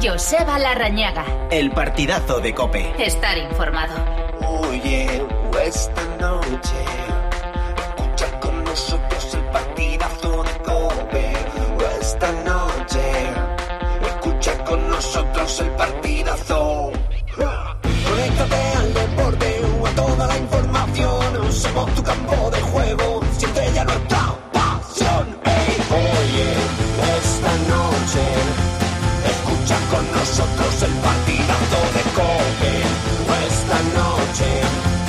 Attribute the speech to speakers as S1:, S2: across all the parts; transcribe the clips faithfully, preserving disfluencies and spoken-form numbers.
S1: Joseba Larrañaga.
S2: El partidazo de COPE.
S1: Estar informado.
S3: Oye, esta noche escucha con nosotros el partidazo de COPE. Esta noche escucha con nosotros el partidazo. Conéctate al deporte o a toda la información. Somos tu campo de juego, siente ya nuestra pasión. Hey, oye, esta noche escucha con nosotros el partidazo de COPE. Esta noche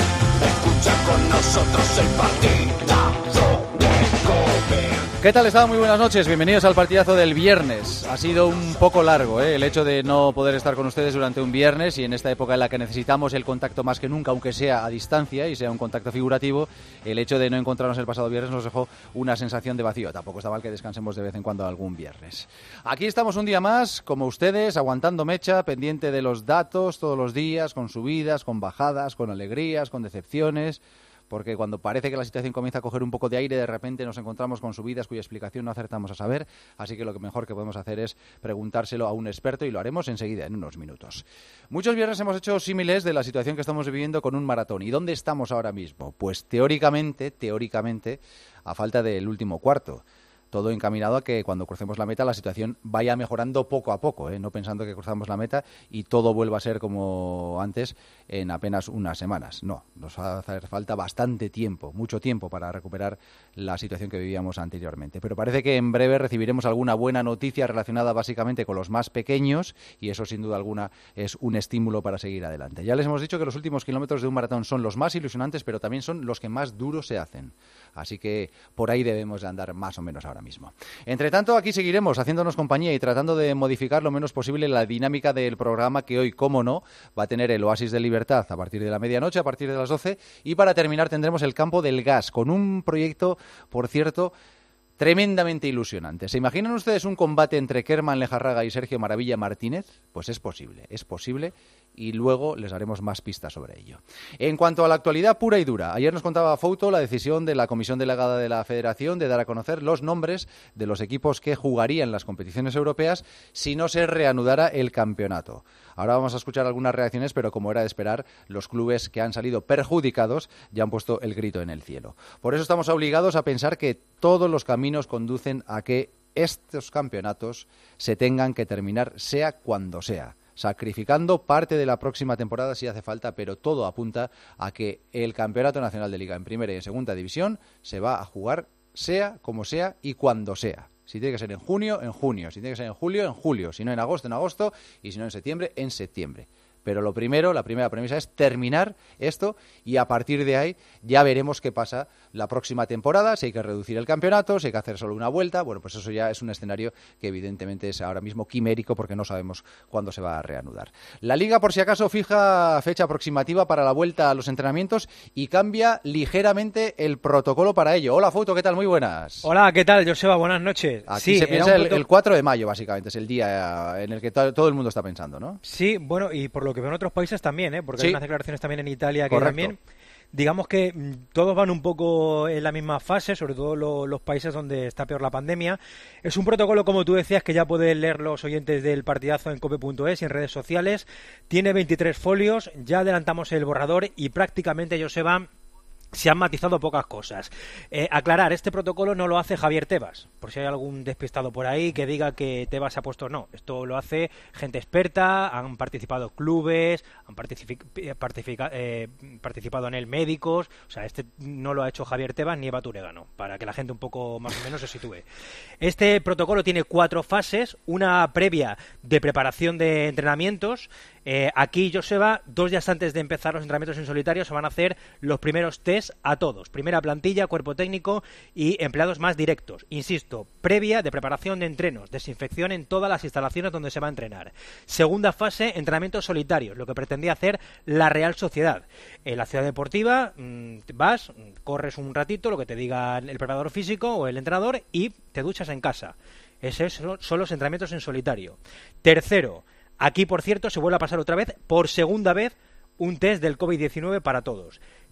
S3: escucha con nosotros el partidazo de COPE.
S4: ¿Qué tal están? Muy buenas noches, bienvenidos al partidazo del viernes. Ha sido un poco largo ¿eh? el hecho de no poder estar con ustedes durante un viernes, y en esta época en la que necesitamos el contacto más que nunca, aunque sea a distancia y sea un contacto figurativo, el hecho de no encontrarnos el pasado viernes nos dejó una sensación de vacío. Tampoco está mal que descansemos de vez en cuando algún viernes. Aquí estamos un día más, como ustedes, aguantando mecha, pendiente de los datos todos los días, con subidas, con bajadas, con alegrías, con decepciones, porque cuando parece que la situación comienza a coger un poco de aire, de repente nos encontramos con subidas cuya explicación no acertamos a saber, así que lo que mejor que podemos hacer es preguntárselo a un experto, y lo haremos enseguida, en unos minutos. Muchos viernes hemos hecho símiles de la situación que estamos viviendo con un maratón. ¿Y dónde estamos ahora mismo? Pues teóricamente, teóricamente, a falta del último cuarto. Todo encaminado a que cuando crucemos la meta la situación vaya mejorando poco a poco, ¿eh? No pensando que cruzamos la meta y todo vuelva a ser como antes en apenas unas semanas. No, nos va a hacer falta bastante tiempo, mucho tiempo para recuperar la situación que vivíamos anteriormente. Pero parece que en breve recibiremos alguna buena noticia relacionada básicamente con los más pequeños, y eso sin duda alguna es un estímulo para seguir adelante. Ya les hemos dicho que los últimos kilómetros de un maratón son los más ilusionantes, pero también son los que más duros se hacen. Así que por ahí debemos de andar más o menos ahora mismo. Entre tanto, aquí seguiremos haciéndonos compañía y tratando de modificar lo menos posible la dinámica del programa, que hoy, como no, va a tener el Oasis de Libertad a partir de la medianoche, a partir de las doce, y para terminar tendremos el Campo del Gas, con un proyecto, por cierto, tremendamente ilusionante. ¿Se imaginan ustedes un combate entre Kerman Lejarraga y Sergio Maravilla Martínez? Pues es posible, es posible, y luego les haremos más pistas sobre ello. En cuanto a la actualidad pura y dura, ayer nos contaba Fouto la decisión de la Comisión Delegada de la Federación de dar a conocer los nombres de los equipos que jugarían las competiciones europeas si no se reanudara el campeonato. Ahora vamos a escuchar algunas reacciones, pero como era de esperar, los clubes que han salido perjudicados ya han puesto el grito en el cielo. Por eso estamos obligados a pensar que todos los caminos conducen a que estos campeonatos se tengan que terminar, sea cuando sea, sacrificando parte de la próxima temporada si hace falta, pero todo apunta a que el Campeonato Nacional de Liga en Primera y en Segunda División se va a jugar sea como sea y cuando sea. Si tiene que ser en junio, en junio. Si tiene que ser en julio, en julio. Si no en agosto, en agosto. Y si no en septiembre, en septiembre. Pero lo primero, la primera premisa es terminar esto, y a partir de ahí ya veremos qué pasa la próxima temporada, si hay que reducir el campeonato, si hay que hacer solo una vuelta. Bueno, pues eso ya es un escenario que evidentemente es ahora mismo quimérico, porque no sabemos cuándo se va a reanudar. La Liga, por si acaso, fija fecha aproximativa para la vuelta a los entrenamientos y cambia ligeramente el protocolo para ello. Hola, Fouto, ¿qué tal? Muy buenas.
S5: Hola, ¿qué tal, Joseba? Buenas noches.
S4: Aquí
S5: sí,
S4: se piensa el,
S5: proto...
S4: el cuatro de mayo, básicamente, es el día en el que to- todo el mundo está pensando, ¿no?
S5: Sí, bueno, y por lo que veo en otros países también, ¿eh? Porque
S4: sí.
S5: hay unas declaraciones también en Italia que
S4: Correcto.
S5: también, digamos que mmm, todos van un poco en la misma fase, sobre todo lo, los países donde está peor la pandemia. Es un protocolo, como tú decías, que ya pueden leer los oyentes del partidazo en cope punto es y en redes sociales. Tiene veintitrés folios, ya adelantamos el borrador y prácticamente, Joseba, se han matizado pocas cosas. Eh, aclarar, este protocolo no lo hace Javier Tebas, por si hay algún despistado por ahí que diga que Tebas se ha puesto. No, esto lo hace gente experta, han participado clubes, han participi- participa- eh, participado en él médicos. O sea, este no lo ha hecho Javier Tebas ni Eva Turegano, para que la gente un poco más o menos se sitúe. Este protocolo tiene cuatro fases, una previa de preparación de entrenamientos. Eh, aquí, Joseba, dos días antes de empezar los entrenamientos en solitario se van a hacer los primeros test a todos. Primera plantilla, cuerpo técnico y empleados más directos. Insisto, previa de preparación de entrenos, desinfección en todas las instalaciones donde se va a entrenar. Segunda fase, entrenamientos solitarios, lo que pretendía hacer la Real Sociedad. En la ciudad deportiva mmm, vas, corres un ratito, lo que te diga el preparador físico o el entrenador, y te duchas en casa. Esos son los entrenamientos en solitario. Tercero, aquí, por cierto, se vuelve a pasar otra vez, por segunda vez, un test del covid diecinueve para todos.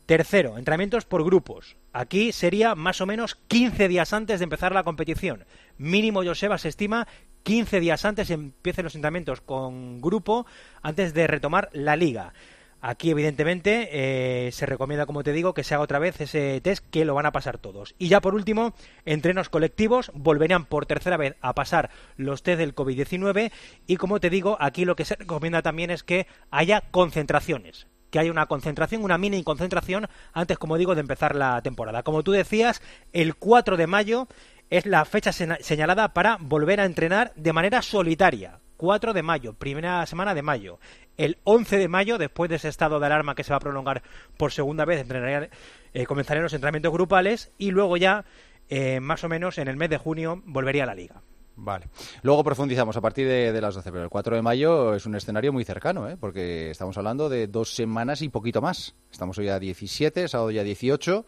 S5: Tercero, entrenamientos por grupos. Aquí sería más o menos quince días antes de empezar la competición. Mínimo, Joseba, se estima quince días antes empiecen los entrenamientos con grupo antes de retomar la liga. Aquí, evidentemente, eh, se recomienda, como te digo, que se haga otra vez ese test, que lo van a pasar todos. Y ya por último, entrenos colectivos, volverían por tercera vez a pasar los test del covid diecinueve y, como te digo, aquí lo que se recomienda también es que haya concentraciones. Que haya una concentración, una mini concentración, antes, como digo, de empezar la temporada. Como tú decías, el cuatro de mayo es la fecha señalada para volver a entrenar de manera solitaria. cuatro de mayo, primera semana de mayo. El once de mayo, después de ese estado de alarma que se va a prolongar por segunda vez, entrenarían, eh, comenzarían los entrenamientos grupales y luego ya, eh, más o menos en el mes de junio, volvería a la liga.
S4: Vale. Luego profundizamos a partir de, de las doce, pero el cuatro de mayo es un escenario muy cercano, ¿eh? Porque estamos hablando de dos semanas y poquito más. Estamos hoy a diecisiete, sábado ya dieciocho,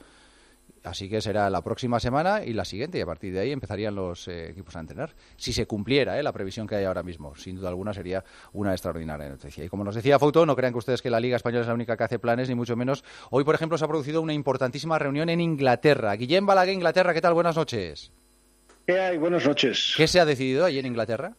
S4: así que será la próxima semana y la siguiente, y a partir de ahí empezarían los eh, equipos a entrenar. Si se cumpliera ¿eh? la previsión que hay ahora mismo, sin duda alguna sería una extraordinaria noticia. Y como nos decía Fouto, no crean que ustedes que la Liga Española es la única que hace planes, ni mucho menos. Hoy, por ejemplo, se ha producido una importantísima reunión en Inglaterra. Guillem Balaguer, Inglaterra, ¿qué tal? Buenas noches.
S6: ¿Qué hay? Buenas noches.
S4: ¿Qué se ha decidido allí en Inglaterra?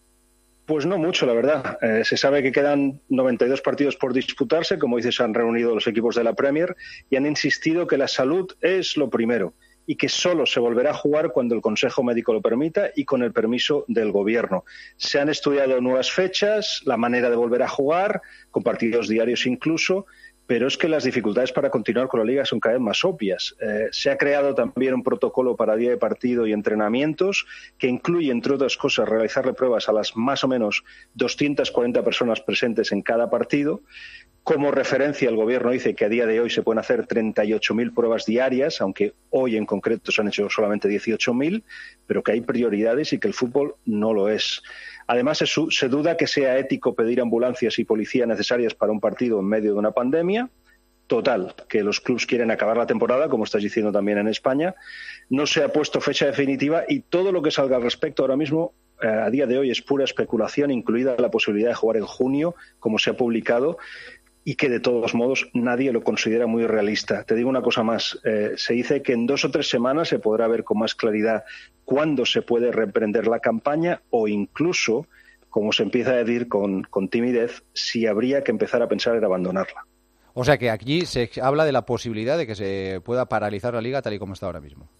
S6: Pues no mucho, la verdad. Eh, se sabe que quedan noventa y dos partidos por disputarse. Como dices, se han reunido los equipos de la Premier y han insistido que la salud es lo primero y que solo se volverá a jugar cuando el Consejo Médico lo permita y con el permiso del Gobierno. Se han estudiado nuevas fechas, la manera de volver a jugar, con partidos diarios incluso, pero es que las dificultades para continuar con la Liga son cada vez más obvias. Eh, se ha creado también un protocolo para día de partido y entrenamientos que incluye, entre otras cosas, realizarle pruebas a las más o menos doscientas cuarenta personas presentes en cada partido. Como referencia, el Gobierno dice que a día de hoy se pueden hacer treinta y ocho mil pruebas diarias, aunque hoy en concreto se han hecho solamente dieciocho mil, pero que hay prioridades y que el fútbol no lo es. Además, se, se duda que sea ético pedir ambulancias y policía necesarias para un partido en medio de una pandemia. Total, que los clubes quieren acabar la temporada, como estás diciendo también en España. No se ha puesto fecha definitiva y todo lo que salga al respecto ahora mismo, eh, a día de hoy, es pura especulación, incluida la posibilidad de jugar en junio, como se ha publicado, y que de todos modos nadie lo considera muy realista. Te digo una cosa más, eh, se dice que en dos o tres semanas se podrá ver con más claridad cuándo se puede reprender la campaña o incluso, como se empieza a decir con, con timidez, si habría que empezar a pensar en abandonarla.
S4: O sea que aquí se habla de la posibilidad de que se pueda paralizar la Liga tal y como está ahora mismo.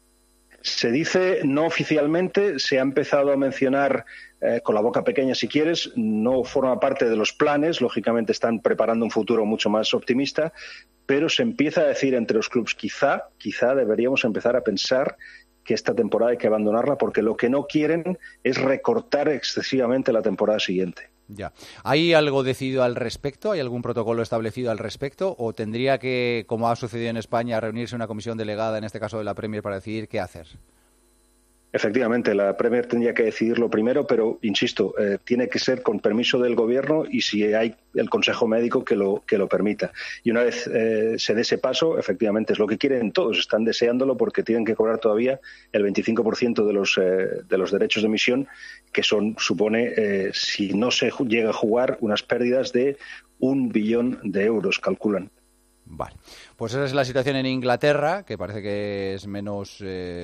S6: Se dice no oficialmente, se ha empezado a mencionar eh, con la boca pequeña si quieres, no forma parte de los planes, lógicamente están preparando un futuro mucho más optimista, pero se empieza a decir entre los clubes quizá, quizá deberíamos empezar a pensar que esta temporada hay que abandonarla porque lo que no quieren es recortar excesivamente la temporada siguiente.
S4: Ya. ¿Hay algo decidido al respecto? ¿Hay algún protocolo establecido al respecto? ¿O tendría que, como ha sucedido en España, reunirse una comisión delegada, en este caso de la Premier, para decidir qué hacer?
S6: Efectivamente, la Premier tendría que decidirlo primero, pero, insisto, eh, tiene que ser con permiso del Gobierno y si hay el Consejo Médico que lo, que lo permita. Y una vez eh, se dé ese paso, efectivamente, es lo que quieren todos, están deseándolo porque tienen que cobrar todavía el veinticinco por ciento de los, eh, de los derechos de emisión, que son, supone, eh, si no se llega a jugar, unas pérdidas de un billón de euros, calculan.
S4: Vale, pues esa es la situación en Inglaterra, que parece que es menos,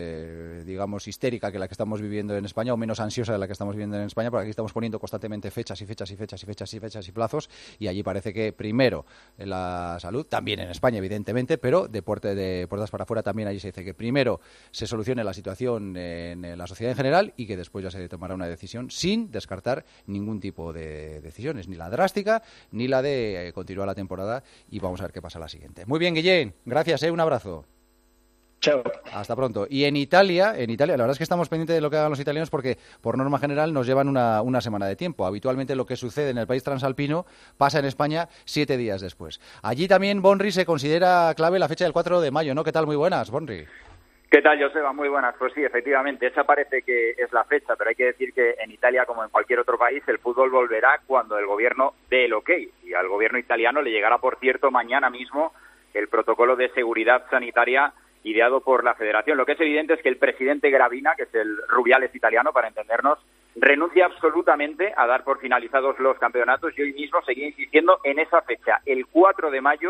S4: eh, digamos, histérica que la que estamos viviendo en España, o menos ansiosa de la que estamos viviendo en España, porque aquí estamos poniendo constantemente fechas y fechas y fechas y fechas y fechas y plazos, y allí parece que primero la salud, también en España evidentemente, pero de, puerta, de puertas para afuera también allí se dice que primero se solucione la situación en la sociedad en general y que después ya se tomará una decisión sin descartar ningún tipo de decisiones, ni la drástica ni la de eh, continuar la temporada, y vamos a ver qué pasa la siguiente. Muy bien, Guillén, gracias, ¿eh? Un abrazo.
S6: Chao.
S4: Hasta pronto. Y en Italia, en Italia, la verdad es que estamos pendientes de lo que hagan los italianos porque, por norma general, nos llevan una, una semana de tiempo. Habitualmente lo que sucede en el país transalpino pasa en España siete días después. Allí también, Bonri, se considera clave la fecha del cuatro de mayo, ¿no? ¿Qué tal? Muy buenas, Bonri.
S7: ¿Qué tal, Joseba? Muy buenas. Pues sí, efectivamente, esa parece que es la fecha, pero hay que decir que en Italia, como en cualquier otro país, el fútbol volverá cuando el gobierno dé el ok. Y al gobierno italiano le llegará, por cierto, mañana mismo el protocolo de seguridad sanitaria ideado por la Federación. Lo que es evidente es que el presidente Gravina, que es el Rubiales italiano, para entendernos, renuncia absolutamente a dar por finalizados los campeonatos y hoy mismo seguía insistiendo en esa fecha, el cuatro de mayo,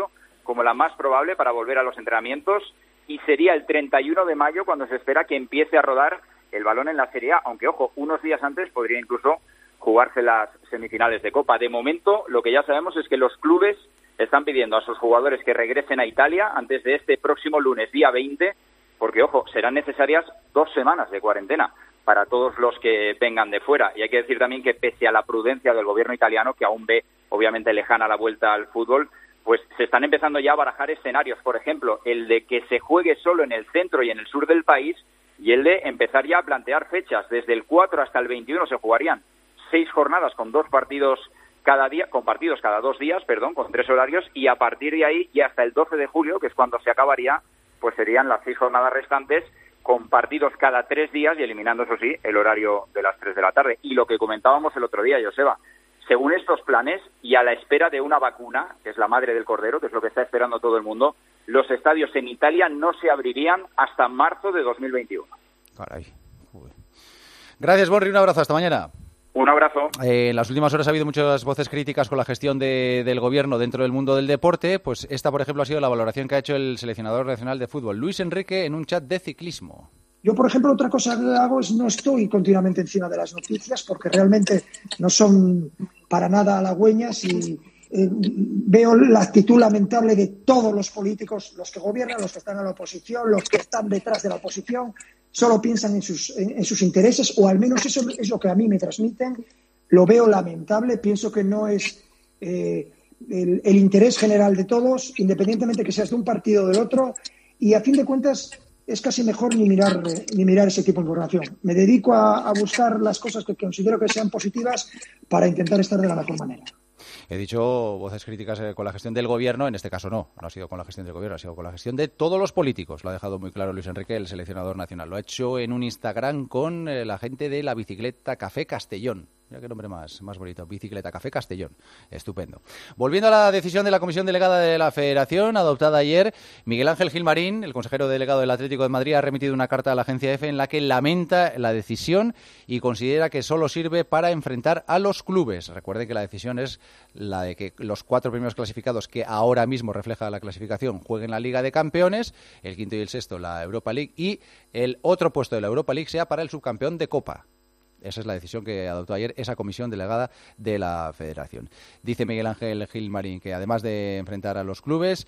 S7: como la más probable para volver a los entrenamientos, y sería el treinta y uno de mayo cuando se espera que empiece a rodar el balón en la Serie A, aunque, ojo, unos días antes podría incluso jugarse las semifinales de Copa. De momento, lo que ya sabemos es que los clubes están pidiendo a sus jugadores que regresen a Italia antes de este próximo lunes, día veinte, porque, ojo, serán necesarias dos semanas de cuarentena para todos los que vengan de fuera. Y hay que decir también que, pese a la prudencia del gobierno italiano, que aún ve, obviamente, lejana la vuelta al fútbol, pues se están empezando ya a barajar escenarios. Por ejemplo, el de que se juegue solo en el centro y en el sur del país, y el de empezar ya a plantear fechas. Desde el cuatro hasta el veintiuno se jugarían seis jornadas con dos partidos cada día, con partidos cada dos días, perdón, con tres horarios, y a partir de ahí y hasta el doce de julio, que es cuando se acabaría, pues serían las seis jornadas restantes con partidos cada tres días y eliminando, eso sí, el horario de las tres de la tarde. Y lo que comentábamos el otro día, Joseba, según estos planes y a la espera de una vacuna, que es la madre del cordero, que es lo que está esperando todo el mundo, los estadios en Italia no se abrirían hasta marzo de dos mil veintiuno.
S4: Caray. Joder. Gracias, Borri, un abrazo, hasta mañana.
S7: Un abrazo.
S4: Eh, en las últimas horas ha habido muchas voces críticas con la gestión de, del gobierno dentro del mundo del deporte. Pues esta, por ejemplo, ha sido la valoración que ha hecho el seleccionador nacional de fútbol, Luis Enrique, en un chat de ciclismo.
S8: Yo, por ejemplo, otra cosa que hago es no estoy continuamente encima de las noticias porque realmente no son para nada halagüeñas y eh, veo la actitud lamentable de todos los políticos, los que gobiernan, los que están en la oposición, los que están detrás de la oposición, solo piensan en sus, en, en sus intereses, o al menos eso es lo que a mí me transmiten. Lo veo lamentable, pienso que no es eh, el, el interés general de todos, independientemente que seas de un partido o del otro, y a fin de cuentas es casi mejor ni mirar ni mirar ese tipo de información. Me dedico a, a buscar las cosas que considero que sean positivas para intentar estar de la mejor manera.
S4: He dicho voces críticas con la gestión del gobierno, en este caso no, no ha sido con la gestión del gobierno, ha sido con la gestión de todos los políticos. Lo ha dejado muy claro Luis Enrique, el seleccionador nacional. Lo ha hecho en un Instagram con eh, la gente de la bicicleta Café Castellón. Mira qué nombre más, más bonito, Bicicleta Café Castellón. Estupendo. Volviendo a la decisión de la Comisión Delegada de la Federación, adoptada ayer, Miguel Ángel Gilmarín, el consejero delegado del Atlético de Madrid, ha remitido una carta a la agencia EFE en la que lamenta la decisión y considera que solo sirve para enfrentar a los clubes. Recuerden que la decisión es la de que los cuatro primeros clasificados, que ahora mismo refleja la clasificación, jueguen la Liga de Campeones, el quinto y el sexto la Europa League, y el otro puesto de la Europa League sea para el subcampeón de Copa. Esa es la decisión que adoptó ayer esa comisión delegada de la Federación. Dice Miguel Ángel Gilmarín que además de enfrentar a los clubes,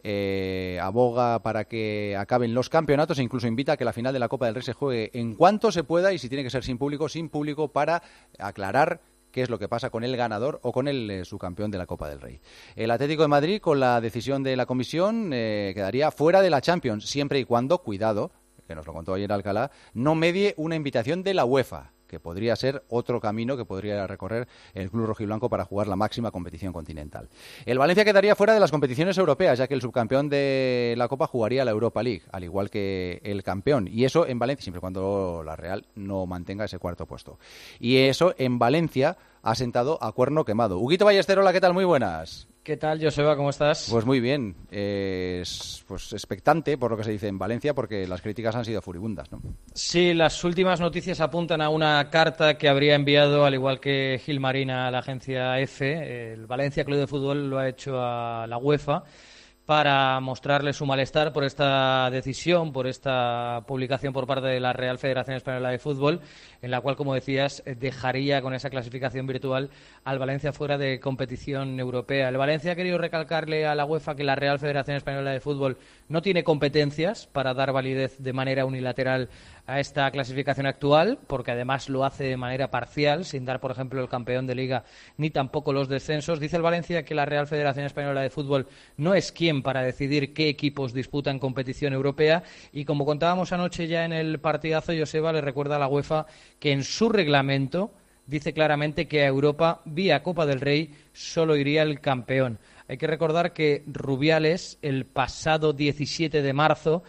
S4: eh, aboga para que acaben los campeonatos e incluso invita a que la final de la Copa del Rey se juegue en cuanto se pueda y si tiene que ser sin público, sin público, para aclarar qué es lo que pasa con el ganador o con el eh, subcampeón de la Copa del Rey. El Atlético de Madrid, con la decisión de la comisión, eh, quedaría fuera de la Champions, siempre y cuando, cuidado, que nos lo contó ayer Alcalá, no medie una invitación de la UEFA, que podría ser otro camino que podría recorrer el club rojiblanco para jugar la máxima competición continental. El Valencia quedaría fuera de las competiciones europeas, ya que el subcampeón de la Copa jugaría la Europa League, al igual que el campeón. Y eso en Valencia, siempre y cuando la Real no mantenga ese cuarto puesto. Y eso en Valencia ha sentado a cuerno quemado. Huguito Ballesterola, ¿qué tal? Muy buenas.
S9: ¿Qué tal, Joseba? ¿Cómo estás?
S4: Pues muy bien. Eh, es, pues expectante por lo que se dice en Valencia, porque las críticas han sido furibundas, ¿no?
S9: Sí, las últimas noticias apuntan a una carta que habría enviado, al igual que Gilmarín, a la agencia EFE. El Valencia Club de Fútbol lo ha hecho a la UEFA para mostrarle su malestar por esta decisión, por esta publicación por parte de la Real Federación Española de Fútbol, en la cual, como decías, dejaría con esa clasificación virtual al Valencia fuera de competición europea. El Valencia ha querido recalcarle a la UEFA que la Real Federación Española de Fútbol no tiene competencias para dar validez de manera unilateral a esta clasificación actual, porque además lo hace de manera parcial, sin dar, por ejemplo, el campeón de Liga ni tampoco los descensos. Dice el Valencia que la Real Federación Española de Fútbol no es quien para decidir qué equipos disputan competición europea y, como contábamos anoche ya en el partidazo, Joseba le recuerda a la UEFA que en su reglamento dice claramente que a Europa, vía Copa del Rey, solo iría el campeón. Hay que recordar que Rubiales, el pasado diecisiete de marzo,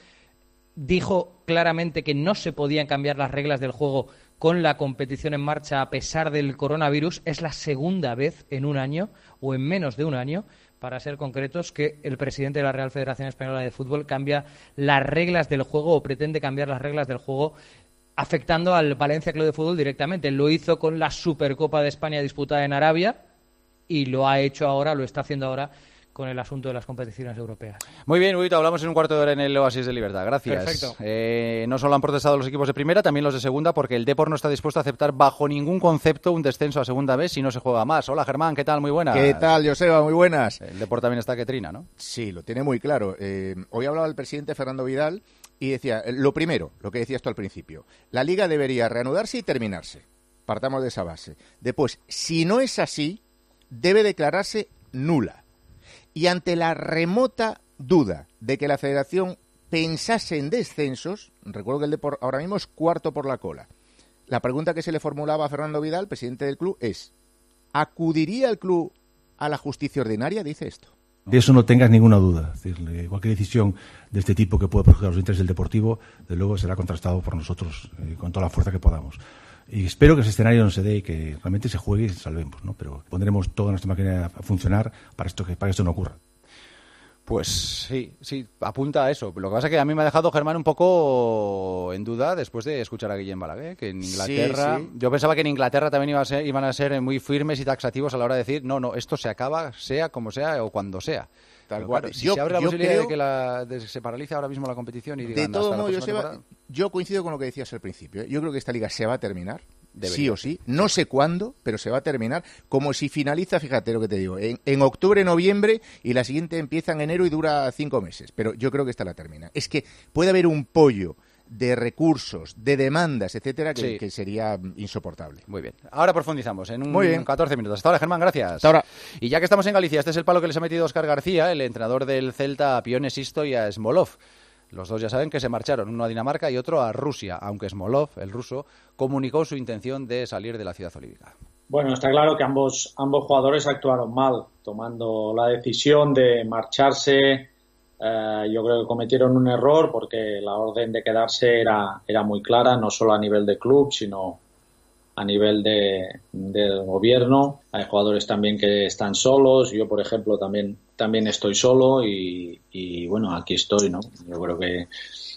S9: dijo claramente que no se podían cambiar las reglas del juego con la competición en marcha a pesar del coronavirus. Es la segunda vez en un año, o en menos de un año, para ser concretos, que el presidente de la Real Federación Española de Fútbol cambia las reglas del juego o pretende cambiar las reglas del juego afectando al Valencia Club de Fútbol directamente. Lo hizo con la Supercopa de España disputada en Arabia y lo ha hecho ahora, lo está haciendo ahora con el asunto de las competiciones europeas.
S4: Muy bien, Huguito, hablamos en un cuarto de hora en el Oasis de Libertad. Gracias.
S9: Perfecto.
S4: Eh, no solo han protestado los equipos de primera, también los de segunda, porque el Depor no está dispuesto a aceptar bajo ningún concepto un descenso a segunda vez si no se juega más. Hola, Germán, ¿qué tal? Muy buenas.
S10: ¿Qué tal, Joseba? Muy buenas.
S4: El Depor también está que trina, ¿no?
S10: Sí, lo tiene muy claro. Eh, hoy hablaba el presidente Fernando Vidal y decía, lo primero, lo que decías tú al principio, la Liga debería reanudarse y terminarse. Partamos de esa base. Después, si no es así, debe declararse nula. Y ante la remota duda de que la Federación pensase en descensos, recuerdo que el Depor ahora mismo es cuarto por la cola, la pregunta que se le formulaba a Fernando Vidal, presidente del club, es ¿acudiría el club a la justicia ordinaria? Dice esto.
S11: De eso no tengas ninguna duda. Es decir, cualquier decisión de este tipo que pueda perjudicar los intereses del Deportivo, de luego será contrastado por nosotros eh, con toda la fuerza que podamos. Y espero que ese escenario no se dé y que realmente se juegue y se salvemos, ¿no? Pero pondremos toda nuestra máquina a funcionar para esto que para que esto no ocurra.
S4: Pues sí, sí, apunta a eso. Lo que pasa es que a mí me ha dejado Germán un poco en duda después de escuchar a Guillem Balaguer, que en Inglaterra... Sí, sí. Yo pensaba que en Inglaterra también iba a ser, iban a ser muy firmes y taxativos a la hora de decir, no, no, esto se acaba, sea como sea o cuando sea. Tal cual. Claro, si yo, se abre la posibilidad creo... de que la, de se paralice ahora mismo la competición y digan...
S10: De todo modo, yo, yo coincido con lo que decías al principio. ¿eh? Yo creo que esta liga se va a terminar. Debería. Sí o sí, no sé cuándo, pero se va a terminar, como si finaliza, fíjate lo que te digo, en, en octubre, noviembre, y la siguiente empieza en enero y dura cinco meses, pero yo creo que esta la termina. Es que puede haber un pollo de recursos, de demandas, etcétera, que, sí. que sería insoportable.
S4: Muy bien, ahora profundizamos en un catorce minutos. Hasta ahora, Germán, gracias.
S10: Hasta ahora.
S4: Y ya que estamos en Galicia, este es el palo que les ha metido Óscar García, el entrenador del Celta, a Pione Sisto y a Smolov. Los dos ya saben que se marcharon, uno a Dinamarca y otro a Rusia, aunque Smolov, el ruso, comunicó su intención de salir de la ciudad olímpica.
S12: Bueno, está claro que ambos, ambos jugadores actuaron mal, tomando la decisión de marcharse. Eh, yo creo que cometieron un error porque la orden de quedarse era, era muy clara, no solo a nivel de club, sino a nivel de, del gobierno. Hay jugadores también que están solos. Yo, por ejemplo, también también estoy solo y, y bueno, aquí estoy, ¿no? Yo creo que,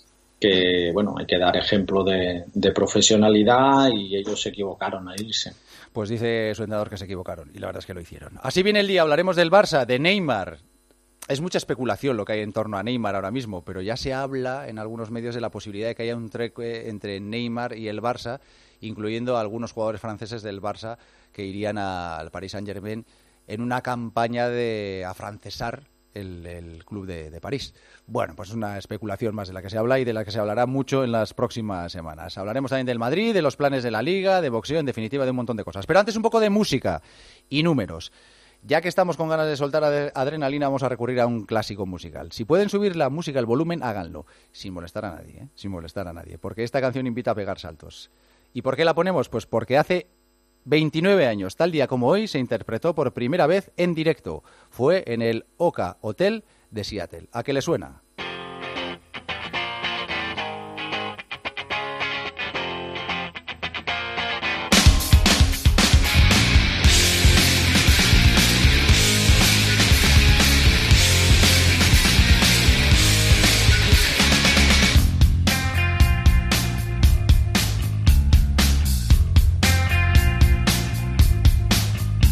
S12: que bueno, hay que dar ejemplo de, de profesionalidad y ellos se equivocaron a irse.
S4: Pues dice su entrenador que se equivocaron y la verdad es que lo hicieron. Así viene el día, hablaremos del Barça, de Neymar. Es mucha especulación lo que hay en torno a Neymar ahora mismo, pero ya se habla en algunos medios de la posibilidad de que haya un treque entre Neymar y el Barça, incluyendo a algunos jugadores franceses del Barça que irían a, al Paris Saint-Germain en una campaña de afrancesar el, el club de, de París. Bueno, pues es una especulación más de la que se habla y de la que se hablará mucho en las próximas semanas. Hablaremos también del Madrid, de los planes de la Liga, de boxeo, en definitiva de un montón de cosas. Pero antes un poco de música y números. Ya que estamos con ganas de soltar ad- adrenalina, vamos a recurrir a un clásico musical. Si pueden subir la música, el volumen, háganlo, sin molestar a nadie, ¿eh? sin molestar a nadie, porque esta canción invita a pegar saltos. ¿Y por qué la ponemos? Pues porque hace veintinueve años, tal día como hoy, se interpretó por primera vez en directo. Fue en el Oka Hotel de Seattle. ¿A qué le suena?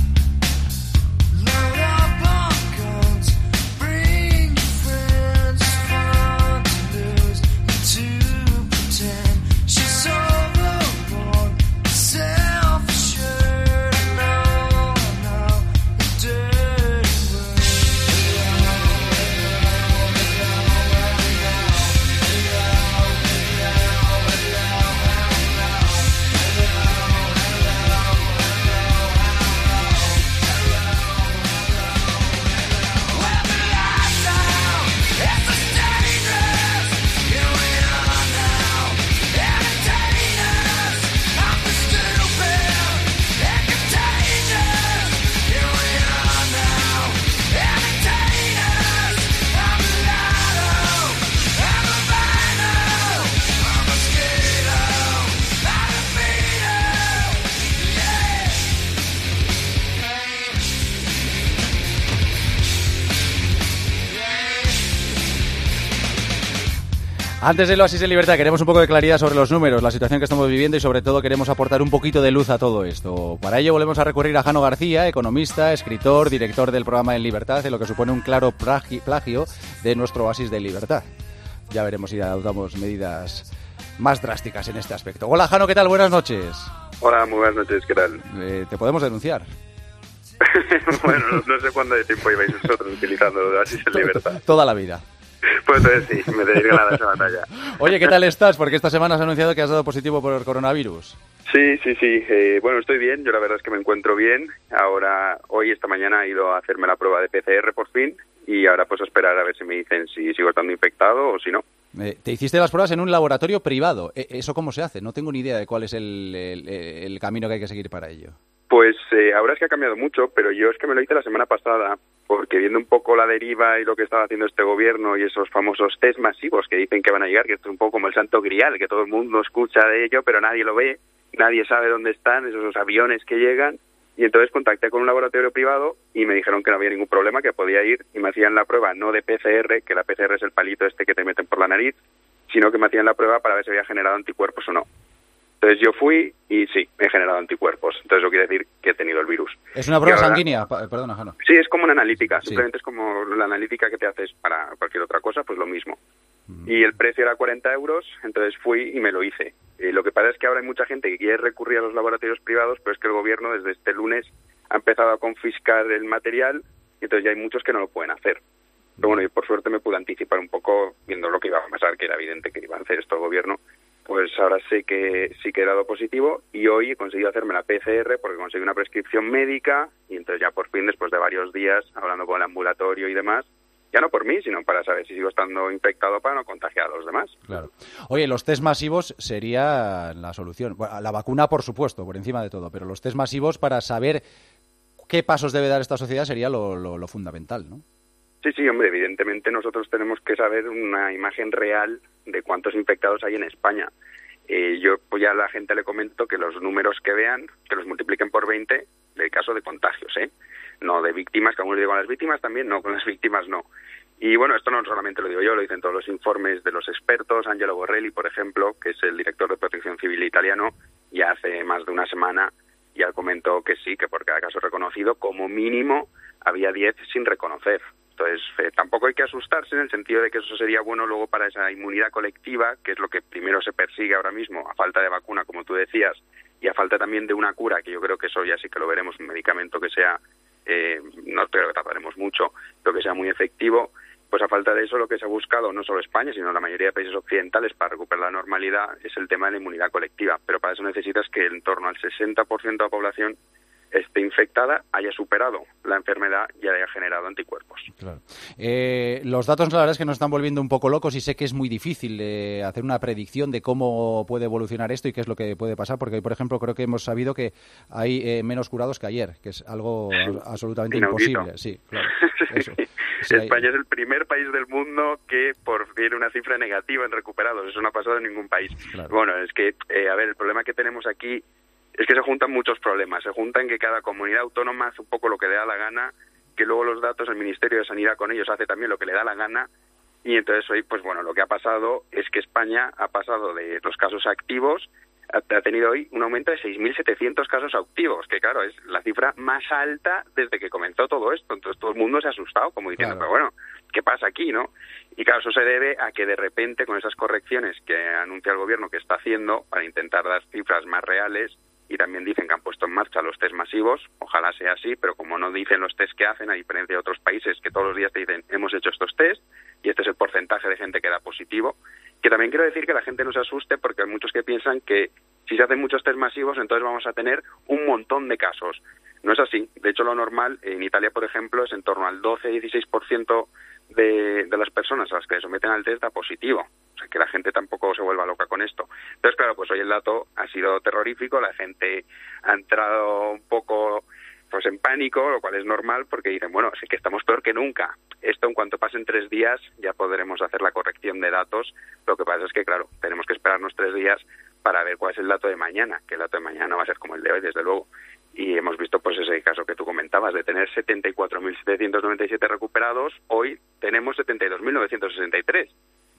S13: Load up on guns, bring your friends.
S4: Antes del Oasis de Libertad, queremos un poco de claridad sobre los números, la situación que estamos viviendo y sobre todo queremos aportar un poquito de luz a todo esto. Para ello volvemos a recurrir a Jano García, economista, escritor, director del programa En Libertad, en lo que supone un claro plagio de nuestro Oasis de Libertad. Ya veremos si adoptamos medidas más drásticas en este aspecto. Hola Jano, ¿qué tal? Buenas noches.
S13: Hola, muy buenas noches, ¿qué tal?
S4: Eh, ¿Te podemos denunciar?
S13: Bueno, no, no sé cuánto de tiempo lleváis vosotros utilizando lo de Oasis en Libertad.
S4: Toda la vida.
S13: Pues entonces sí, me tenéis ganada esa batalla.
S4: Oye, ¿qué tal estás? Porque esta semana has anunciado que has dado positivo por el coronavirus.
S13: Sí, sí, sí. Eh, bueno, estoy bien. Yo la verdad es que me encuentro bien. Ahora, hoy, esta mañana, he ido a hacerme la prueba de P C R por fin. Y ahora pues a esperar a ver si me dicen si sigo estando infectado o si no.
S4: Eh, te hiciste las pruebas en un laboratorio privado. ¿Eso cómo se hace? No tengo ni idea de cuál es el, el, el camino que hay que seguir para ello.
S13: Pues eh, ahora es que ha cambiado mucho, pero yo es que me lo hice la semana pasada, porque viendo un poco la deriva y lo que estaba haciendo este gobierno y esos famosos test masivos que dicen que van a llegar, que esto es un poco como el santo grial, que todo el mundo escucha de ello, pero nadie lo ve, nadie sabe dónde están esos aviones que llegan, y entonces contacté con un laboratorio privado y me dijeron que no había ningún problema, que podía ir, y me hacían la prueba no de P C R, que la P C R es el palito este que te meten por la nariz, sino que me hacían la prueba para ver si había generado anticuerpos o no. Entonces yo fui y sí, he generado anticuerpos. Entonces eso quiere decir que he tenido el virus.
S4: ¿Es una prueba
S13: ahora,
S4: sanguínea? Perdona, Jano.
S13: Sí, es como una analítica.
S4: Sí.
S13: Simplemente es como la analítica que te haces para cualquier otra cosa, pues lo mismo. Mm. Y el precio era cuarenta euros, entonces fui y me lo hice. Eh, lo que pasa es que ahora hay mucha gente que quiere recurrir a los laboratorios privados, pero es que el gobierno desde este lunes ha empezado a confiscar el material y entonces ya hay muchos que no lo pueden hacer. Pero bueno, y por suerte me pude anticipar un poco viendo lo que iba a pasar, que era evidente que iba a hacer esto el gobierno. Pues ahora sé que sí que he dado positivo y hoy he conseguido hacerme la P C R porque conseguí una prescripción médica y entonces ya por fin, después de varios días hablando con el ambulatorio y demás, ya no por mí, sino para saber si sigo estando infectado para no contagiar a los demás.
S4: Claro. Oye, los test masivos sería la solución. Bueno, la vacuna, por supuesto, por encima de todo, pero los test masivos para saber qué pasos debe dar esta sociedad sería lo, lo, lo fundamental, ¿no?
S13: Sí, sí, hombre, evidentemente nosotros tenemos que saber una imagen real de cuántos infectados hay en España. Eh, yo pues ya a la gente le comento que los números que vean, que los multipliquen por veinte del caso de contagios, ¿eh? No de víctimas, que algunos digo con las víctimas también, no, con las víctimas no. Y bueno, esto no solamente lo digo yo, lo dicen todos los informes de los expertos. Angelo Borrelli, por ejemplo, que es el director de Protección Civil italiano, ya hace más de una semana ya comentó que sí, que por cada caso reconocido, como mínimo, había diez sin reconocer. Entonces, eh, tampoco hay que asustarse en el sentido de que eso sería bueno luego para esa inmunidad colectiva, que es lo que primero se persigue ahora mismo, a falta de vacuna, como tú decías, y a falta también de una cura, que yo creo que eso ya sí que lo veremos, un medicamento que sea, eh, no creo que tardaremos mucho, pero que sea muy efectivo. Pues a falta de eso lo que se ha buscado, no solo España, sino la mayoría de países occidentales para recuperar la normalidad, es el tema de la inmunidad colectiva. Pero para eso necesitas que en torno al sesenta por ciento de la población esté infectada, haya superado la enfermedad y haya generado anticuerpos.
S4: Claro. Eh, los datos, la verdad es que nos están volviendo un poco locos y sé que es muy difícil eh, hacer una predicción de cómo puede evolucionar esto y qué es lo que puede pasar, porque hoy, por ejemplo, creo que hemos sabido que hay eh, menos curados que ayer, que es algo sí, absolutamente inaudito. Imposible. Sí, claro. Eso. Sí,
S13: España
S4: hay...
S13: es el primer país del mundo que por tiene una cifra negativa en recuperados. Eso no ha pasado en ningún país. Claro. Bueno, es que, eh, a ver, el problema que tenemos aquí es que se juntan muchos problemas. Se juntan que cada comunidad autónoma hace un poco lo que le da la gana, que luego los datos, el Ministerio de Sanidad con ellos hace también lo que le da la gana, y entonces hoy, pues bueno, lo que ha pasado es que España ha pasado de los casos activos, ha, ha tenido hoy un aumento de seis mil setecientos casos activos, que claro, es la cifra más alta desde que comenzó todo esto. Entonces todo el mundo se ha asustado, como diciendo, claro, pero bueno, ¿qué pasa aquí, no? Y claro, eso se debe a que de repente, con esas correcciones que anuncia el gobierno que está haciendo para intentar dar cifras más reales, y también dicen que han puesto en marcha los test masivos, ojalá sea así, pero como no dicen los test que hacen, a diferencia de otros países que todos los días te dicen hemos hecho estos test y este es el porcentaje de gente que da positivo, que también quiero decir que la gente no se asuste porque hay muchos que piensan que si se hacen muchos test masivos entonces vamos a tener un montón de casos. No es así. De hecho, lo normal en Italia, por ejemplo, es en torno al doce a dieciséis por ciento de, de las personas a las que le someten al test da positivo. O sea, que la gente tampoco se vuelva loca con esto. Entonces, claro, pues hoy el dato ha sido terrorífico, la gente ha entrado un poco pues en pánico, lo cual es normal porque dicen, bueno, es que estamos peor que nunca. Esto en cuanto pasen tres días ya podremos hacer la corrección de datos. Lo que pasa es que, claro, tenemos que esperarnos tres días para ver cuál es el dato de mañana, que el dato de mañana va a ser como el de hoy, desde luego. Y hemos visto pues ese caso que tú comentabas, de tener setenta y cuatro mil setecientos noventa y siete recuperados, hoy tenemos setenta y dos mil novecientos sesenta y tres.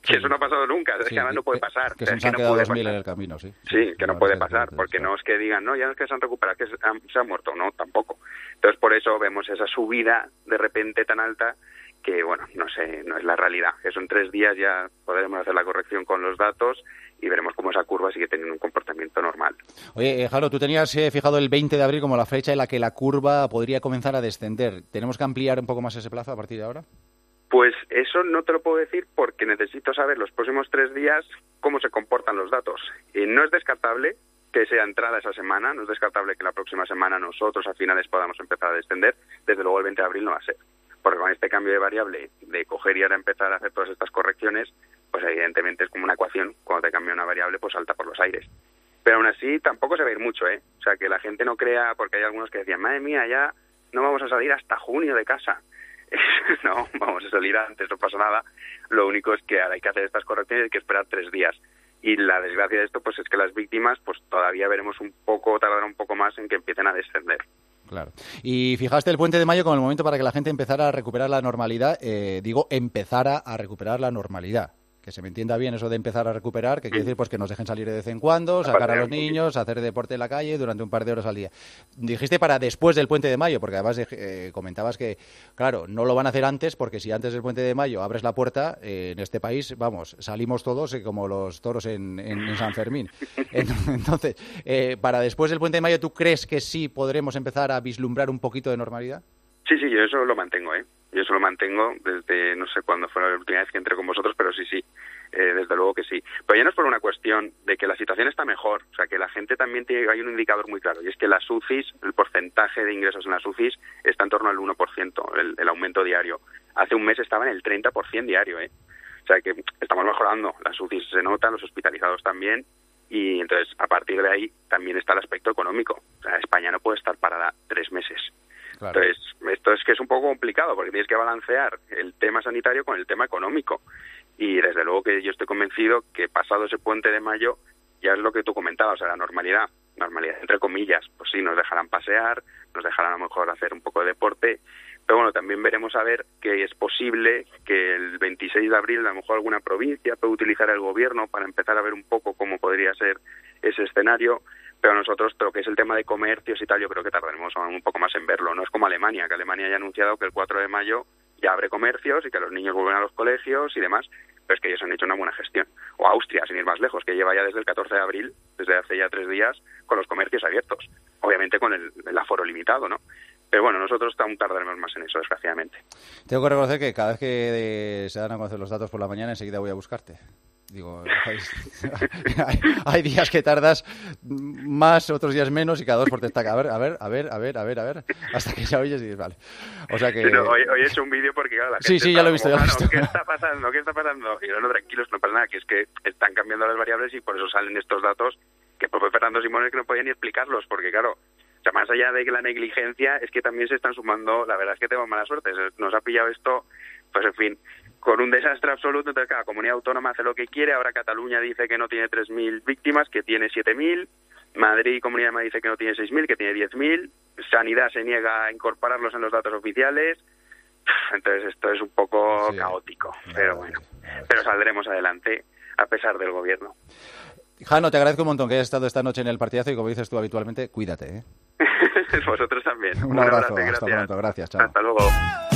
S13: Que sí. Eso no ha pasado nunca, es sí, que además no puede pasar.
S4: Que
S13: o sea,
S4: se han
S13: no
S4: quedado dos mil en el camino, sí.
S13: Sí, que no puede pasar, porque no es que digan, no, ya no es que se han recuperado, que se han, se han muerto, no, tampoco. Entonces, por eso vemos esa subida de repente tan alta que, bueno, no sé, no es la realidad. Eso en tres días ya podremos hacer la corrección con los datos y veremos cómo esa curva sigue teniendo un comportamiento normal.
S4: Oye, eh, Jaro, tú tenías eh, fijado el veinte de abril como la fecha en la que la curva podría comenzar a descender. ¿Tenemos que ampliar un poco más ese plazo a partir de ahora?
S13: Pues eso no te lo puedo decir porque necesito saber los próximos tres días cómo se comportan los datos. Y no es descartable que sea entrada esa semana, no es descartable que la próxima semana nosotros a finales podamos empezar a descender. Desde luego el veinte de abril no va a ser. Porque con este cambio de variable, de coger y ahora empezar a hacer todas estas correcciones, pues evidentemente es como una ecuación. Cuando te cambia una variable, pues salta por los aires. Pero aún así tampoco se va a ir mucho, ¿eh? O sea, que la gente no crea, porque hay algunos que decían, madre mía, ya no vamos a salir hasta junio de casa. No, vamos a salir antes, no pasa nada. Lo único es que ahora hay que hacer estas correcciones y hay que esperar tres días. Y la desgracia de esto pues es que las víctimas pues todavía veremos un poco, tardará un poco más en que empiecen a descender.
S4: Claro. Y fijaste el puente de mayo como el momento para que la gente empezara a recuperar la normalidad. Eh, digo, empezara a recuperar la normalidad. Que se me entienda bien eso de empezar a recuperar, que quiere decir pues que nos dejen salir de vez en cuando, sacar a los niños, hacer deporte en la calle durante un par de horas al día. Dijiste para después del puente de mayo, porque además eh, comentabas que, claro, no lo van a hacer antes, porque si antes del puente de mayo abres la puerta, eh, en este país, vamos, salimos todos eh, como los toros en, en, en San Fermín. Entonces, eh, para después del puente de mayo, ¿tú crees que sí podremos empezar a vislumbrar un poquito de normalidad?
S13: Sí, sí, yo eso lo mantengo, ¿eh? Yo eso lo mantengo desde, no sé cuándo fue la última vez que entré con vosotros, pero sí, sí, eh, desde luego que sí. Pero ya no es por una cuestión de que la situación está mejor, o sea, que la gente también tiene, hay un indicador muy claro, y es que las U C Is, el porcentaje de ingresos en las U C Is está en torno al uno por ciento, el, el aumento diario. Hace un mes estaba en el treinta por ciento diario, ¿eh? O sea, que estamos mejorando, las U C Is se notan, los hospitalizados también, y entonces, a partir de ahí, también está el aspecto económico. O sea, España no puede estar parada tres meses. Claro. Entonces, esto es que es un poco complicado porque tienes que balancear el tema sanitario con el tema económico. Y desde luego que yo estoy convencido que pasado ese puente de mayo ya es lo que tú comentabas, o sea, la normalidad, normalidad entre comillas, pues sí, nos dejarán pasear, nos dejarán a lo mejor hacer un poco de deporte, pero bueno, también veremos a ver que es posible que el veintiséis de abril a lo mejor alguna provincia pueda utilizar el gobierno para empezar a ver un poco cómo podría ser ese escenario. Pero nosotros, lo que es el tema de comercios y tal, yo creo que tardaremos un poco más en verlo. No es como Alemania, que Alemania ya ha anunciado que el cuatro de mayo ya abre comercios y que los niños vuelven a los colegios y demás, pero es que ellos han hecho una buena gestión. O Austria, sin ir más lejos, que lleva ya desde el catorce de abril, desde hace ya tres días, con los comercios abiertos. Obviamente con el, el aforo limitado, ¿no? Pero bueno, nosotros aún tardaremos más en eso, desgraciadamente.
S4: Tengo que reconocer que cada vez que se dan a conocer los datos por la mañana, enseguida voy a buscarte. Digo, hay, hay días que tardas más, otros días menos y cada dos por te está. A ver, a ver, a ver, a ver, a ver, a ver, hasta que ya oyes y dices, vale. O sea que...
S13: Sí, no, hoy, hoy he hecho un vídeo porque, claro, la gente
S4: sí, sí, ya lo he visto,
S13: como,
S4: ya lo he visto.
S13: ¿Qué está pasando? ¿Qué está pasando? Y yo, no, tranquilos, no pasa nada, que es que están cambiando las variables y por eso salen estos datos que el propio Fernando Simón es que no podía ni explicarlos, porque, claro, o sea, más allá de que la negligencia, es que también se están sumando, la verdad es que tenemos mala suerte, nos ha pillado esto, pues en fin, con un desastre absoluto. Entonces cada comunidad autónoma hace lo que quiere. Ahora Cataluña dice que no tiene tres mil víctimas, que tiene siete mil. Madrid, Comunidad de Madrid, dice que no tiene seis mil, que tiene diez mil. Sanidad se niega a incorporarlos en los datos oficiales. Entonces esto es un poco sí, caótico, pero bueno, pero saldremos adelante a pesar del gobierno.
S4: Jano, te agradezco un montón que hayas estado esta noche en el partidazo y como dices tú habitualmente, cuídate, ¿eh?
S13: Vosotros también.
S4: Un, un abrazo, abrazo, hasta pronto, gracias, chao.
S13: Hasta luego.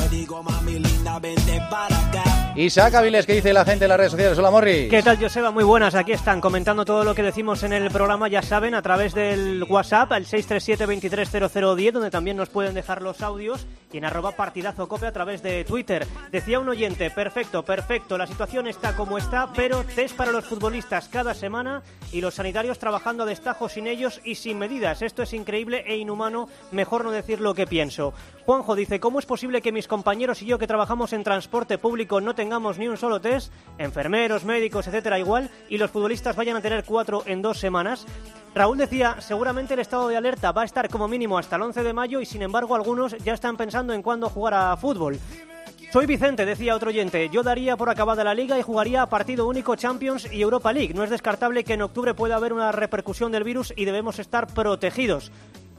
S4: Isaac Avilés, ¿qué dice la gente en las redes sociales? Hola, Morri.
S14: ¿Qué tal, Joseba? Muy buenas, aquí están comentando todo lo que decimos en el programa, ya saben, a través del WhatsApp, al seis tres siete, veintitrés cero cero diez, donde también nos pueden dejar los audios, y en arroba partidazo cope a través de Twitter. Decía un oyente, perfecto, perfecto, la situación está como está, pero test para los futbolistas cada semana y los sanitarios trabajando a destajo sin ellos y sin medidas. Esto es increíble e inhumano, mejor no decir lo que pienso. Juanjo dice, ¿cómo es posible que mis compañeros y yo que trabajamos en transporte público no tengamos ni un solo test? Enfermeros, médicos, etcétera, igual, y los futbolistas vayan a tener cuatro en dos semanas. Raúl decía, seguramente el estado de alerta va a estar como mínimo hasta el once de mayo y sin embargo algunos ya están pensando en cuándo jugar a fútbol. Soy Vicente, decía otro oyente, yo daría por acabada la Liga y jugaría a partido único Champions y Europa League. No es descartable que en octubre pueda haber una repercusión del virus y debemos estar protegidos.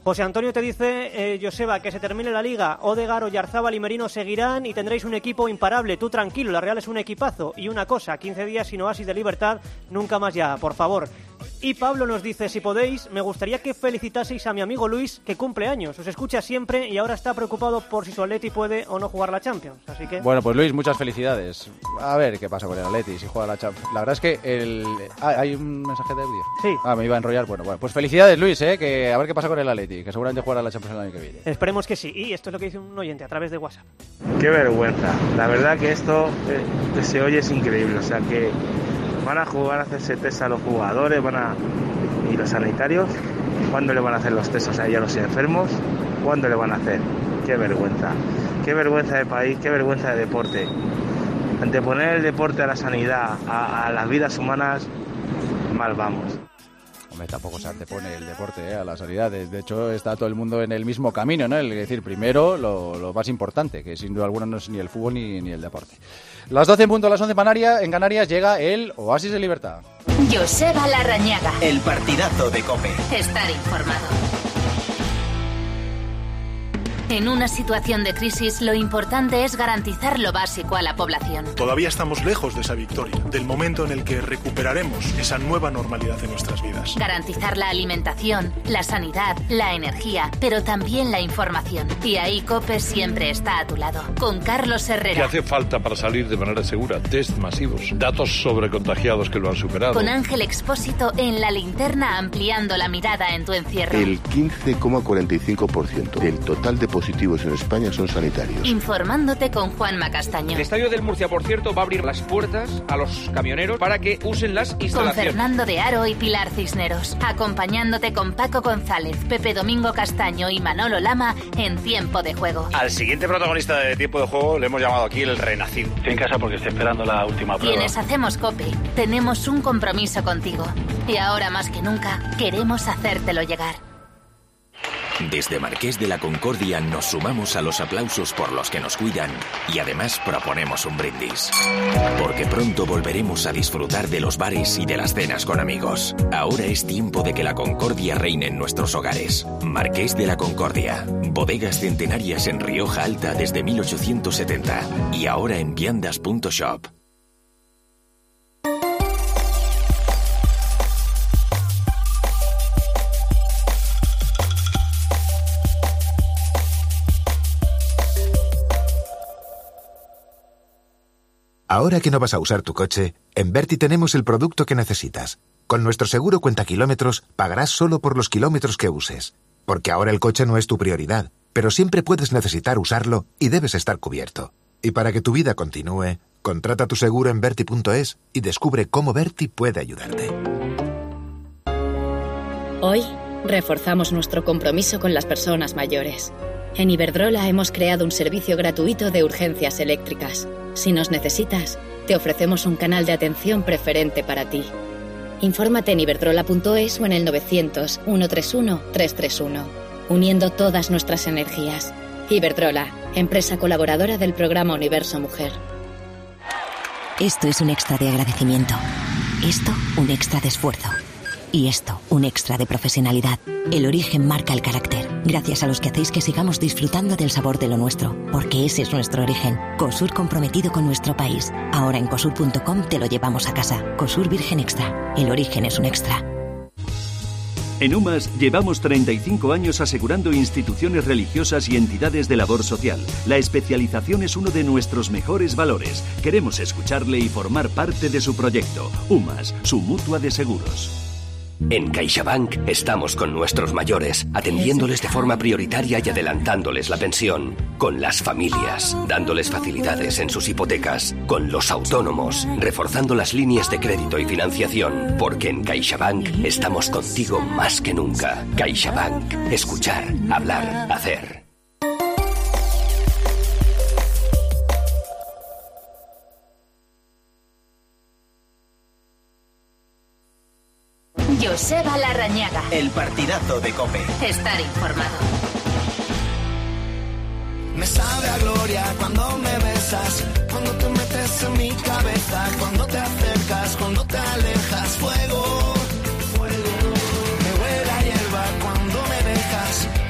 S14: José Antonio te dice, eh, Joseba, que se termine la Liga, Odegaard, Oyarzábal y Merino seguirán y tendréis un equipo imparable. Tú tranquilo, la Real es un equipazo. Y una cosa, quince días sin oasis de libertad, nunca más ya, por favor. Y Pablo nos dice, si podéis, me gustaría que felicitaseis a mi amigo Luis, que cumple años. Os escucha siempre y ahora está preocupado por si su Atleti puede o no jugar la Champions. Así que...
S4: Bueno, pues Luis, muchas felicidades. A ver qué pasa con el Atleti, si juega la Champions. La verdad es que el... Ah, ¿hay un mensaje de audio?
S14: Sí.
S4: Ah, me iba a enrollar. Bueno, bueno, pues felicidades, Luis, ¿eh? Que a ver qué pasa con el Atleti, que seguramente jugará la Champions el año que viene.
S14: Esperemos que sí. Y esto es lo que dice un oyente a través de WhatsApp.
S15: Qué vergüenza. La verdad que esto eh, que se oye es increíble. O sea, que van a jugar a hacerse test a los jugadores, van a... ¿Y los sanitarios? ¿Cuándo le van a hacer los test a los enfermos? ¿Cuándo le van a hacer? Qué vergüenza. Qué vergüenza de país, qué vergüenza de deporte. Anteponer el deporte a la sanidad, a, a las vidas humanas, mal vamos.
S4: Hombre, tampoco se antepone el deporte ¿eh? a la sanidad. De hecho, está todo el mundo en el mismo camino, ¿no? Es decir, primero lo, lo más importante, que sin duda alguna no es ni el fútbol ni, ni el deporte. Las doce en punto, las once en Canarias, en Canarias llega el Oasis de Libertad.
S1: Joseba Larrañaga.
S2: El partidazo de COPE.
S1: Estar informado. En una situación de crisis, lo importante es garantizar lo básico a la población.
S16: Todavía estamos lejos de esa victoria, del momento en el que recuperaremos esa nueva normalidad en nuestras vidas.
S1: Garantizar la alimentación, la sanidad, la energía, pero también la información. Y ahí COPE siempre está a tu lado. Con Carlos Herrera.
S17: ¿Qué hace falta para salir de manera segura? Test masivos, datos sobre contagiados que lo han superado.
S1: Con Ángel Expósito en La Linterna, ampliando la mirada en tu encierro.
S18: El quince coma cuarenta y cinco por ciento del total de positivos en España son sanitarios.
S1: Informándote con Juanma Castaño.
S19: El Estadio del Murcia, por cierto, va a abrir las puertas a los camioneros para que usen las instalaciones.
S1: Con Fernando de Aro y Pilar Cisneros. Acompañándote con Paco González, Pepe Domingo Castaño y Manolo Lama en Tiempo de Juego.
S20: Al siguiente protagonista de Tiempo de Juego le hemos llamado aquí el Renacido.
S21: Estoy en casa porque estoy esperando la última prueba.
S1: Quienes hacemos COPE, tenemos un compromiso contigo. Y ahora más que nunca, queremos hacértelo llegar.
S22: Desde Marqués de la Concordia nos sumamos a los aplausos por los que nos cuidan y además proponemos un brindis. Porque pronto volveremos a disfrutar de los bares y de las cenas con amigos. Ahora es tiempo de que la concordia reine en nuestros hogares. Marqués de la Concordia. Bodegas centenarias en Rioja Alta desde mil ochocientos setenta y ahora en viandas punto shop.
S23: Ahora que no vas a usar tu coche, en Berti tenemos el producto que necesitas. Con nuestro seguro cuenta kilómetros, pagarás solo por los kilómetros que uses. Porque ahora el coche no es tu prioridad, pero siempre puedes necesitar usarlo y debes estar cubierto. Y para que tu vida continúe, contrata tu seguro en Berti punto es y descubre cómo Berti puede ayudarte.
S24: Hoy, reforzamos nuestro compromiso con las personas mayores. En Iberdrola hemos creado un servicio gratuito de urgencias eléctricas. Si nos necesitas, te ofrecemos un canal de atención preferente para ti. Infórmate en iberdrola punto es o en el novecientos, ciento treinta y uno, trescientos treinta y uno. Uniendo todas nuestras energías. Iberdrola, empresa colaboradora del programa Universo Mujer.
S25: Esto es un extra de agradecimiento. Esto, un extra de esfuerzo. Y esto, un extra de profesionalidad. El origen marca el carácter, gracias a los que hacéis que sigamos disfrutando del sabor de lo nuestro, porque ese es nuestro origen. Cosur comprometido con nuestro país. Ahora en cosur punto com te lo llevamos a casa. Cosur Virgen Extra. El origen es un extra.
S26: En UMAS llevamos treinta y cinco años asegurando instituciones religiosas y entidades de labor social. La especialización es uno de nuestros mejores valores. Queremos escucharle y formar parte de su proyecto. UMAS, su mutua de seguros.
S22: En CaixaBank estamos con nuestros mayores, atendiéndoles de forma prioritaria y adelantándoles la pensión. Con las familias, dándoles facilidades en sus hipotecas. Con los autónomos, reforzando las líneas de crédito y financiación. Porque en CaixaBank estamos contigo más que nunca. CaixaBank. Escuchar, hablar, hacer.
S1: Joseba Larrañaga.
S2: El partidazo de COPE.
S1: Estar informado.
S3: Me sabe a gloria cuando me besas, cuando te metes en mi cabeza, cuando te acercas, cuando te alejas, fuego, fuego. Me huele a hierba cuando me dejas,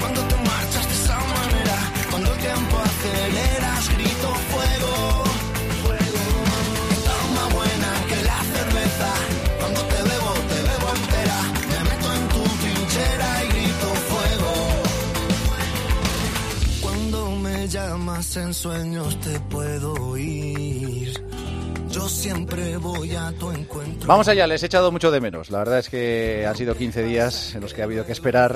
S3: veces en sueños te puedo oír. Yo siempre voy a tu encuentro.
S4: Vamos allá, les he echado mucho de menos. La verdad es que han sido quince días en los que ha habido que esperar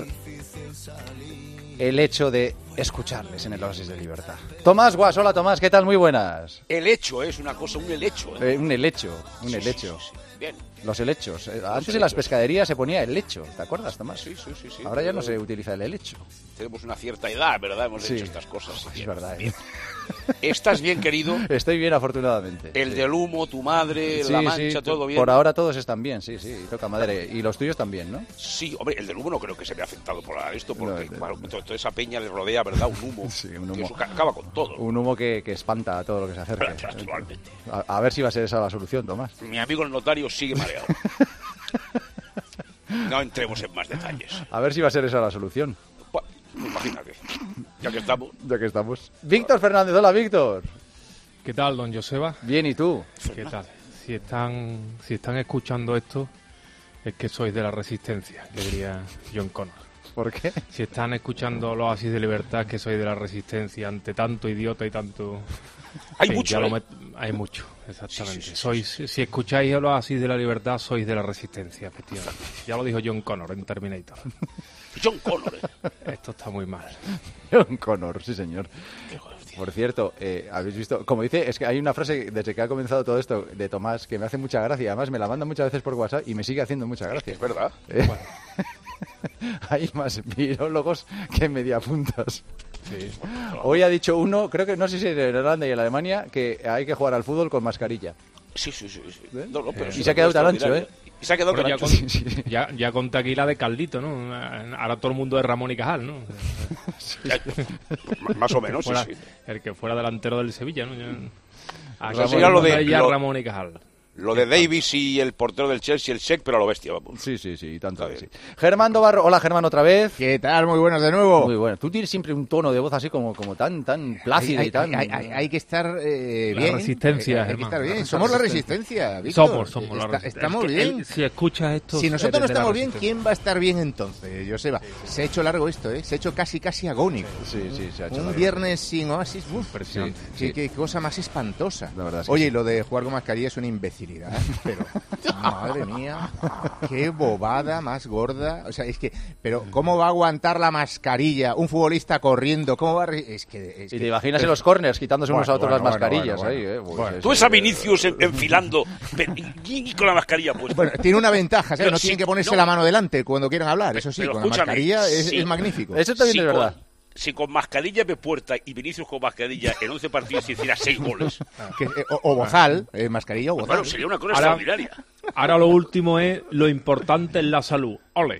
S4: el hecho de escucharles en el Oasis de Libertad. Tomás Guas, hola Tomás, ¿qué tal? Muy buenas.
S5: El hecho es una cosa, un helecho. ¿eh?
S4: Eh, un helecho, un
S5: sí,
S4: helecho.
S5: Sí, sí, sí. Bien.
S4: Los helechos. Eh, antes
S5: Los
S4: en las
S5: helechos.
S4: pescaderías se ponía helecho, ¿te acuerdas, Tomás?
S5: Sí, sí, sí. sí
S4: Ahora ya no
S5: pero
S4: se utiliza el helecho.
S5: Tenemos una cierta edad, ¿verdad? Hemos
S4: Sí.
S5: hecho estas cosas.
S4: Es
S5: Bien.
S4: verdad, ¿eh?
S5: ¿Estás bien, querido?
S4: Estoy bien, afortunadamente.
S5: El
S4: sí.
S5: del humo, tu madre,
S4: Sí,
S5: la
S4: sí,
S5: mancha, todo bien.
S4: Por ahora todos están bien, sí, sí, toca madera. Y los tuyos también, ¿no?
S5: Sí, hombre, el del humo no creo que se vea afectado por esto, porque
S4: No,
S5: bueno, to- toda esa peña le rodea, ¿verdad? Un humo.
S4: Sí, un
S5: que
S4: humo.
S5: eso ca- acaba con todo.
S4: Un humo que, que espanta a todo lo que se acerca.
S5: Naturalmente.
S4: A, a ver si va a ser esa la solución, Tomás.
S5: Mi amigo el notario sigue mareado. No entremos en más detalles.
S4: A ver si va a ser esa la solución.
S5: Bueno, imagínate. Ya que estamos.
S4: Ya que estamos. Víctor Fernández, hola Víctor.
S6: ¿Qué tal, don Joseba?
S4: Bien, ¿y tú?
S6: ¿Qué tal? Si están, si están escuchando esto, es que sois de la resistencia, que diría John Connor.
S4: ¿Por qué?
S6: Si están escuchando los Oasis de Libertad, es que sois de la resistencia ante tanto idiota y tanto...
S5: Hay
S6: Sí,
S5: mucho,
S6: ya lo
S5: ¿eh?
S6: met- Hay mucho, exactamente.
S5: Sí, sí, sí,
S6: sois, Si escucháis los Oasis de la Libertad, sois de la resistencia, efectivamente. Ya lo dijo John Connor en Terminator.
S5: John Connor. ¿eh?
S6: Esto está muy mal.
S4: John Connor, sí señor. Por cierto, eh, habéis visto, como dice, es que hay una frase desde que ha comenzado todo esto de Tomás que me hace mucha gracia. Además me la manda muchas veces por WhatsApp y me sigue haciendo mucha gracia.
S5: Es verdad.
S4: Eh, hay más virólogos que mediapuntas.
S6: Sí.
S4: Hoy ha dicho uno, creo que no sé si en Holanda y en Alemania, que hay que jugar al fútbol con mascarilla.
S5: Sí, sí, sí. sí. No, no, pero
S4: Y
S5: es
S4: se ha quedado tan ancho, ¿eh?
S5: extraordinario. Y se ha quedado
S6: Bueno,
S5: tan
S6: ya,
S5: ancho.
S6: con-
S4: Sí, sí.
S6: ya, ya conté aquí la de Caldito, ¿no? Ahora todo el mundo es Ramón y Cajal, ¿no?
S5: Ya, más o menos, sí,
S6: Fuera-
S5: sí.
S6: El que fuera delantero del Sevilla, ¿no? Ya- Aquí
S5: Ramón-
S6: todo el
S5: ya lo
S6: mundo
S5: de-
S6: es ya
S5: lo-
S6: Ramón y Cajal.
S5: Lo de Davis y el portero del Chelsea, el Sheck, pero a lo bestia, vamos.
S4: Sí, sí, sí, tanto que sí. Germán Dobarro, hola Germán otra vez.
S10: ¿Qué tal? Muy buenos de nuevo.
S4: Muy bueno. Tú tienes siempre un tono de voz así como, como tan, tan plácido
S10: hay,
S4: y tan...
S10: hay, hay- hay que estar eh,
S6: La
S10: bien.
S6: resistencia,
S10: Hay, hay que
S6: Germán.
S10: estar bien.
S6: La
S10: Somos la
S6: resistencia.
S10: resistencia, Víctor.
S6: Somos, somos la
S10: Está-
S6: resistencia.
S10: Estamos
S6: Es que
S10: bien.
S6: el- si escuchas esto...
S10: Si nosotros no
S6: eres de la
S10: estamos bien,
S6: resistencia.
S10: ¿quién va a estar bien entonces, Joseba? Se ha hecho largo esto, ¿eh? Se ha hecho casi, casi agónico.
S4: Sí, sí, se ha hecho
S10: Un
S4: largo.
S10: viernes sin Oasis, uf,
S6: Impresionante.
S10: qué,
S4: Sí.
S10: qué cosa más espantosa.
S4: La verdad es que
S10: Oye,
S4: sí.
S10: lo de jugar con mascarilla es una imbecilidad, ¿eh? pero madre mía, qué bobada más gorda. O sea, es que, pero ¿cómo va a aguantar la mascarilla un futbolista corriendo? ¿Cómo va a re- es que, es
S4: Y
S10: que-
S4: te imaginas en los corners quitándose unos a
S10: Bueno,
S4: otros
S10: bueno,
S4: las
S10: bueno,
S4: mascarillas
S10: bueno,
S4: ahí,
S10: bueno.
S4: eh. Pues
S10: Bueno.
S4: es-
S5: Tú ves a Vinicius en- enfilando pe- y, y con la mascarilla puesta.
S10: Bueno, tiene una ventaja, ¿sabes?
S5: Pero
S10: No
S5: sí,
S10: tienen que ponerse
S5: no.
S10: la mano delante cuando quieran hablar, eso sí,
S5: Pero
S10: con la
S5: escúchame,
S10: mascarilla es,
S5: sí.
S10: es magnífico.
S4: Eso también
S5: si
S4: es
S5: con-
S4: verdad.
S5: Si con mascarilla de puerta y Vinicius con mascarilla en once partidos se hiciera seis goles.
S10: Que- eh, o, o bozal, eh, mascarilla o bozal.
S5: Bueno, sería una cosa
S6: Ahora-
S5: extraordinaria.
S6: Ahora lo último es lo importante es la salud. ¡Ole!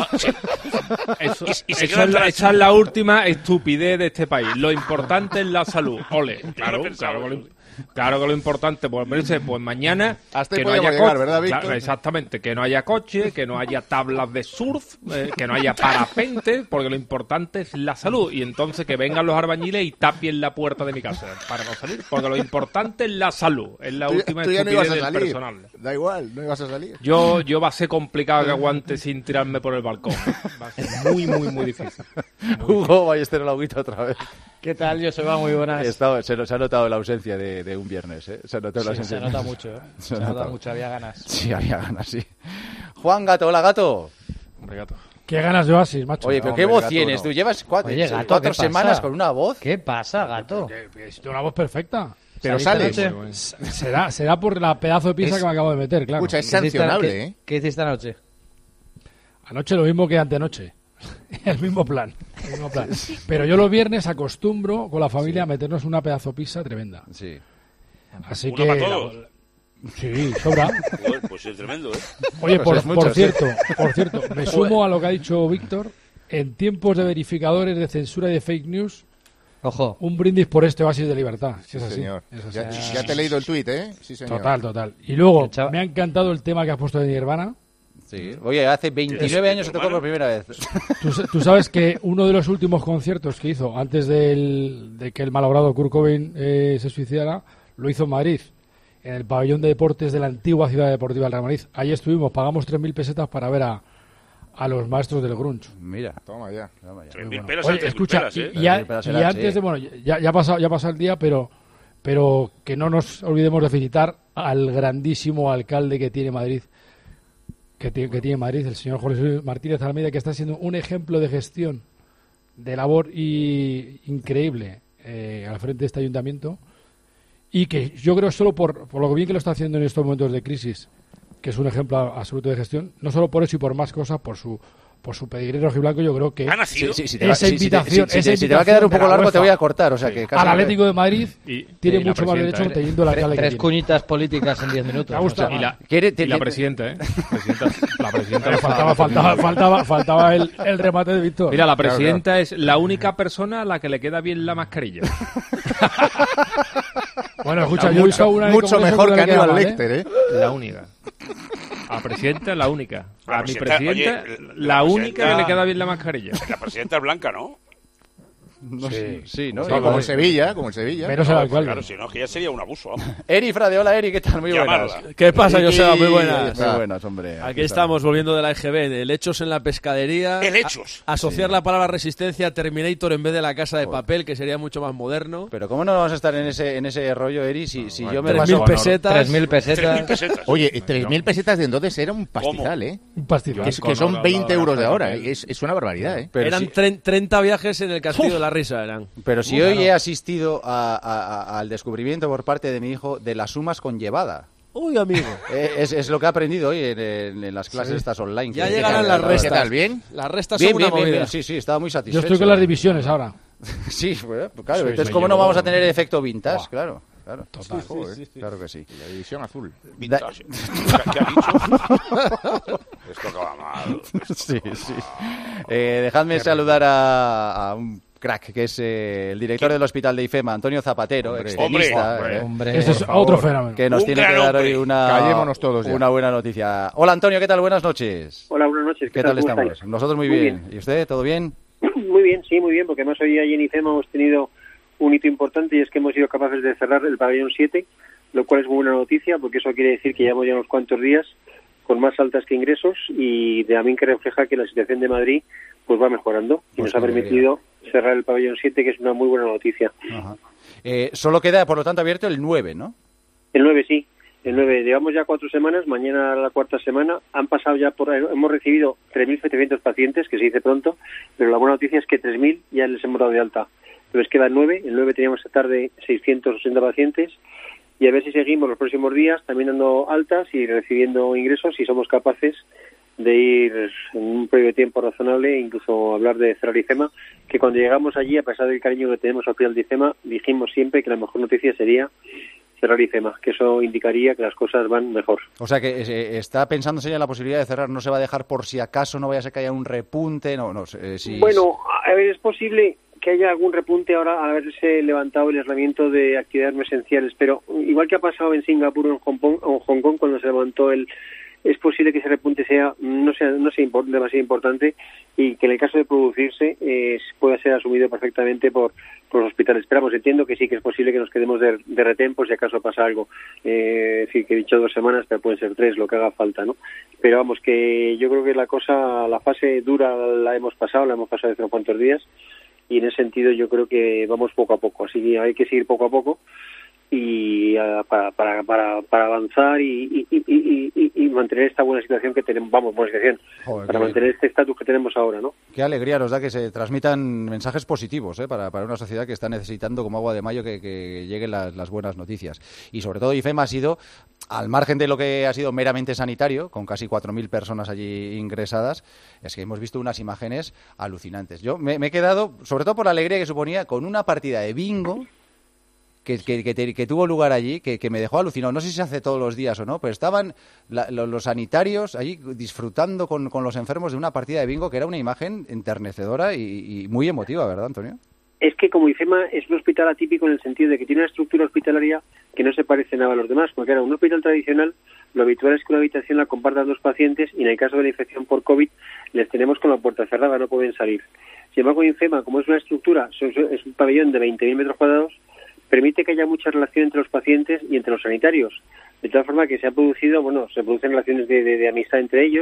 S6: Eso,
S5: Y- y se
S6: esa,
S5: quedan
S6: es la,
S5: tan-
S6: esa es la última estupidez de este país. Lo importante es la salud. ¡Ole!
S5: no
S6: Claro,
S5: pensaba
S6: claro, que
S5: eso.
S6: lo, claro que lo importante, pues, verse, pues mañana
S10: Hasta ahí
S6: que no
S10: podíamos
S6: haya
S10: llegar,
S6: co-
S10: ¿verdad, Víctor?
S6: Claro, exactamente, que no haya coche, que no haya tablas de surf, eh, que no haya parapente, porque lo importante es la salud. Y entonces que vengan los albañiles y tapien la puerta de mi casa para no salir, porque lo importante es la salud. Es la
S10: Tú ya-
S6: última
S10: tú ya no
S6: estupidez
S10: ibas a
S6: del
S10: salir.
S6: personal.
S10: Da igual, no ibas a salir.
S6: Yo, yo va a ser complicado que aguante sin tirarme por el balcón. Va a ser muy, muy, muy difícil.
S4: Hugo Ballester Lauguito otra vez.
S7: ¿Qué tal, Joseba? Muy buenas.
S4: Está- se, se ha notado la ausencia de, de un viernes, ¿eh? Se ha notado la
S7: Sí,
S4: ausencia
S7: se
S4: de-
S7: nota mucho, ¿eh?
S4: Se
S7: Se
S4: ha
S7: nota
S4: notado.
S7: mucho, había ganas.
S4: Sí, había ganas, sí. Juan Gato, hola Gato.
S6: Hombre, gato.
S8: Qué ganas de Oasis, macho.
S4: Oye, pero
S10: Hombre,
S4: qué voz
S10: Gato,
S4: tienes.
S10: no.
S4: Tú llevas cuatro,
S7: Oye, Gato,
S4: cuatro
S7: ¿qué pasa?
S4: semanas con una voz.
S7: ¿Qué pasa, gato?
S8: Que- que es una voz perfecta.
S10: Pero
S7: ¿Saliste
S10: sales.
S7: anoche?
S8: S- Será, será por la pedazo de pizza
S10: Es-
S8: que me acabo de meter, claro.
S10: Escucha, es
S7: ¿Qué hiciste-
S10: sancionable,
S7: qué-
S10: ¿eh?
S7: ¿Qué hiciste anoche?
S8: Anoche lo mismo que antenoche. El mismo plan. el mismo plan. Pero yo los viernes acostumbro con la familia a meternos una pedazo de pizza tremenda.
S4: Sí.
S8: Así
S5: ¿Una
S8: que.
S5: para todos?
S8: Sí, sobra.
S5: Joder, pues es tremendo, ¿eh?
S8: Oye,
S4: Pues
S8: por,
S4: es mucho,
S8: por
S4: sí.
S8: cierto, por cierto, me sumo a lo que ha dicho Víctor. En tiempos de verificadores de censura y de fake news,
S7: Ojo.
S8: un brindis por este Oasis de libertad.
S10: Sí,
S8: Es así,
S10: señor.
S8: es así.
S10: Ya, ya te he leído el tuit, ¿eh? Sí, señor.
S8: Total, total. Y luego,
S7: El chava-
S8: me ha encantado el tema que has puesto de Nirvana.
S4: Sí. Oye, hace veintinueve años se tocó por primera vez.
S8: Tú, sa- tú sabes que uno de los últimos conciertos que hizo antes del- de que el malogrado Kurt Cobain eh, se suicidara, lo hizo en Madrid, en el pabellón de deportes de la antigua ciudad deportiva del Real Madrid. Allí estuvimos, pagamos tres mil pesetas para ver a, a los maestros del grunge.
S4: Mira,
S10: toma ya.
S4: Toma ya.
S5: tres mil
S8: Bueno.
S5: pelas
S8: Oye,
S5: antes,
S8: escucha,
S5: pelas, ¿eh?
S8: y, y a-
S4: Tres mil pelas
S8: y
S4: eran,
S8: antes
S4: sí.
S8: de, bueno, ya, ya ha pasado, ya ha pasado el día, pero, pero que no nos olvidemos de felicitar al grandísimo alcalde que tiene Madrid, que, tiene- que tiene Madrid, el señor Jorge Luis Martínez Almeida, que está siendo un ejemplo de gestión, de labor y increíble eh, al frente de este ayuntamiento, y que yo creo solo por, por lo bien que lo está haciendo en estos momentos de crisis, que es un ejemplo absoluto de gestión, no solo por eso y por más cosas, por su por su pedigrí rojiblanco, yo creo que
S5: ¿Ha nacido?
S4: Sí, sí, si te va-
S8: esa
S4: si- si te-
S8: invitación,
S4: si- si
S8: esa
S4: te- si te va a quedar un
S8: invitación
S4: poco
S8: de la
S4: largo, te
S8: UEFA
S4: voy a cortar, o sea que casi-
S8: al Atlético de Madrid
S6: Y-
S8: tiene
S6: y la
S8: mucho más
S6: presidenta,
S8: derecho
S6: ¿eh?
S8: teniendo el alcalde que
S7: Tres
S8: tiene.
S7: cuñitas políticas en diez minutos.
S8: Me ha gustado.
S6: Y la,
S4: Quiere-
S6: y
S4: te-
S6: la
S4: te-
S6: presidenta, ¿eh? Presidenta- la presidenta
S8: Eh, faltaba, faltaba, faltaba, faltaba el, el remate de Víctor.
S6: Mira, la
S8: Claro,
S6: presidenta es la única persona a la que le queda bien la mascarilla.
S8: Bueno, escucha,
S6: La
S8: yo he
S6: mucho-
S8: usado una en el
S10: Mucho
S8: Congreso
S10: mejor
S8: no
S10: que
S8: le queda
S10: Aníbal
S8: mal, ¿eh?
S10: Lecter, ¿eh?
S6: La única. A la presidenta, la única.
S5: La
S6: A mi
S5: presidenta,
S6: presidenta,
S5: oye,
S6: la
S5: la
S6: única
S5: presidenta-
S6: que le queda bien la mascarilla.
S5: La presidenta es blanca, ¿no?
S4: No sé, sí, ¿no?
S10: Sí,
S4: Igual-
S10: como en Sevilla, como en Sevilla.
S8: Menos el
S5: No,
S8: alcalde.
S5: Claro, si no, que ya sería un abuso. vamos.
S4: Eri Frade, hola Eri, ¿qué tal? Muy
S5: Llamarla.
S4: buenas.
S9: ¿Qué pasa, Joseba? Muy
S10: Ahí
S9: buenas.
S10: está.
S4: Muy buenas, hombre.
S9: Aquí estamos volviendo de la E G B, el hechos en la pescadería.
S5: Helechos.
S9: A- asociar la palabra resistencia a Terminator en vez de la casa de papel, que sería mucho más moderno.
S4: Pero ¿cómo no vamos a estar en ese en ese rollo, Eri? Si, si yo me
S9: Tres
S4: paso...
S9: mil pesetas.
S7: Tres mil
S5: Tres mil
S7: pesetas.
S5: pesetas.
S10: Oye, tres mil pesetas de entonces era un pastizal, ¿eh?
S8: Un pastizal.
S10: Que, es- que
S6: Con
S10: son
S6: hora,
S10: veinte
S6: hora,
S10: euros de
S6: hora,
S10: ahora.
S6: papel.
S10: ¿eh? Es, es una barbaridad, ¿eh?
S4: Pero
S9: Eran
S4: si,
S9: tre- treinta viajes en el Castillo de la Risa, eran.
S4: pero si hoy he asistido a- a- a- al descubrimiento por parte de mi hijo de las sumas con llevada.
S9: Uy, amigo.
S4: Eh, Es, es lo que he aprendido hoy en, en- en las clases estas online.
S9: Ya
S4: que-
S9: llegarán
S4: que-
S9: las
S4: que-
S9: restas.
S10: ¿Qué tal? ¿Bien?
S9: Las restas
S4: Bien,
S9: son una
S4: bien, bien,
S9: movida.
S4: bien. Sí, sí, estaba muy
S8: Yo
S4: satisfecho.
S8: estoy con las divisiones ahora.
S4: Sí, pues, claro.
S10: Sí,
S4: Entonces,
S10: me
S4: ¿cómo no
S10: llevó-
S4: vamos a tener efecto vintage?
S10: Buah.
S4: Claro, claro.
S10: Total.
S4: Sí, joder, claro que sí.
S10: La división azul.
S5: Vintage. ¿Qué, qué ha dicho? Esto acaba mal.
S4: Sí, sí. Eh, dejadme saludar a, a un crack, que es eh, el director del Hospital de IFEMA, Antonio Zapatero,
S10: Hombre.
S4: extenista,
S5: Hombre,
S4: eh,
S7: Hombre,
S8: Ese es
S10: por favor.
S8: otro fenómeno.
S4: que nos
S5: Un
S4: tiene
S5: gran
S4: que dar
S5: hombre.
S4: hoy una,
S10: Callémonos todos ya.
S4: una buena noticia. Hola Antonio, ¿qué tal? Buenas noches.
S11: Hola, buenas noches.
S4: ¿Qué tal
S11: ¿Cómo
S4: estamos?
S11: estáis?
S4: Nosotros muy,
S11: Muy
S4: bien.
S11: bien.
S4: ¿Y usted? ¿Todo bien?
S11: Muy bien, sí, muy bien, porque además hoy allí en IFEMA hemos tenido un hito importante y es que hemos sido capaces de cerrar el pabellón siete, lo cual es muy buena noticia porque eso quiere decir que llevamos ya unos cuantos días con más altas que ingresos y también que refleja que la situación de Madrid pues va mejorando y
S4: Pues
S11: nos ha
S4: qué
S11: permitido cerrar el pabellón siete, que es una muy buena noticia.
S4: Ajá. Eh, solo queda, por lo tanto, abierto el nueve, ¿no?
S11: El nueve sí, el nueve. Llevamos ya cuatro semanas, mañana la cuarta semana. Han pasado ya por, hemos recibido tres mil setecientos pacientes, que se dice pronto, pero la buena noticia es que tres mil ya les hemos dado de alta. Entonces queda el nueve, el nueve teníamos esta tarde seiscientos ochenta pacientes y a ver si seguimos los próximos días también dando altas y recibiendo ingresos y somos capaces de ir en un periodo de tiempo razonable, incluso hablar de cerrar IFEMA, que cuando llegamos allí, a pesar del cariño que tenemos al hospital de IFEMA, dijimos siempre que la mejor noticia sería cerrar IFEMA, que eso indicaría que las cosas van mejor.
S4: O sea que eh, está pensándose ya en la posibilidad de cerrar, no se va a dejar por si acaso no vaya a ser que haya un repunte, no, no, eh, si...
S11: Bueno, a ver, es posible que haya algún repunte ahora al haberse levantado el aislamiento de actividades no esenciales, pero igual que ha pasado en Singapur o en Hong Kong, o en Hong Kong cuando se levantó el... es posible que ese repunte sea no sea no sea import- demasiado importante y que en el caso de producirse eh, pueda ser asumido perfectamente por, por los hospitales. Esperamos, entiendo que sí que es posible que nos quedemos de, de retén por si acaso pasa algo. Eh, es decir, que he dicho dos semanas, pero pueden ser tres, lo que haga falta, ¿no? Pero vamos, que yo creo que la cosa, la fase dura la hemos pasado, la hemos pasado hace unos cuantos días y en ese sentido yo creo que vamos poco a poco. Así que hay que seguir poco a poco y uh, para, para, para, para avanzar y, y, y, y, y mantener esta buena situación que tenemos, vamos, buena situación,
S4: Joder,
S11: para
S4: qué
S11: mantener este estatus que tenemos ahora, ¿no?
S4: Qué alegría nos da que se transmitan mensajes positivos ¿eh? para, para una sociedad que está necesitando como agua de mayo que, que lleguen las, las buenas noticias. Y sobre todo IFEMA ha sido, al margen de lo que ha sido meramente sanitario, con casi cuatro mil personas allí ingresadas, es que hemos visto unas imágenes alucinantes. Yo me, me he quedado, sobre todo por la alegría que suponía, con una partida de bingo que, que, que, te, que tuvo lugar allí, que, que me dejó alucinado. No sé si se hace todos los días o no, pero estaban la, los, los sanitarios allí disfrutando con, con los enfermos de una partida de bingo que era una imagen enternecedora y, y muy emotiva, ¿verdad, Antonio?
S11: Es que como IFEMA es un hospital atípico en el sentido de que tiene una estructura hospitalaria que no se parece nada a los demás, porque era un hospital tradicional, lo habitual es que una habitación la compartan dos pacientes y en el caso de la infección por COVID les tenemos con la puerta cerrada, no pueden salir. Sin embargo, IFEMA, como es una estructura, es un pabellón de veinte mil metros cuadrados, permite que haya mucha relación entre los pacientes y entre los sanitarios. De tal forma que se ha producido, bueno, se producen relaciones de, de, de amistad entre ellos,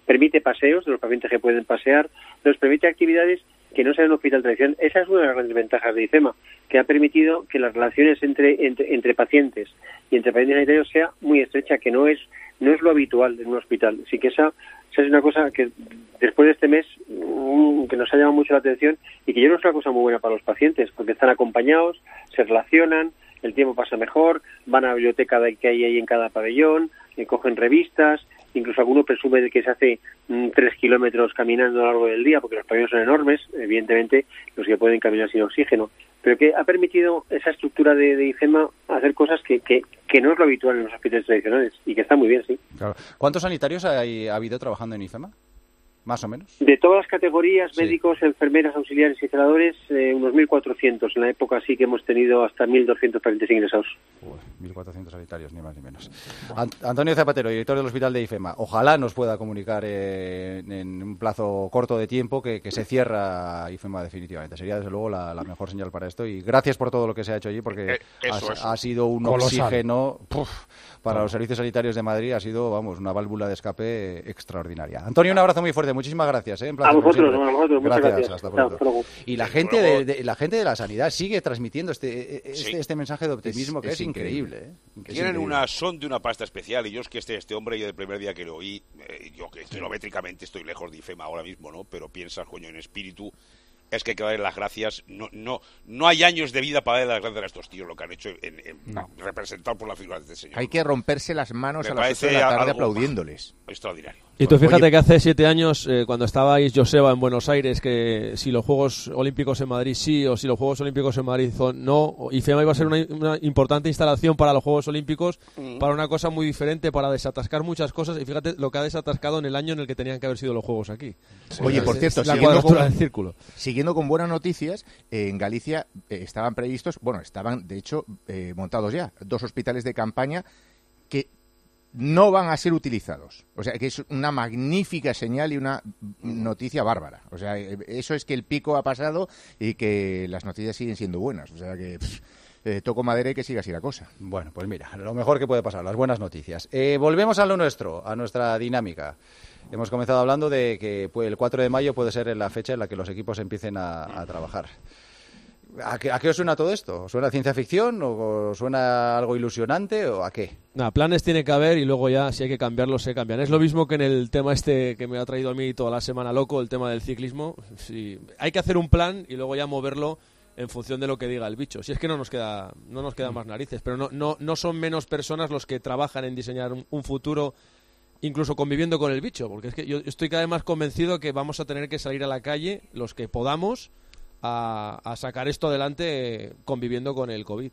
S11: permite paseos de los pacientes que pueden pasear, nos permite actividades que no sean un hospital tradicional. Esa es una de las grandes ventajas de IFEMA, que ha permitido que las relaciones entre, entre, entre pacientes y entre pacientes sanitarios sea muy estrecha, que no es no es lo habitual en un hospital. Así que esa, esa es una cosa que después de este mes um, que nos ha llamado mucho la atención y que yo creo que es una cosa muy buena para los pacientes, porque están acompañados, se relacionan, el tiempo pasa mejor, van a la biblioteca que hay ahí en cada pabellón, eh, cogen revistas, incluso alguno presume de que se hace mm, tres kilómetros caminando a lo largo del día, porque los pabellones son enormes, evidentemente los que pueden caminar sin oxígeno, pero que ha permitido esa estructura de, de IFEMA hacer cosas que, que, que no es lo habitual en los hospitales tradicionales y que está muy bien, sí.
S4: Claro. ¿Cuántos sanitarios hay, ha habido trabajando en IFEMA? Más o menos.
S11: De todas las categorías,
S4: sí.
S11: Médicos, enfermeras, auxiliares y celadores, eh, unos mil cuatrocientos. En la época sí que hemos tenido hasta mil doscientos cuarenta y cinco ingresados.
S4: Uy, mil cuatrocientos sanitarios, ni más ni menos. Ant- Antonio Zapatero, director del Hospital de IFEMA. Ojalá nos pueda comunicar eh, en un plazo corto de tiempo que, que se cierra IFEMA definitivamente. Sería, desde luego, la, la mejor señal para esto. Y gracias por todo lo que se ha hecho allí, porque
S5: eh, eso,
S4: ha,
S5: eso.
S4: ha sido un
S8: Colosal.
S4: oxígeno puf, para los servicios sanitarios de Madrid. Ha sido, vamos, una válvula de escape extraordinaria. Antonio, un abrazo muy fuerte. Muchísimas gracias. ¿eh?
S11: A vosotros, a vosotros, muchas gracias.
S4: Hasta pronto.
S11: Hasta luego.
S4: Y la gente de, de la gente de la sanidad sigue transmitiendo este este,
S5: Sí.
S4: este mensaje de optimismo
S10: Es-
S4: que es,
S10: es
S4: increíble.
S10: increíble.
S4: ¿eh? Es
S5: Tienen
S4: increíble.
S5: una son de una pasta especial y yo es que este este hombre, yo del primer día que lo oí, eh, yo que kilométricamente estoy lejos de IFEMA ahora mismo, ¿no? Pero piensas, coño, en espíritu, es que hay que darle las gracias. No no no hay años de vida para darle las gracias a estos tíos, lo que han hecho en, en
S10: No.
S5: representado por la figura de este señor.
S10: Hay que romperse las manos
S5: Me
S10: a las ocho de
S5: parece
S10: la tarde
S5: algo
S10: aplaudiéndoles.
S5: extraordinario.
S9: Y tú fíjate
S10: Oye,
S9: que hace siete años, eh, cuando estabais Joseba en Buenos Aires, que si los Juegos Olímpicos en Madrid sí o si los Juegos Olímpicos en Madrid son no, IFEMA iba a ser una, una importante instalación para los Juegos Olímpicos,
S5: Mm.
S9: para una cosa muy diferente, para desatascar muchas cosas, y fíjate lo que ha desatascado en el año en el que tenían que haber sido los Juegos aquí.
S10: Oye,
S9: Es-
S10: por
S9: es
S10: cierto,
S9: la
S10: siguiendo
S9: cuadratura
S10: con-
S9: del círculo.
S10: Siguiendo con buenas noticias, eh, en Galicia eh, estaban previstos, bueno, estaban de hecho eh, montados ya, dos hospitales de campaña que no van a ser utilizados. O sea, que es una magnífica señal y una noticia bárbara. O sea, eh, eso es que el pico ha pasado y que las noticias siguen siendo buenas. O sea, que pff, eh, toco madera y que siga así la cosa.
S4: Bueno, pues mira, lo mejor que puede pasar, las buenas noticias. Eh, volvemos a lo nuestro, a nuestra dinámica. Hemos comenzado hablando de que pues, el cuatro de mayo puede ser la fecha en la que los equipos empiecen a, a trabajar. ¿A qué, ¿A qué os suena todo esto? ¿Os suena ciencia ficción o os suena algo ilusionante o a qué?
S9: Nada, planes tiene que haber y luego ya si hay que cambiarlos se cambian. Es lo mismo que en el tema este que me ha traído a mí toda la semana loco, el tema del ciclismo. Si hay que hacer un plan y luego ya moverlo en función de lo que diga el bicho. Si es que no nos queda no nos quedan más narices, pero no no no son menos personas los que trabajan en diseñar un, un futuro incluso conviviendo con el bicho, porque es que yo estoy cada vez más convencido que vamos a tener que salir a la calle los que podamos a, a sacar esto adelante conviviendo con el COVID.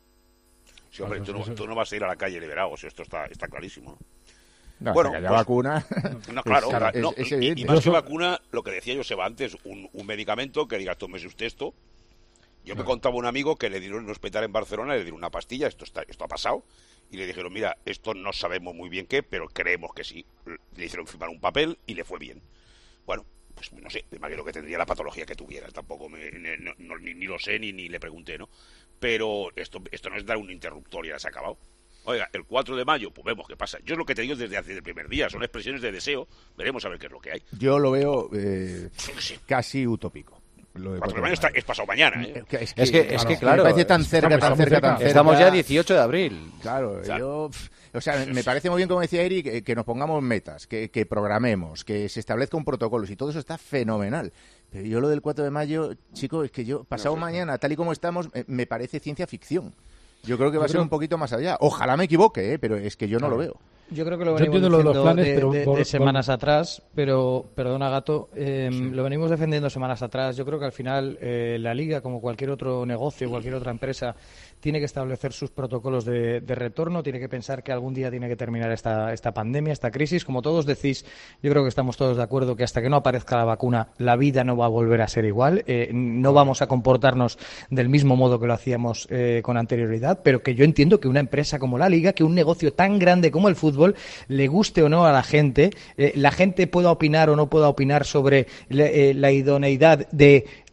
S5: Sí, hombre, tú no, tú no vas a ir a la calle liberados, esto está, está clarísimo. ¿no?
S10: No,
S5: Bueno,
S10: hasta que haya
S5: pues-
S10: vacuna.
S5: No, claro,
S10: es-
S5: claro,
S10: es-
S5: no,
S10: es
S5: y-
S10: evidente.
S5: y, más que vacuna, lo que decía Joseba antes, un, un medicamento que diga, tómese usted esto. Yo me contaba un amigo que le dieron en un hospital en Barcelona, le dieron una pastilla, esto está, esto ha pasado, y le dijeron, mira, esto no sabemos muy bien qué, pero creemos que sí. Le hicieron firmar un papel y le fue bien. Bueno, pues no sé, me imagino que tendría la patología que tuviera, tampoco me, no, no, ni, ni lo sé ni, ni le pregunté, ¿no? Pero esto, esto no es dar un interruptor y ya se ha acabado. Oiga, el cuatro de mayo, pues vemos qué pasa. Yo es lo que te digo desde hace el primer día, son expresiones de deseo, veremos a ver qué es lo que hay.
S10: Yo lo veo eh, casi utópico. Lo de
S5: cuatro de mayo está, es pasado mañana, ¿eh?
S10: Es
S4: Es que, es que claro,
S10: me parece tan cerca, tan cerca, tan cerca.
S4: Estamos ya dieciocho de abril.
S10: Claro, yo, pf, o sea, me parece muy bien, como decía Eric, que, que nos pongamos metas, que, que programemos, que se establezca un protocolo, y todo eso está fenomenal. Pero yo lo del cuatro de mayo, chico, es que yo, pasado
S5: No sé.
S10: mañana, tal y como estamos, me, me parece ciencia ficción. Yo creo que va
S8: Yo
S10: a ser
S8: creo-
S10: un poquito más allá. Ojalá me equivoque, ¿eh? Pero es que yo no lo veo.
S7: Yo creo que lo
S8: Yo
S7: venimos
S8: entiendo lo de los
S7: diciendo
S8: planes,
S7: de,
S8: pero
S7: de-
S8: por-
S7: de semanas atrás, pero perdona Gato, eh, lo venimos defendiendo semanas atrás. Yo creo que al final eh, la Liga, como cualquier otro negocio, cualquier otra empresa, tiene que establecer sus protocolos de, de retorno, tiene que pensar que algún día tiene que terminar esta, esta pandemia, esta crisis. Como todos decís, yo creo que estamos todos de acuerdo que hasta que no aparezca la vacuna, la vida no va a volver a ser igual. Eh, no vamos a comportarnos del mismo modo que lo hacíamos eh, con anterioridad, pero que yo entiendo que una empresa como la Liga, que un negocio tan grande como el fútbol, le guste o no a la gente, eh, la gente pueda opinar o no pueda opinar sobre la, eh, la idoneidad de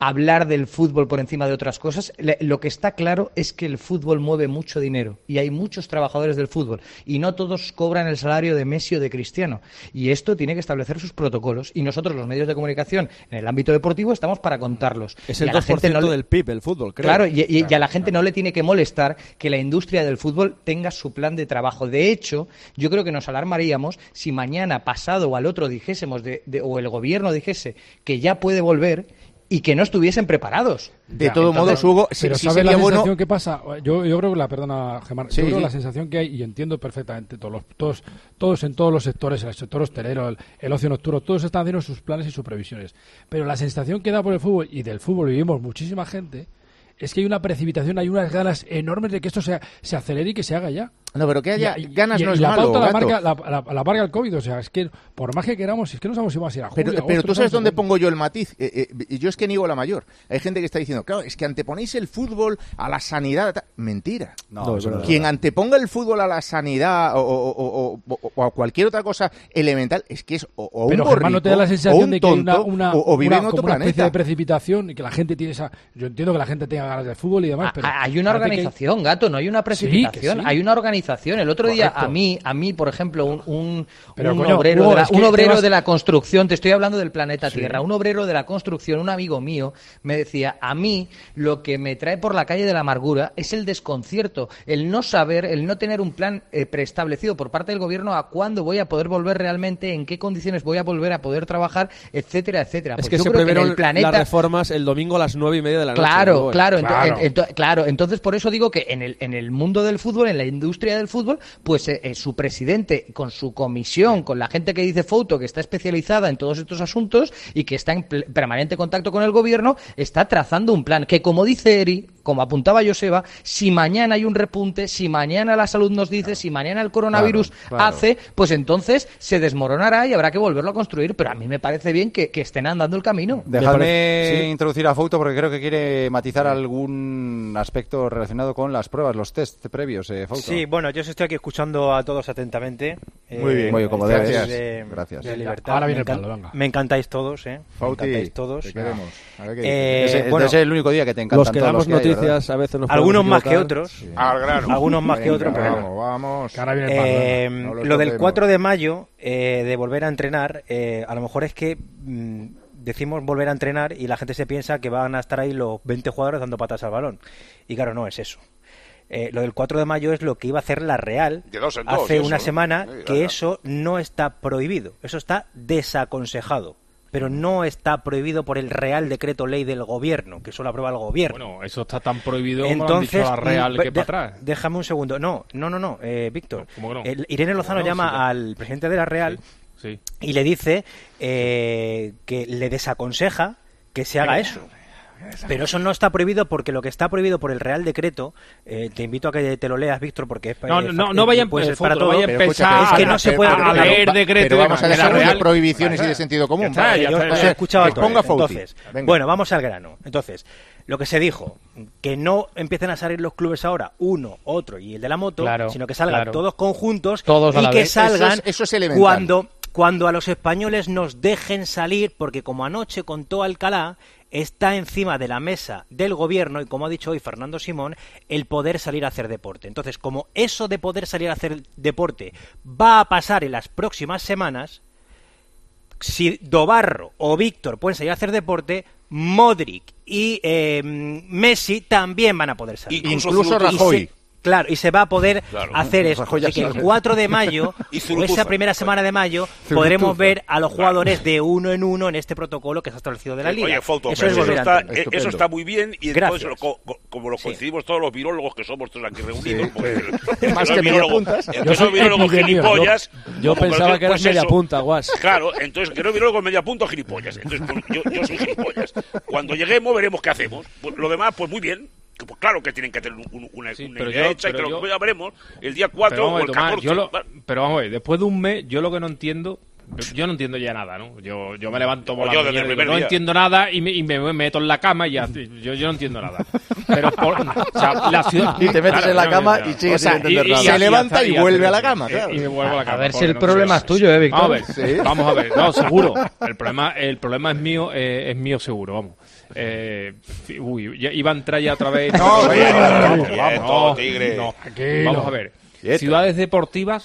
S7: hablar del fútbol por encima de otras cosas. Le, lo que está claro es que el fútbol mueve mucho dinero y hay muchos trabajadores del fútbol y no todos cobran el salario de Messi o de Cristiano. Y esto tiene que establecer sus protocolos y nosotros, los medios de comunicación, en el ámbito deportivo, estamos para contarlos.
S9: Es el
S7: y a la
S9: dos por ciento
S7: gente no le...
S9: del P I B, el fútbol, creo.
S7: Claro, y, y, y a la gente no le tiene que molestar que la industria del fútbol tenga su plan de trabajo. De hecho, yo creo que nos alarmaríamos si mañana, pasado o al otro dijésemos, de, de, o el gobierno dijese que ya puede volver y que no estuviesen preparados.
S10: De ya, todo modo, Hugo,
S8: pero
S10: sí,
S8: ¿sabes
S10: sí
S8: la sensación
S10: bueno...
S8: que pasa? Yo, yo creo que la, perdona, Gemar,
S10: sí,
S8: yo creo
S10: sí.
S8: la sensación que hay, y entiendo perfectamente, todos, los, todos, todos en todos los sectores, el sector hostelero, el, el ocio nocturno, todos están haciendo sus planes y sus previsiones. Pero la sensación que da por el fútbol, y del fútbol vivimos muchísima gente, es que hay una precipitación, hay unas ganas enormes de que esto se, se acelere y que se haga ya.
S10: No, pero que haya
S8: y,
S10: ganas
S8: y,
S10: no
S8: y
S10: es
S8: la
S10: malo,
S8: pauta la
S10: gato.
S8: marca, la, la, la marca el COVID, o sea, es que por más que queramos, es que no sabemos si vamos a ir a julio,
S10: Pero,
S8: agosto,
S10: pero tú
S8: no
S10: sabes
S8: sabemos
S10: dónde pongo yo el matiz. Eh, eh, yo es que niego la mayor. Hay gente que está diciendo, claro, es que anteponéis el fútbol a la sanidad. Ta... Mentira.
S4: No,
S10: no,
S4: eso no
S10: Quien
S4: es
S10: anteponga el fútbol a la sanidad o, o, o, o, o a cualquier otra cosa elemental, es que es o, o
S8: pero
S10: un borrico,
S8: Germán, ¿no te da la
S10: o
S8: sensación
S10: un
S8: de que hay
S10: tonto,
S8: una, una,
S10: o, o vive
S8: una,
S10: en otro
S8: como una especie
S10: planeta?
S8: de precipitación y que la gente tiene esa... Yo entiendo que la gente tenga ganas de fútbol y demás, pero...
S7: Hay una organización, hay... Gato, no hay una precipitación, sí, sí. Hay una organización. El otro Correcto. día, a mí, a mí, por ejemplo, un, un,
S8: pero,
S7: un
S8: coño,
S7: obrero,
S8: Hugo,
S7: de la,
S8: es que
S7: un obrero
S8: vas...
S7: de la construcción, te estoy hablando del planeta
S8: sí.
S7: Tierra, un obrero de la construcción, un amigo mío, me decía, a mí lo que me trae por la calle de la amargura es el desconcierto, el no saber, el no tener un plan eh, preestablecido por parte del gobierno a cuándo voy a poder volver realmente, en qué condiciones voy a volver a poder trabajar, etcétera, etcétera.
S9: Es
S7: pues
S9: que
S7: yo
S9: se
S7: creo
S9: previeron
S7: que en el planeta...
S9: las reformas el domingo a las nueve y media de la noche.
S7: Claro, claro,
S9: claro.
S7: Ent ent claro. Entonces, por eso digo que en el, en el mundo del fútbol, en la industria del fútbol, pues eh, eh, su presidente, con su comisión, con la gente que dice foto, que está especializada en todos estos asuntos y que está en permanente contacto con el gobierno, está trazando un plan que, como dice Eri, como apuntaba Joseba, si mañana hay un repunte, si mañana la salud nos dice, claro. si mañana el coronavirus claro, claro. hace, pues entonces se desmoronará y habrá que volverlo a construir. Pero a mí me parece bien que, que estén andando el camino.
S4: Dejadme
S7: sí.
S4: introducir a Fouto porque creo que quiere matizar algún aspecto relacionado con las pruebas, los test previos. Eh, Fouto.
S12: Sí, bueno, yo estoy aquí escuchando a todos atentamente.
S4: Muy bien,
S12: eh,
S4: muy bien, como debes.
S12: De,
S4: Gracias.
S12: De libertad.
S8: Ahora viene
S12: me,
S8: el palo, venga.
S12: me encantáis todos, ¿eh?
S10: Fauti,
S12: me encantáis todos.
S10: te queremos. A ver qué
S12: eh,
S4: ese,
S12: bueno,
S4: es el único día que te encantan
S9: los que
S4: todos
S9: damos
S4: los que
S9: noticias
S4: hay,
S9: a veces nos
S12: algunos más que
S9: equivocar.
S12: otros.
S10: Sí.
S5: Al grano.
S12: Algunos más
S10: Venga,
S12: que otros, pero
S10: vamos, vamos.
S8: Que ahora viene el palo,
S12: eh,
S10: no lo
S12: lo del
S10: toquemos.
S12: cuatro de mayo, eh, de volver a entrenar, eh, a lo mejor es que mmm, decimos volver a entrenar y la gente se piensa que van a estar ahí los veinte jugadores dando patas al balón. Y claro, no es eso. Eh, lo del cuatro de mayo es lo que iba a hacer la Real
S5: de dos en dos,
S12: hace
S5: eso,
S12: una
S5: ¿no?
S12: semana,
S5: Sí,
S12: que eso no está prohibido, eso está desaconsejado, pero no está prohibido por el Real Decreto Ley del Gobierno, que eso lo aprueba el Gobierno.
S6: Bueno, eso está tan prohibido
S12: Entonces,
S6: como lo han dicho la Real que
S12: de,
S6: para atrás.
S12: Déjame un segundo. No, no, no, no, eh, Víctor.
S6: ¿Cómo que no?
S12: El, Irene Lozano
S6: ¿Cómo no?
S12: llama
S6: Sí,
S12: al presidente de la Real
S6: sí, sí.
S12: y le dice eh, que le desaconseja que se haga eso. Pero eso no está prohibido porque lo que está prohibido por el Real Decreto, eh, te invito a que te lo leas, Víctor, porque es
S6: No,
S12: eh,
S6: no, no vayan
S12: pues,
S6: eh,
S12: para todo.
S6: vaya a empezar
S12: es que no se puede
S6: a, a leer
S10: pero,
S6: decreto
S10: pero vamos a
S6: de la
S10: dejar de
S6: Real.
S10: prohibiciones y de sentido común.
S12: Está, yo os he escuchado a todos.
S10: Ponga Fauti.
S12: Entonces, bueno, vamos al grano. Entonces, lo que se dijo, que no empiecen a salir los clubes ahora, uno, otro y el de la moto,
S7: claro,
S12: sino que salgan
S7: claro.
S12: todos conjuntos
S7: todos
S12: y que
S7: vez.
S12: salgan
S10: eso es, eso es elemental.
S12: cuando, cuando a los españoles nos dejen salir, porque como anoche contó Alcalá, está encima de la mesa del gobierno y, como ha dicho hoy Fernando Simón, el poder salir a hacer deporte. Entonces, como eso de poder salir a hacer deporte va a pasar en las próximas semanas, si Dobarro o Víctor pueden salir a hacer deporte, Modric y eh, Messi también van a poder salir.
S10: Incluso, Incluso Rajoy.
S12: Claro, y se va a poder
S5: claro.
S12: hacer eso. De que el cuatro de mayo, o esa primera semana de mayo, podremos ver a los jugadores de uno en uno en este protocolo que se ha establecido de la Liga.
S5: Oye, Fauto,
S12: eso, es
S5: eso, está,
S12: eh,
S5: eso está muy bien y entonces,
S12: Gracias.
S5: co, co, como lo coincidimos sí. todos los virólogos que somos todos aquí reunidos,
S10: sí.
S5: pues,
S10: sí.
S5: el,
S10: más
S5: el
S10: que media
S5: virólogo,
S10: puntas.
S5: el que no es virólogo gilipollas.
S9: Yo, yo pensaba que eras
S5: pues
S9: media
S5: eso,
S9: punta, guas.
S5: Claro, entonces que no es virólogo media punta o gilipollas. Entonces pues, yo, yo soy gilipollas. Cuando lleguemos veremos qué hacemos. Pues, lo demás, pues muy bien. Pues claro que tienen que tener un, una,
S6: sí,
S5: una
S6: pero
S5: idea
S6: yo,
S5: hecha y que
S6: yo,
S5: lo ya veremos el día cuatro
S6: pero
S5: o el
S6: Tomás,
S5: catorce.
S6: Yo lo, pero vamos a ver, después de un mes, yo lo que no entiendo, Yo no entiendo ya nada, ¿no? Yo, yo me levanto por la
S5: Yo
S6: mañana
S5: desde el
S6: y digo,
S5: primer
S6: no
S5: día.
S6: entiendo nada y me, y me meto en la cama y ya. Yo, yo no entiendo nada. Pero por, o sea, la ciudad...
S4: Y te metes
S6: Claro,
S4: en la
S6: yo no
S4: cama
S6: entiendo.
S4: y sigues sin entender nada.
S10: se
S6: así
S10: levanta
S6: hasta-
S10: y
S6: hasta-
S10: vuelve a la
S6: y-
S10: cama,
S6: y-
S10: claro.
S6: Y me vuelvo a la cama.
S7: A ver si
S6: porque
S7: el
S6: no
S7: problema
S6: sé.
S7: es tuyo, ¿eh, Víctor?
S6: Vamos a ver,
S10: Sí.
S6: vamos a ver. No, seguro. El problema, el problema es mío, eh, es mío seguro, vamos. Eh, uy, ya iba a entrar ya otra vez.
S5: No,
S6: vamos,
S5: quieto,
S6: vamos,
S5: quieto,
S6: vamos,
S5: tigre.
S6: no.
S8: Tranquilo.
S6: Vamos a ver.
S5: Quieto.
S6: Ciudades deportivas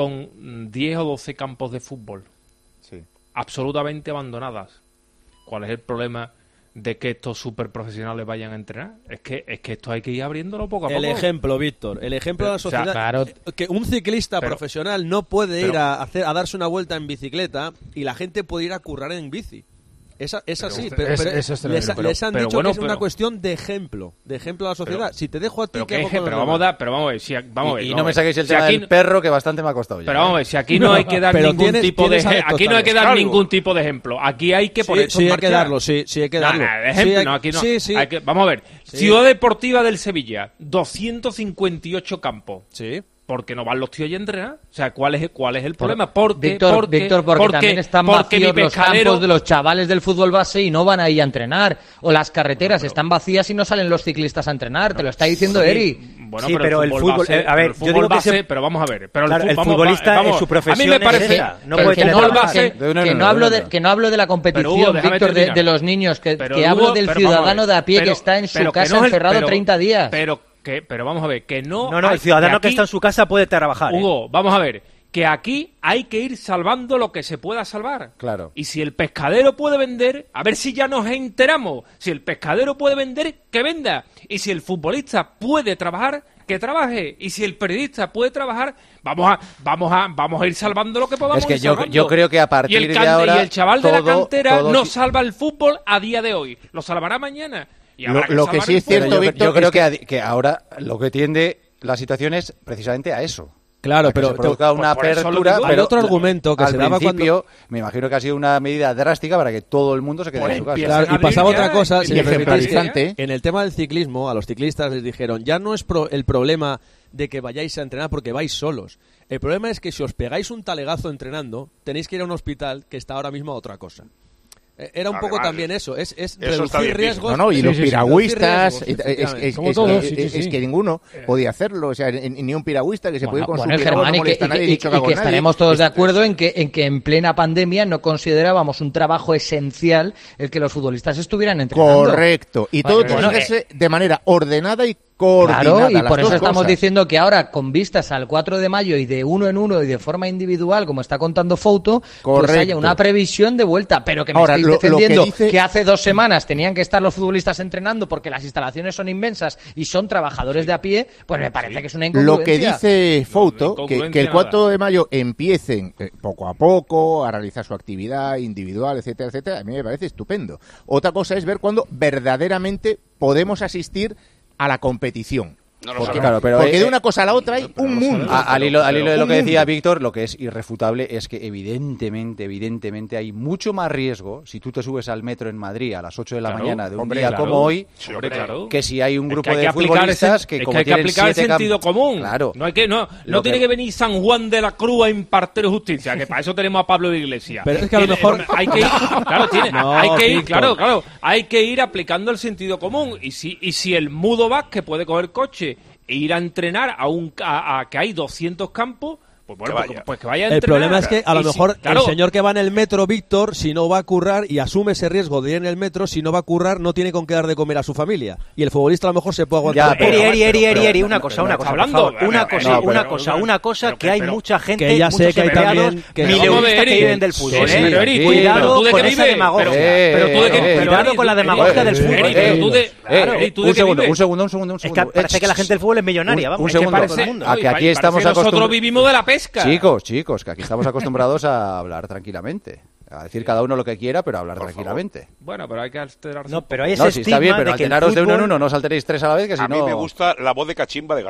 S6: con diez o doce campos de fútbol.
S10: Sí.
S6: Absolutamente abandonadas. ¿Cuál es el problema de que estos superprofesionales vayan a entrenar? Es que es que esto hay que ir abriéndolo poco a poco.
S9: El ejemplo, Víctor, el ejemplo de la
S6: O sea,
S9: sociedad.
S7: claro.
S9: Que un ciclista
S6: Pero-
S9: profesional no puede ir
S6: pero-
S9: a, hacer, a darse una vuelta en bicicleta y la gente puede ir a currar en bici. Es, a- es así,
S6: usted-
S9: pero,
S8: es-
S9: pero
S8: eso es
S9: les,
S8: tremendo.
S9: les han
S6: Pero
S9: dicho
S6: bueno,
S9: que es una
S6: pero-
S9: cuestión de ejemplo, de ejemplo a la sociedad.
S6: Pero-
S9: si te dejo a ti,
S6: Pero,
S9: ¿qué
S6: que
S9: hago
S6: eje-
S9: con los
S6: pero vamos a
S9: demás?
S6: dar, pero vamos a ver, si, vamos a ver,
S4: Y, y
S6: vamos
S4: no
S6: a
S4: me
S6: ver.
S4: saquéis el
S6: Si
S4: tema
S6: aquí-
S4: del perro, que bastante me ha costado ya.
S6: Pero vamos a ver, si aquí no hay que dar
S9: Pero
S6: ningún
S9: tienes-
S6: tipo de
S9: tienes
S6: eje-
S9: adeptos
S6: aquí no hay que dar
S5: también.
S6: ningún tipo de ejemplo. Aquí hay que poner
S9: Sí,
S6: esto
S9: sí
S6: en
S9: hay que
S6: marcha.
S9: darlo, sí, sí hay que
S6: No,
S9: darlo.
S6: no, de ejemplo,
S9: Sí, hay-
S6: no, aquí no.
S9: sí, sí.
S6: Hay que- vamos a ver,
S9: Sí.
S6: Ciudad Deportiva del Sevilla, doscientos cincuenta y ocho campos.
S9: Sí.
S6: ¿Por qué no van los tíos allí a entrenar? O sea, ¿cuál es, cuál es el problema? Porque,
S7: Víctor,
S6: porque,
S7: Víctor, porque, también están
S6: porque mi
S7: vacíos los
S6: pescadero-
S7: campos de los chavales del fútbol base y no van ahí a entrenar. O las carreteras están vacías y no salen los ciclistas a entrenar. Te lo está diciendo
S12: sí.
S7: Eri.
S6: Bueno,
S12: Sí,
S6: pero,
S12: pero
S6: el
S12: el
S6: fútbol,
S12: fútbol-
S6: base,
S12: eh, a ver,
S6: pero el
S12: yo
S6: fútbol
S12: digo que
S6: base,
S12: se-
S6: pero vamos a ver, pero
S12: Claro,
S6: el,
S12: el
S6: fútbol,
S12: futbolista
S6: vamos,
S12: en su profesión
S6: a mí me
S12: es
S6: parece
S12: esa, no
S6: que
S12: puede
S6: el
S12: tener
S6: fútbol
S12: otra.
S6: base,
S7: Que, que no hablo de, que no hablo de la competición,
S6: Hugo, déjame
S7: Víctor, de,
S6: terminar.
S7: de los niños, que,
S6: Pero,
S7: que
S6: Hugo,
S7: hablo del
S6: pero vamos a
S7: ciudadano
S6: ver,
S7: de a pie que
S6: pero-
S7: está en su
S6: pero que
S7: casa
S6: no es el-
S7: encerrado
S6: pero-
S7: treinta días.
S6: Pero que, pero vamos a ver, que no.
S12: No, no,
S6: hay-
S12: el ciudadano que,
S6: aquí-
S12: está en su casa puede trabajar. ¿eh?
S6: Hugo, vamos a ver, que aquí hay que ir salvando lo que se pueda salvar.
S4: Claro.
S6: Y si el pescadero puede vender, a ver si ya nos enteramos. Si el pescadero puede vender, que venda. Y si el futbolista puede trabajar, que trabaje. Y si el periodista puede trabajar, vamos a vamos a vamos a ir salvando lo que podamos
S4: Es que
S6: ir
S4: yo-
S6: salvando.
S4: yo creo que a partir
S6: y el
S4: de
S6: cante-
S4: ahora
S6: y el chaval de la
S4: todo-
S6: cantera
S4: todo
S6: no
S4: si-
S6: salva el fútbol a día de hoy. Lo salvará mañana. Y
S10: Lo-
S6: habrá que
S10: lo que
S6: salvar
S10: sí
S6: el
S10: es cierto,
S6: fútbol.
S4: yo,
S10: Víctor,
S4: yo creo
S10: es
S4: que, a- que ahora lo que tiende la situación es precisamente a eso.
S9: Claro,
S4: A que
S9: pero
S4: se produzca una
S6: por eso lo
S4: apertura,
S6: digo.
S4: pero
S9: Hay otro argumento que
S4: al
S9: se daba
S4: principio, me imagino que ha sido una medida drástica para que todo el mundo se quede
S6: Pues
S4: en su casa.
S6: empieza
S9: Claro,
S6: a
S9: y pasaba
S6: abrir
S9: otra
S6: ya,
S9: cosa,
S6: y
S9: si me permitís,
S10: ejemplarizante.
S9: en el tema del ciclismo, a los ciclistas les dijeron, ya no es pro- el problema de que vayáis a entrenar porque vais solos. El problema es que si os pegáis un talegazo entrenando, tenéis que ir a un hospital que está ahora mismo a otra cosa. Eh, Era un poco
S5: Además,
S9: también eso, es, es
S5: está
S9: reducir
S5: bien
S9: riesgos.
S10: No, no, y
S8: Sí,
S10: los
S8: sí, sí.
S10: piragüistas,
S9: Reducir riesgos,
S10: es, es-
S9: efectivamente.
S10: es-
S8: Como
S10: es-
S8: todos,
S10: es-
S8: sí, sí,
S10: es
S8: sí.
S10: que ninguno podía hacerlo, o sea, ni ni un piragüista que se puede ir con
S7: Bueno,
S10: su
S7: el
S10: piragua,
S7: Germán,
S10: no
S7: y que,
S10: molesta a
S7: y
S10: nadie,
S7: que-
S10: ni choca
S7: y
S10: con
S7: que
S10: nadie.
S7: estaremos todos de acuerdo en que, en que en plena pandemia no considerábamos un trabajo esencial el que los futbolistas estuvieran entrenando.
S10: Correcto, y
S7: Bueno,
S10: todo tiene
S7: bueno,
S10: que
S7: eh,
S10: ser de manera ordenada y coordinada.
S7: Claro, y
S10: las
S7: por eso
S10: dos
S7: estamos
S10: cosas.
S7: diciendo que ahora, con vistas al cuatro de mayo y de uno en uno y de forma individual, como está contando Fouto, pues
S10: Correcto.
S7: haya una previsión de vuelta. Pero que me
S10: Ahora,
S7: estéis
S10: lo- lo que
S7: defendiendo que,
S10: dice-
S7: hace dos semanas tenían que estar los futbolistas entrenando porque las instalaciones son inmensas y son trabajadores de a pie, pues me parece que es una incongruencia.
S10: Lo que dice Fouto, que,
S6: incongruencia
S10: que el
S6: nada.
S10: cuatro de mayo empiecen eh, poco a poco a realizar su actividad individual, etcétera, etcétera, a mí me parece estupendo. Otra cosa es ver cuándo verdaderamente podemos asistir a la competición.
S5: No lo
S10: Porque,
S5: sabemos.
S4: Claro, pero,
S10: porque
S4: eh,
S10: de una cosa a la otra hay un mundo.
S4: A- al, hilo, al hilo de lo
S10: Un
S4: que decía
S10: mundo.
S4: Víctor, lo que es irrefutable es que evidentemente, evidentemente hay mucho más riesgo si tú te subes al metro en Madrid a las ocho de la
S6: Claro,
S4: mañana de un
S6: hombre,
S4: día
S6: claro.
S4: como hoy,
S5: Sí, hombre, claro.
S4: que si hay un
S6: Es
S4: grupo
S6: que hay
S4: de
S6: que aplicar
S4: futbolistas
S6: ese-
S4: que
S6: es
S4: como
S6: que hay que
S4: tienen
S6: aplicar el
S4: siete cam-
S6: sentido común.
S4: Claro.
S6: No hay que no,
S4: Lo
S6: no tiene que venir San Juan de la Cruz a impartir justicia, que para eso tenemos a Pablo de Iglesias.
S9: Pero es que a lo
S6: Y, eh,
S9: mejor-
S6: hay que ir, claro, tiene,
S9: No,
S6: hay que ir,
S9: Víctor.
S6: claro, claro, hay que ir aplicando el sentido común y si y si el Mudo Vázquez puede coger coche e ir a entrenar a un a, a que hay doscientos campos, pues bueno,
S5: Que
S6: pues,
S5: vaya.
S6: pues que vaya a
S9: El
S6: entrenar.
S9: problema es que a lo
S6: Y si-
S9: mejor
S6: claro,
S9: el señor que va en el metro, Víctor, si no va a currar y asume ese riesgo de ir en el metro, si no va a currar, no tiene con qué dar de comer a su familia. Y el futbolista a lo mejor se puede aguantar.
S4: Ya, pero-
S12: Eri, Eri, Eri,
S4: pero-
S12: Eri,
S4: pero-
S12: Eri, una
S4: pero-
S12: cosa,
S4: pero
S12: una
S6: está
S12: cosa, por
S6: hablando.
S12: favor, una
S6: No,
S12: cosa,
S4: no,
S12: una
S4: pero-
S12: cosa, una cosa,
S6: pero-
S12: que hay
S6: pero-
S12: mucha gente,
S9: que ya sé
S12: muchos
S9: que hay
S12: empleados
S9: también- que-
S12: mileuristas
S6: Vamos a ver,
S12: que viven
S6: Eri.
S12: del fútbol.
S6: Sí,
S12: ¿eh?
S6: pero, Eri,
S12: Cuidado
S6: pero tú de
S12: con
S6: qué
S12: esa
S6: vives,
S12: demagogia.
S4: pero-
S6: pero tú de qué
S4: eh,
S6: pero,
S12: Cuidado
S6: Eri,
S12: con la
S6: Eri,
S12: demagogia del
S6: Eri,
S12: fútbol.
S6: Eri, pero tú de- claro, Eri, ¿tú de
S4: un
S6: qué
S4: segundo,
S6: vives?
S4: un segundo, un segundo, un
S12: Es que
S4: segundo.
S12: parece que la gente del fútbol es millonaria,
S4: Un-
S12: vamos.
S4: un
S12: es que
S4: segundo.
S12: parece todo el mundo.
S4: A que aquí
S6: y
S4: estamos
S6: parece que nosotros
S4: acostumbrados.
S6: vivimos de la pesca.
S4: Chicos, chicos, que aquí estamos acostumbrados a hablar tranquilamente. A decir cada uno lo que quiera, pero a hablar tranquilamente.
S6: Bueno, pero hay que alterarse.
S12: No, pero hay ese
S4: No, si está bien,
S12: estigma
S4: pero
S12: de que el
S4: alteraros de uno en
S12: fútbol-
S4: uno, no os alteréis tres a la vez, que si
S5: A mí
S4: no...
S5: me gusta la voz de cachimba de gato.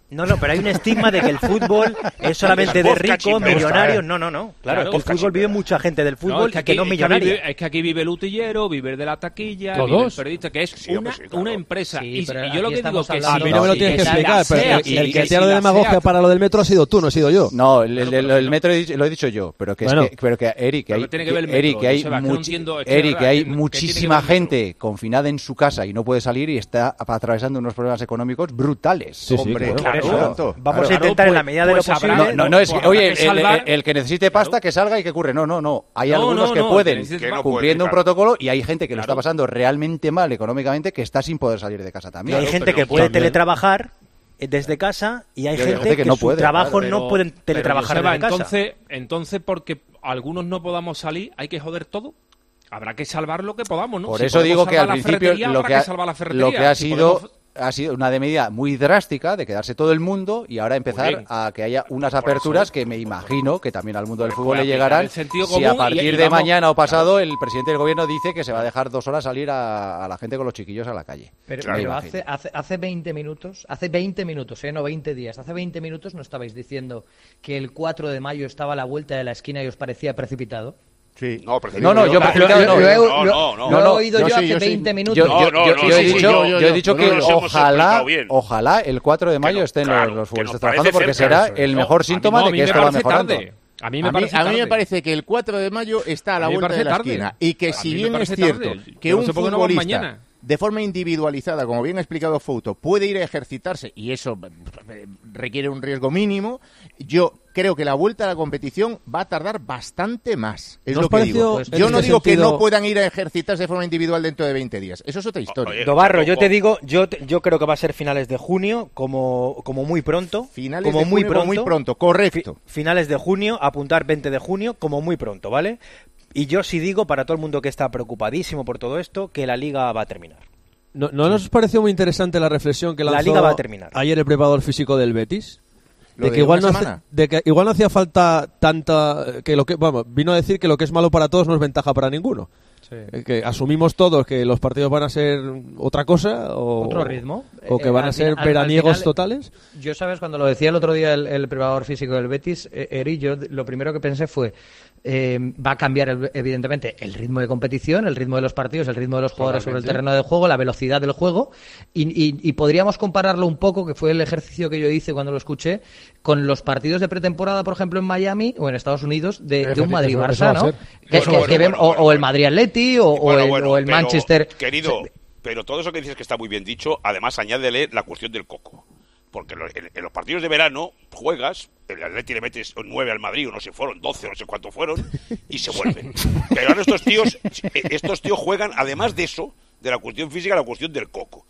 S12: No, no, pero hay un estigma de que el fútbol es solamente de ricos, millonarios. No, no, no. Claro,
S6: Claro,
S12: que el fútbol vive mucha gente del fútbol
S6: No, es que
S12: y que
S6: aquí,
S12: no
S6: es que
S12: millonaria.
S6: vive- es que aquí vive el utillero, vive el de la taquilla,
S8: ¿Todos?
S6: vive el periodista, que es
S5: Sí, hombre,
S6: una,
S5: sí, claro.
S6: una empresa.
S7: Sí,
S6: y,
S7: pero
S6: y yo
S7: aquí
S6: lo que digo
S7: estamos
S6: que
S7: hablando-
S9: A mí no me lo
S7: sí,
S9: tienes que
S7: que
S9: explicar,
S6: sea,
S9: pero
S6: y-
S9: el
S6: y
S9: que
S6: si
S9: te ha dado
S6: la
S9: demagogia
S6: sea-
S9: para lo del metro ha sido tú, no he sido yo.
S4: No, el, el- el- el metro he dicho- lo he dicho yo, pero que
S9: Bueno.
S4: es que, pero que Eric, que
S6: Pero
S4: hay,
S6: que tiene que ver el
S4: Eric,
S6: metro,
S4: que hay,
S6: Joseba, que no
S4: muchi-
S6: entiendo, es que de
S4: Eric,
S6: verdad,
S4: que hay
S6: ¿qué- qué tiene que
S4: muchísima
S6: ver el metro?
S4: gente confinada en su casa y no puede salir y está atravesando unos problemas económicos brutales.
S9: Sí, sí,
S4: Hombre,
S9: claro.
S12: Por
S4: claro.
S12: eso,
S10: Tanto.
S12: vamos
S4: Claro.
S12: a intentar en la
S6: Pues-
S12: medida de lo
S6: pues habrá-
S12: posible.
S4: No, no, no, es que,
S6: Pues
S4: oye,
S6: habrá
S4: el,
S6: que salvar-
S4: el- el que necesite pasta, que salga y que curre. No, no, no. Hay
S6: No,
S4: algunos
S6: no,
S4: que
S6: no,
S4: pueden,
S6: que necesite-
S5: Que no pueden,
S4: cumpliendo un
S5: claro.
S4: protocolo, y hay gente que lo
S6: Claro.
S4: está pasando realmente mal económicamente, que está sin poder salir de casa
S12: Y
S4: también.
S12: hay
S6: Claro,
S12: gente
S6: pero
S12: que puede
S6: también-
S12: teletrabajar eh, desde casa y hay
S4: Y hay
S12: gente,
S4: gente que
S12: que,
S4: no
S12: su
S4: puede,
S12: trabajo
S4: claro,
S12: no pueden teletrabajar
S6: Joseba,
S12: desde casa.
S6: entonces, entonces, porque algunos no podamos salir, hay que joder todo. Habrá que salvar lo que podamos, ¿no?
S4: Por
S6: Si
S4: eso
S6: podemos
S4: digo que
S6: salvar
S4: al
S6: la
S4: principio
S6: ferretería,
S4: lo
S6: habrá
S4: que, ha,
S6: salvar la ferretería.
S4: lo que ha
S6: Si
S4: sido
S6: podemos-
S4: ha sido una de medida muy drástica de quedarse todo el mundo y ahora empezar
S6: bien.
S4: a que haya unas aperturas que me imagino que también al mundo del fútbol le
S6: aplicar
S4: llegarán
S6: el sentido
S4: si a
S6: común y-
S4: partir
S6: y
S4: de
S6: vamos-
S4: mañana o pasado el presidente del gobierno dice que se va a dejar dos horas salir a, a la gente con los chiquillos a la calle.
S7: Pero,
S4: Me
S7: pero
S4: imagino.
S7: hace, hace, hace veinte minutos, hace veinte minutos, eh, no veinte días, hace veinte minutos no estabais diciendo que el cuatro de mayo estaba a la vuelta de la esquina y os parecía precipitado.
S10: Sí.
S5: No, pero
S4: No, no, yo
S5: no,
S4: precipitado
S5: no,
S4: no.
S5: no,
S7: he-
S5: no,
S7: lo-
S5: no, no.
S7: lo he
S4: no,
S7: oído
S10: yo
S7: yo
S10: sí,
S7: hace
S10: yo sí.
S7: veinte minutos.
S4: Yo,
S5: No,
S4: yo-
S5: no,
S4: yo-
S5: no,
S4: yo he
S5: sí, sí,
S4: dicho,
S5: yo-
S4: yo he dicho
S5: no,
S4: que
S5: no, nos hemos
S4: ojalá,
S5: explicado bien.
S4: ojalá el cuatro de mayo
S5: no,
S4: estén
S5: claro,
S4: los, los
S5: que
S4: futbolistas
S5: nos
S4: trabajando
S5: parece
S4: porque
S5: cerca
S4: será
S5: eso,
S4: el
S6: No,
S4: mejor
S6: a mí
S4: síntoma
S6: no, a
S4: de
S6: mí
S4: que
S6: me
S4: esto va
S6: parece
S4: mejorando.
S6: tarde. A mí me
S10: A mí,
S6: parece
S10: a mí me
S6: tarde.
S10: parece que el cuatro de mayo está a la
S6: A mí me
S10: vuelta de
S6: parece
S10: la
S6: tarde.
S10: esquina y que
S6: A
S10: si
S6: mí me
S10: bien es
S6: parece
S10: cierto
S6: tarde.
S10: que
S6: Yo no
S10: un
S6: sé por qué no vamos
S10: futbolista
S6: mañana.
S10: de forma individualizada, como bien ha explicado Fouto, puede ir a ejercitarse y eso eh, requiere un riesgo mínimo, yo creo que la vuelta a la competición va a tardar bastante más. Es
S9: ¿No os
S10: lo que
S9: pareció,
S10: digo.
S9: en
S10: Yo no
S9: este
S10: digo que
S9: sentido-
S10: no puedan ir a ejercitarse de forma individual dentro de veinte días. Eso es otra historia.
S5: Oye,
S12: Dobarro, yo
S5: tampoco-
S12: te digo, yo, te- yo creo que va a ser finales de junio, como, como muy pronto.
S10: Finales
S12: como
S10: de
S12: muy
S10: junio,
S12: pronto.
S10: como muy pronto, correcto.
S12: Fi- finales de junio, apuntar veinte de junio, como muy pronto, ¿vale? Y yo sí digo, para todo el mundo que está preocupadísimo por todo esto, que la liga va a terminar.
S9: ¿No, ¿no nos pareció muy interesante la reflexión que
S12: La
S9: lanzó
S12: liga va a terminar.
S9: ayer el preparador físico del Betis?
S10: Lo
S9: De
S10: de
S9: que, igual
S10: una
S9: no hace-
S10: semana.
S9: de que igual no hacía falta tanta que lo que vamos vino a decir que lo que es malo para todos no es ventaja para ninguno. Eh, que asumimos todos que los partidos van a ser otra cosa o
S7: Otro ritmo.
S9: o que
S7: Eh,
S9: van
S7: al
S9: a ser
S7: final- al- al
S9: veraniegos
S7: final,
S9: totales.
S7: Yo, sabes, cuando lo decía el otro día el, el preparador físico del Betis, eh, Eri, yo lo primero que pensé fue, eh, va a cambiar el- evidentemente el ritmo de competición, el ritmo de los partidos, el ritmo de los jugadores sobre el terreno de juego, la velocidad del juego, y, y- y podríamos compararlo un poco, que fue el ejercicio que yo hice cuando lo escuché, con los partidos de pretemporada, por ejemplo, en Miami o en Estados Unidos, de, de un
S8: Efectivamente, eso-
S7: Madrid-Barça,
S8: eso va a
S7: ¿no?
S8: ser.
S7: Que-
S5: Bueno,
S7: que-
S5: bueno,
S7: que ven-
S5: bueno,
S7: o,
S5: bueno,
S7: o el
S5: bueno.
S7: Madrid-Atleti o, o
S5: Bueno,
S7: el,
S5: bueno,
S7: o el
S5: pero,
S7: Manchester.
S5: Querido, pero todo eso que dices que está muy bien dicho, además añádele la cuestión del coco. Porque lo- en, en los partidos de verano juegas, el Atleti le metes nueve al Madrid, o no sé, fueron doce, o no sé cuántos fueron, y se vuelven. Pero ahora estos tíos, estos tíos juegan, además de eso, de la cuestión física, la cuestión del coco.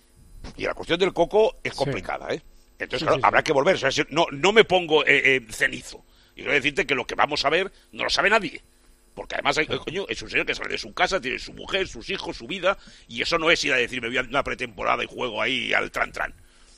S5: Y la cuestión del coco es complicada, ¿eh? Entonces,
S8: Sí,
S5: claro,
S8: sí, sí.
S5: habrá que volver. O sea, si- no, no me pongo eh, eh, cenizo. Y quiero decirte que lo que vamos a ver no lo sabe nadie. Porque además, hay, coño, es un señor que sale de su casa, tiene su mujer, sus hijos, su vida, y eso no es ir a decir, me voy a una pretemporada y juego ahí al tran-tran.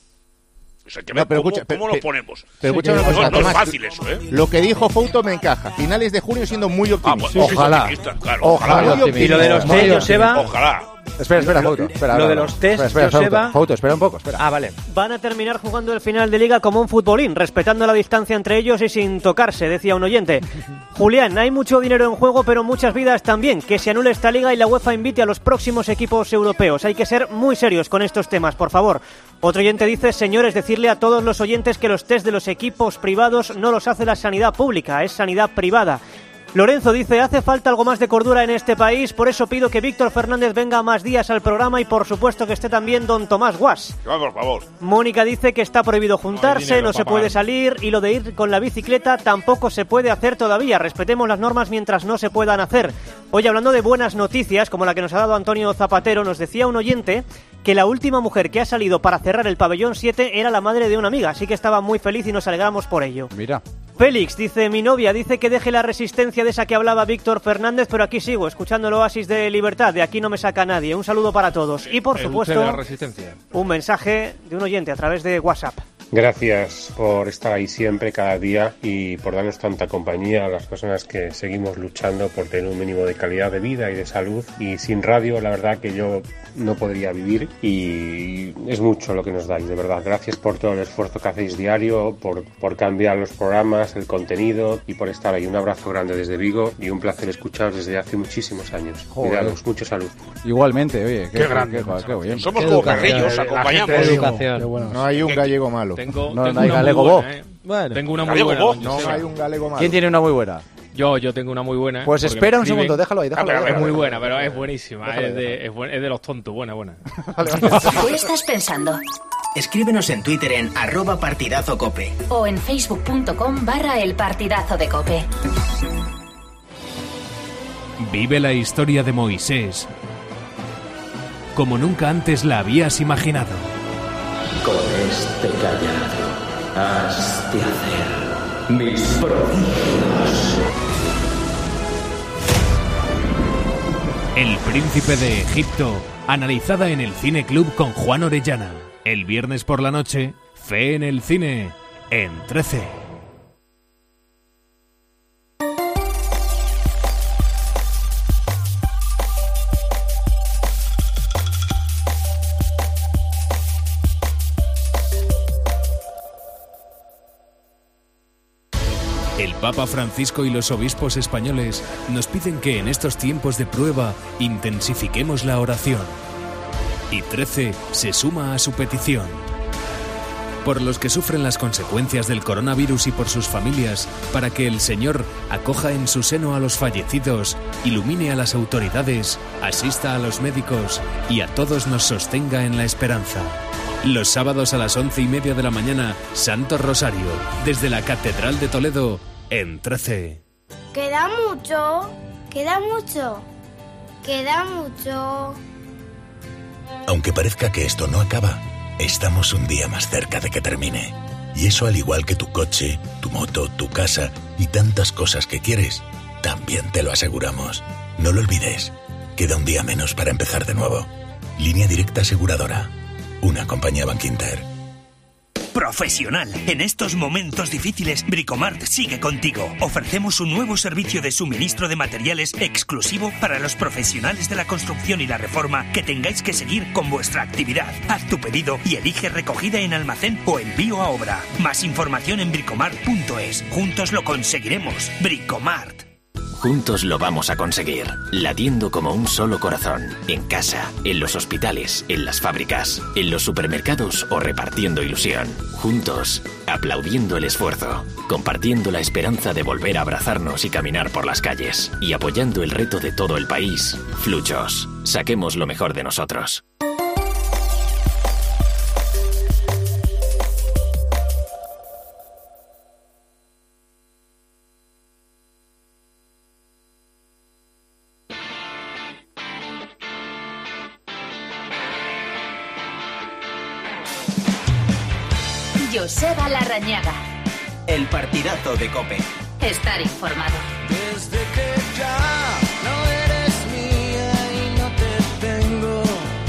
S5: O sea, hay que ver
S10: No, pero
S5: cómo,
S10: escucha,
S5: cómo
S10: pero-
S5: lo ponemos.
S10: Pero
S8: Sí,
S10: escucha una
S8: que-
S10: cosa,
S5: no, no es
S10: Tomás,
S5: fácil eso, ¿eh?
S10: lo que dijo Fouto me encaja. Finales de junio siendo muy
S5: Ah,
S10: optimista.
S5: bueno,
S4: Ojalá.
S5: sí, optimista, claro,
S4: Ojalá.
S5: ojalá.
S10: Muy
S4: optimista.
S12: Y lo de los
S4: Muy
S12: test,
S4: optimista.
S12: Joseba.
S5: Ojalá.
S4: Espera, espera, Fouto. Espera,
S12: Lo
S4: ahora,
S12: de
S4: ahora.
S12: los test,
S4: Espera, espera,
S12: Joseba.
S4: Fouto, Fouto, espera un poco, espera.
S12: Ah, vale.
S13: Van a terminar jugando el final de liga como un futbolín, respetando la distancia entre ellos y sin tocarse, decía un oyente. Julián, hay mucho dinero en juego, pero muchas vidas también. Que se anule esta liga y la UEFA invite a los próximos equipos europeos. Hay que ser muy serios con estos temas, por favor. Otro oyente dice, señores, decirle a todos los oyentes que los test de los equipos privados no los hace la sanidad pública, es sanidad privada. Lorenzo dice, hace falta algo más de cordura en este país, por eso pido que Víctor Fernández venga más días al programa y por supuesto que esté también don Tomás Guas.
S5: Por favor.
S13: Mónica dice que está prohibido juntarse,
S6: dinero
S13: no se
S6: para
S13: puede
S6: pagar.
S13: salir y lo de ir con la bicicleta tampoco se puede hacer todavía. Respetemos las normas mientras no se puedan hacer. Hoy, hablando de buenas noticias, como la que nos ha dado Antonio Zapatero, nos decía un oyente que la última mujer que ha salido para cerrar el pabellón siete era la madre de una amiga, así que estaba muy feliz y nos alegramos por ello.
S4: Mira.
S13: Félix dice, mi novia dice que deje la resistencia de esa que hablaba Víctor Fernández, pero aquí sigo, escuchando el Oasis de Libertad, de aquí no me saca nadie. Un saludo para todos. Y por
S6: El
S13: supuesto,
S6: T de la resistencia.
S13: un mensaje de un oyente a través de WhatsApp.
S14: Gracias por estar ahí siempre, cada día, y por darnos tanta compañía a las personas que seguimos luchando por tener un mínimo de calidad de vida y de salud. Y sin radio, la verdad que yo no podría vivir, y es mucho lo que nos dais, de verdad. Gracias por todo el esfuerzo que hacéis diario, por, por cambiar los programas, el contenido, y por estar ahí. Un abrazo grande desde Vigo y un placer escucharos desde hace muchísimos años.
S4: Joder.
S14: Cuidados, mucha salud.
S4: Igualmente, oye,
S14: Qué grande.
S4: Qué, qué bien.
S14: Somos como carrillos,
S6: acompañamos.
S10: Educación. No hay un gallego malo.
S6: Tengo,
S4: No,
S6: tengo
S4: no hay
S6: una
S4: galego
S6: muy
S4: bo.
S6: buena, ¿eh?
S10: Bueno.
S6: Tengo una muy
S10: ¿Gallego
S6: buena.
S10: bo?
S6: don
S10: No
S6: Joseba.
S10: hay un galego malo.
S4: ¿Quién tiene una muy buena?
S6: Yo, yo tengo una muy buena.
S4: Pues
S6: porque
S4: espera
S6: me
S4: un
S6: escriben-
S4: segundo, déjalo ahí,
S6: Ah,
S4: déjalo
S6: pero
S4: ahí,
S6: es
S4: déjalo
S6: muy
S4: ahí.
S6: buena, pero es buenísima.
S4: Déjalo
S6: Es
S4: ahí.
S6: de, es, buen- es de los tontos, buena, buena.
S1: ¿Qué estás pensando?
S2: Escríbenos en Twitter en arroba partidazo cope.
S1: O en facebook.com barra el partidazo de Cope.
S15: Vive la historia de Moisés como nunca antes la habías imaginado.
S16: Con este callado has de hacer mis prodigios.
S15: El príncipe de Egipto, analizada en el Cine Club con Juan Orellana. El viernes por la noche, Fe en el cine, en trece. El Papa Francisco y los obispos españoles nos piden que en estos tiempos de prueba intensifiquemos la oración. Y trece se suma a su petición. Por los que sufren las consecuencias del coronavirus y por sus familias, para que el Señor acoja en su seno a los fallecidos, ilumine a las autoridades, asista a los médicos y a todos nos sostenga en la esperanza. Los sábados a las once y media de la mañana, Santo Rosario, desde la Catedral de Toledo, en trece.
S17: Queda mucho, queda mucho, queda mucho.
S18: Aunque parezca que esto no acaba, estamos un día más cerca de que termine. Y eso, al igual que tu coche, tu moto, tu casa y tantas cosas que quieres, también te lo aseguramos. No lo olvides, queda un día menos para empezar de nuevo. Línea Directa Aseguradora, una compañía Bankinter.
S19: Profesional. En estos momentos difíciles, Bricomart sigue contigo. Ofrecemos un nuevo servicio de suministro de materiales exclusivo para los profesionales de la construcción y la reforma que tengáis que seguir con vuestra actividad. Haz tu pedido y elige recogida en almacén o envío a obra. Más información en bricomart punto es. Juntos lo conseguiremos. Bricomart.
S22: Juntos lo vamos a conseguir, latiendo como un solo corazón, en casa, en los hospitales, en las fábricas, en los supermercados o repartiendo ilusión. Juntos, aplaudiendo el esfuerzo, compartiendo la esperanza de volver a abrazarnos y caminar por las calles, y apoyando el reto de todo el país. Fluchos, saquemos lo mejor de nosotros.
S1: Joseba Larrañaga.
S2: El partidazo de Cope.
S1: Estar informado.
S3: Desde que ya no eres mía y no te tengo,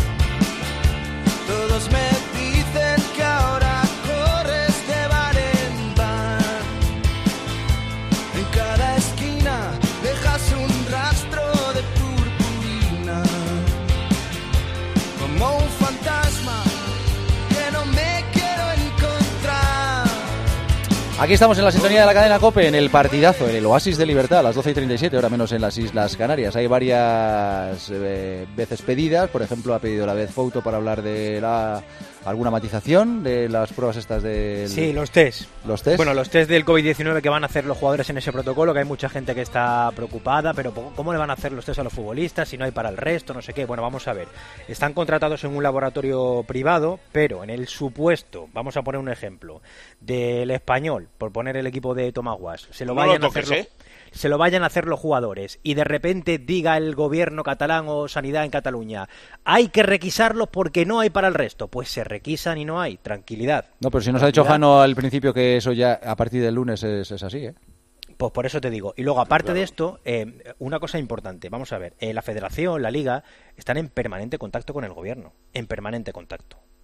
S3: todos me dicen que ahora corres de bar en bar. En cada esquina dejas un rastro de purpurina, como un fantasma que no me quiero encontrar.
S4: Aquí estamos en la sintonía de la cadena COPE, en el partidazo, en el Oasis de Libertad, a las doce y treinta y siete, ahora menos en las Islas Canarias. Hay varias eh, veces pedidas, por ejemplo, ha pedido la vez Fouto para hablar de la alguna matización de las pruebas estas de...
S12: Sí, los test.
S4: Los test.
S12: Bueno, los test del covid diecinueve que van a hacer los jugadores en ese protocolo, que hay mucha gente que está preocupada, pero ¿cómo le van a hacer los test a los futbolistas si no hay para el resto? No sé qué. Bueno, vamos a ver. Están contratados en un laboratorio privado, pero en el supuesto, vamos a poner un ejemplo, del Español, por poner el equipo de Tomaguas, se lo
S5: No
S12: vayan
S5: lo
S12: a hacer
S5: toques,
S12: los-
S5: ¿eh?
S12: se lo vayan a hacer los jugadores y de repente diga el gobierno catalán o Sanidad en Cataluña, hay que requisarlos porque no hay para el resto, pues se requisan y no hay, tranquilidad.
S4: No, pero si nos ha dicho
S12: Tranquilidad.
S4: Jano al principio que eso ya a partir del lunes es, es así, ¿eh?
S12: Pues por eso te digo. Y luego, aparte de esto, eh, una cosa importante. Vamos a ver. Eh, la federación, la liga, están en permanente contacto con el gobierno. En permanente contacto.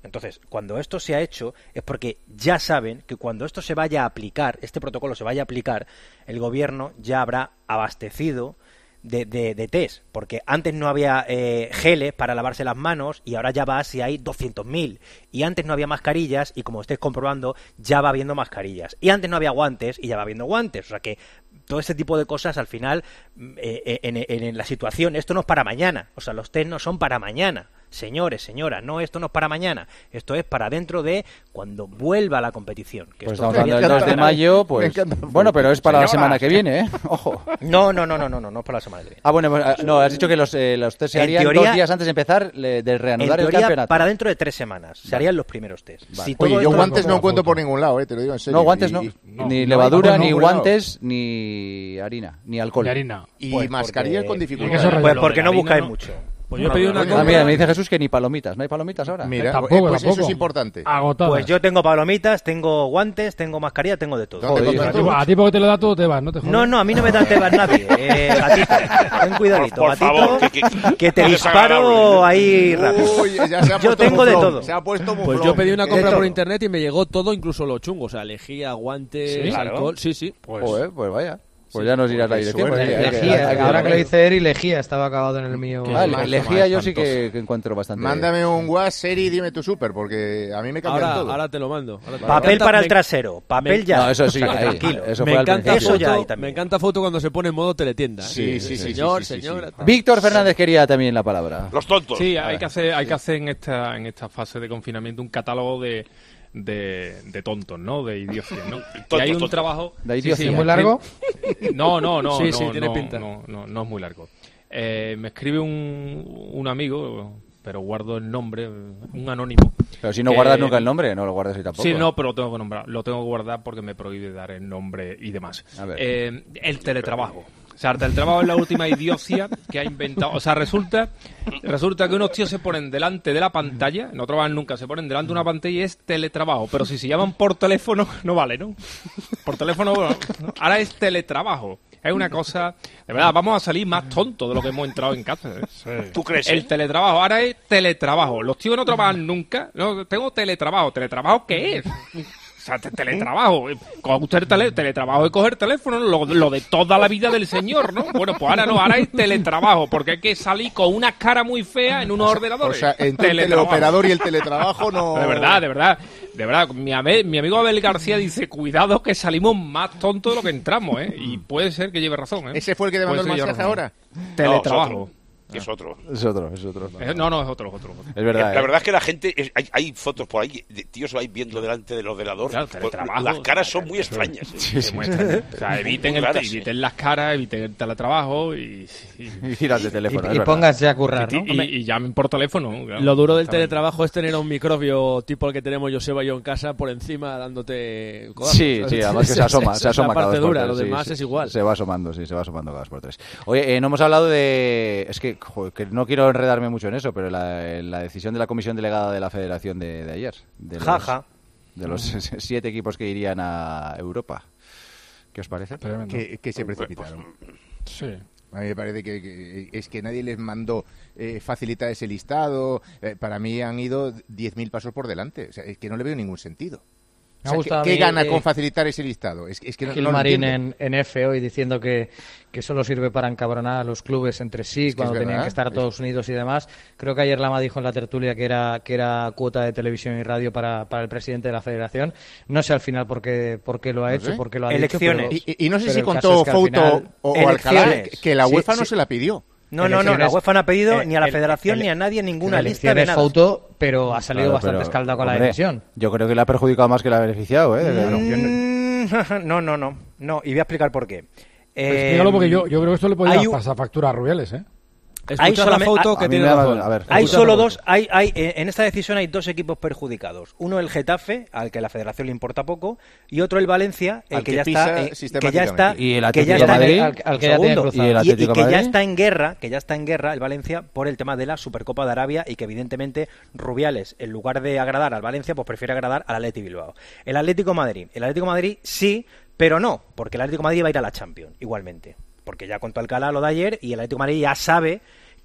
S12: Entonces, cuando esto se ha hecho es porque ya saben que cuando esto se vaya a aplicar, este protocolo se vaya a aplicar, el gobierno ya habrá abastecido de, de, de test, porque antes no había eh, geles para lavarse las manos y ahora ya va si hay doscientos mil, y antes no había mascarillas y como estáis comprobando ya va habiendo mascarillas, y antes no había guantes y ya va habiendo guantes, o sea que todo ese tipo de cosas al final eh, en, en, en la situación, esto no es para mañana, o sea, los test no son para mañana. Señores, señoras, no, esto no es para mañana, esto es para dentro de cuando vuelva la competición. Que
S4: pues
S12: esto
S4: estamos hablando del dos de mayo, pues bueno, pero es para Señora. la semana que viene, ¿eh? Ojo.
S12: No, no, no, no, no, no, no es para la semana que viene.
S4: Ah, bueno, pues, no, has dicho que los, eh, los test se harían teoría, dos días antes de empezar le, de reanudar
S12: en teoría,
S4: el campeonato.
S12: Para dentro de tres semanas, se harían los primeros test.
S10: Vale. Si Oye, yo guantes no encuentro por ningún lado, eh, te lo digo en serio.
S4: No, guantes no,
S10: y,
S4: no ni no, levadura, no, ni guantes, lado. ni harina, ni alcohol.
S8: Ni harina.
S10: Y pues mascarillas con dificultad.
S12: Pues porque no buscáis mucho.
S9: Pues yo he pedido una
S4: ah, mira, me dice Jesús que ni palomitas. ¿No hay palomitas ahora?
S10: Mira,
S8: tampoco,
S10: eh, pues
S8: tampoco.
S10: eso es importante.
S8: Agotadas.
S12: Pues yo tengo palomitas, tengo guantes, tengo mascarilla, tengo de todo.
S10: Joder,
S8: a, ti, a ti porque te lo da todo te vas, ¿no? Te
S12: no, no, a mí no me da tebas nadie. Eh, gatito, ten cuidadito.
S5: Por, por
S12: gatito,
S5: favor, que, que,
S12: que te disparo ahí rápido.
S10: Uy, ya se ha
S12: yo tengo de todo.
S10: Se ha puesto
S9: pues yo pedí una compra por internet y me llegó todo, incluso lo chungo. O sea, lejía, guantes,
S12: ¿Sí?
S9: alcohol.
S12: Claro.
S9: Sí, sí.
S4: Pues, Joder, pues vaya. Pues ya nos irás la dirección.
S7: Pues
S4: pues,
S7: lejía,
S4: hay que,
S7: ahora que lo dice Eri, lejía estaba acabado en el mío.
S4: Ah, lejía yo sí que, que encuentro bastante.
S10: Mándame un WhatsApp, Eri, dime tu súper, porque a mí me cambian
S9: ahora,
S10: todo.
S9: Ahora te lo mando. Ahora te
S12: Papel
S9: encanta,
S12: para el
S9: me,
S12: trasero, papel
S9: me,
S12: ya.
S4: No, eso sí,
S12: o sea,
S4: ahí,
S12: tranquilo.
S4: Eso
S9: me,
S4: fue
S9: encanta
S12: eso
S9: foto,
S12: ya ahí también.
S9: me encanta foto cuando se pone en modo teletienda. ¿eh?
S10: Sí, sí, sí.
S9: Señor,
S10: sí, sí, sí,
S9: señora.
S10: sí.
S4: Víctor Fernández quería también la palabra.
S5: Los tontos.
S6: Sí, hay que hacer, hay que hacer en esta, en esta fase de confinamiento un catálogo de De, de tontos, ¿no? De idiocies, ¿no?
S5: Tontos,
S6: y hay un
S5: tontos.
S6: trabajo...
S4: ¿De idiocia?
S6: Sí, sí,
S7: ¿Es muy largo?
S6: No, no, no,
S9: sí,
S6: no,
S9: sí, tiene
S6: no,
S9: pinta.
S6: No, no, no es muy largo. Eh, me escribe un, un amigo, pero guardo el nombre, un anónimo.
S4: Pero si no
S6: que...
S4: guardas nunca el nombre, no lo guardas ahí tampoco.
S6: Sí, no, pero lo tengo que nombrar. Lo tengo que guardar porque me prohíbe dar el nombre y demás.
S4: A ver.
S6: Eh, el teletrabajo. O sea, el teletrabajo es la última idiocia que ha inventado. O sea, resulta resulta que unos tíos se ponen delante de la pantalla, no trabajan nunca, se ponen delante de una pantalla y es teletrabajo. Pero si se llaman por teléfono, no vale, ¿no? Por teléfono, bueno, ahora es teletrabajo. Es una cosa... De verdad, vamos a salir más tontos de lo que hemos entrado en casa. ¿eh? Sí.
S5: ¿Tú crees?
S6: El
S5: eh?
S6: teletrabajo, ahora es teletrabajo. Los tíos no trabajan nunca. No, tengo teletrabajo. ¿Teletrabajo qué es? O sea, te, teletrabajo. Coge usted el tele, teletrabajo y coger teléfono, lo, lo de toda la vida del señor, ¿no? Bueno, pues ahora no, ahora es teletrabajo, porque hay que salir con una cara muy fea en unos ordenadores.
S10: O sea, entre el teleoperador y el teletrabajo no...
S6: De verdad, de verdad. De verdad, mi, mi amigo Abel García dice, cuidado que salimos más tontos de lo que entramos, ¿eh? Y puede ser que lleve razón, ¿eh?
S10: ¿Ese fue el que te mandó el mensaje ahora?
S6: Teletrabajo.
S5: No, es otro.
S4: Es otro, es otro.
S6: No, no, es otro, es otro.
S4: Es verdad.
S5: La
S4: ¿eh?
S5: verdad es que la gente, es, hay, hay fotos por ahí de tíos ahí viendo delante del ordenador.
S6: Claro,
S5: pues,
S6: teletrabajo,
S5: las caras
S6: o sea,
S5: son muy extrañas. ¿eh?
S4: Sí, sí.
S6: O sea, eviten, el,
S5: raras,
S6: eviten las caras, eviten el teletrabajo y...
S4: Y, y giras de teléfono.
S7: Y, y pónganse a currar, ¿no?
S6: Y, y, y llamen por teléfono. Claro.
S9: Lo duro del teletrabajo es tener a un microbio tipo el que tenemos Joseba y yo en casa por encima dándote codazos.
S4: Sí, sí, además que se asoma, se asoma
S9: la
S4: cada
S9: parte
S4: dos por
S9: dura,
S4: tres,
S9: lo
S4: sí,
S9: demás
S4: sí,
S9: es igual.
S4: Se va asomando, sí, se va asomando cada dos por tres. Oye, eh, no hemos hablado de... Es que, joder, que no quiero enredarme mucho en eso, pero la, la decisión de la comisión delegada de la Federación de, de ayer. De los,
S12: ja, ja.
S4: De los siete equipos que irían a Europa. ¿Qué os parece?
S10: Que, que se precipitaron.
S6: Sí.
S10: A mí me parece que, que es que nadie les mandó eh, facilitar ese listado. Eh, para mí han ido diez mil pasos por delante. O sea, es que no le veo ningún sentido. O sea, ¿qué, ¿Qué gana eh, con facilitar ese listado? Es, es que no, no
S7: Marín en, en F hoy diciendo que, que solo sirve para encabronar a los clubes entre sí
S10: es que
S7: cuando tenían verdad, que estar todos es... unidos y demás. Creo que ayer Lama dijo en la tertulia que era que era cuota de televisión y radio para, para el presidente de la Federación. No sé al final por qué, por qué lo ha hecho, no sé. por qué lo ha
S12: Elecciones.
S7: dicho.
S10: Pero, y, y no sé si contó es Fouto final... o Alcalá que la UEFA sí, no sí. se la pidió.
S12: No, no, no, la UEFA no ha pedido eh, ni a la Federación el, ni a nadie ninguna lista de nada.
S7: Foto, pero ha salido
S4: claro,
S7: bastante
S4: pero,
S7: escaldado con
S4: hombre,
S7: la decisión.
S4: Yo creo que le ha perjudicado más que le ha beneficiado, ¿eh?
S12: Mm, no, no, no, no, y voy a explicar por qué.
S8: Eh, Explícalo porque yo, yo creo que esto le podía un... pasar factura a Rubiales, ¿eh?
S12: Hay, solamente,
S9: foto
S12: a,
S9: que
S12: a
S9: tiene razón.
S12: A ver, hay solo dos, hay, hay, en esta decisión hay dos equipos perjudicados. Uno el Getafe, al que la Federación le importa poco, y otro el Valencia, el que, que, ya está, eh, que ya está,
S4: y el
S12: que ya está,
S4: Madrid,
S12: al, al que segundo, y, el y, y que ya está en guerra, que ya está en guerra el Valencia por el tema de la Supercopa de Arabia y que evidentemente Rubiales, en lugar de agradar al Valencia, pues prefiere agradar al Athletic Bilbao. El Atlético Madrid, el Atlético Madrid sí, pero no, porque el Atlético Madrid va a ir a la Champions igualmente, porque ya contó Alcalá lo de ayer y el Atlético Madrid ya sabe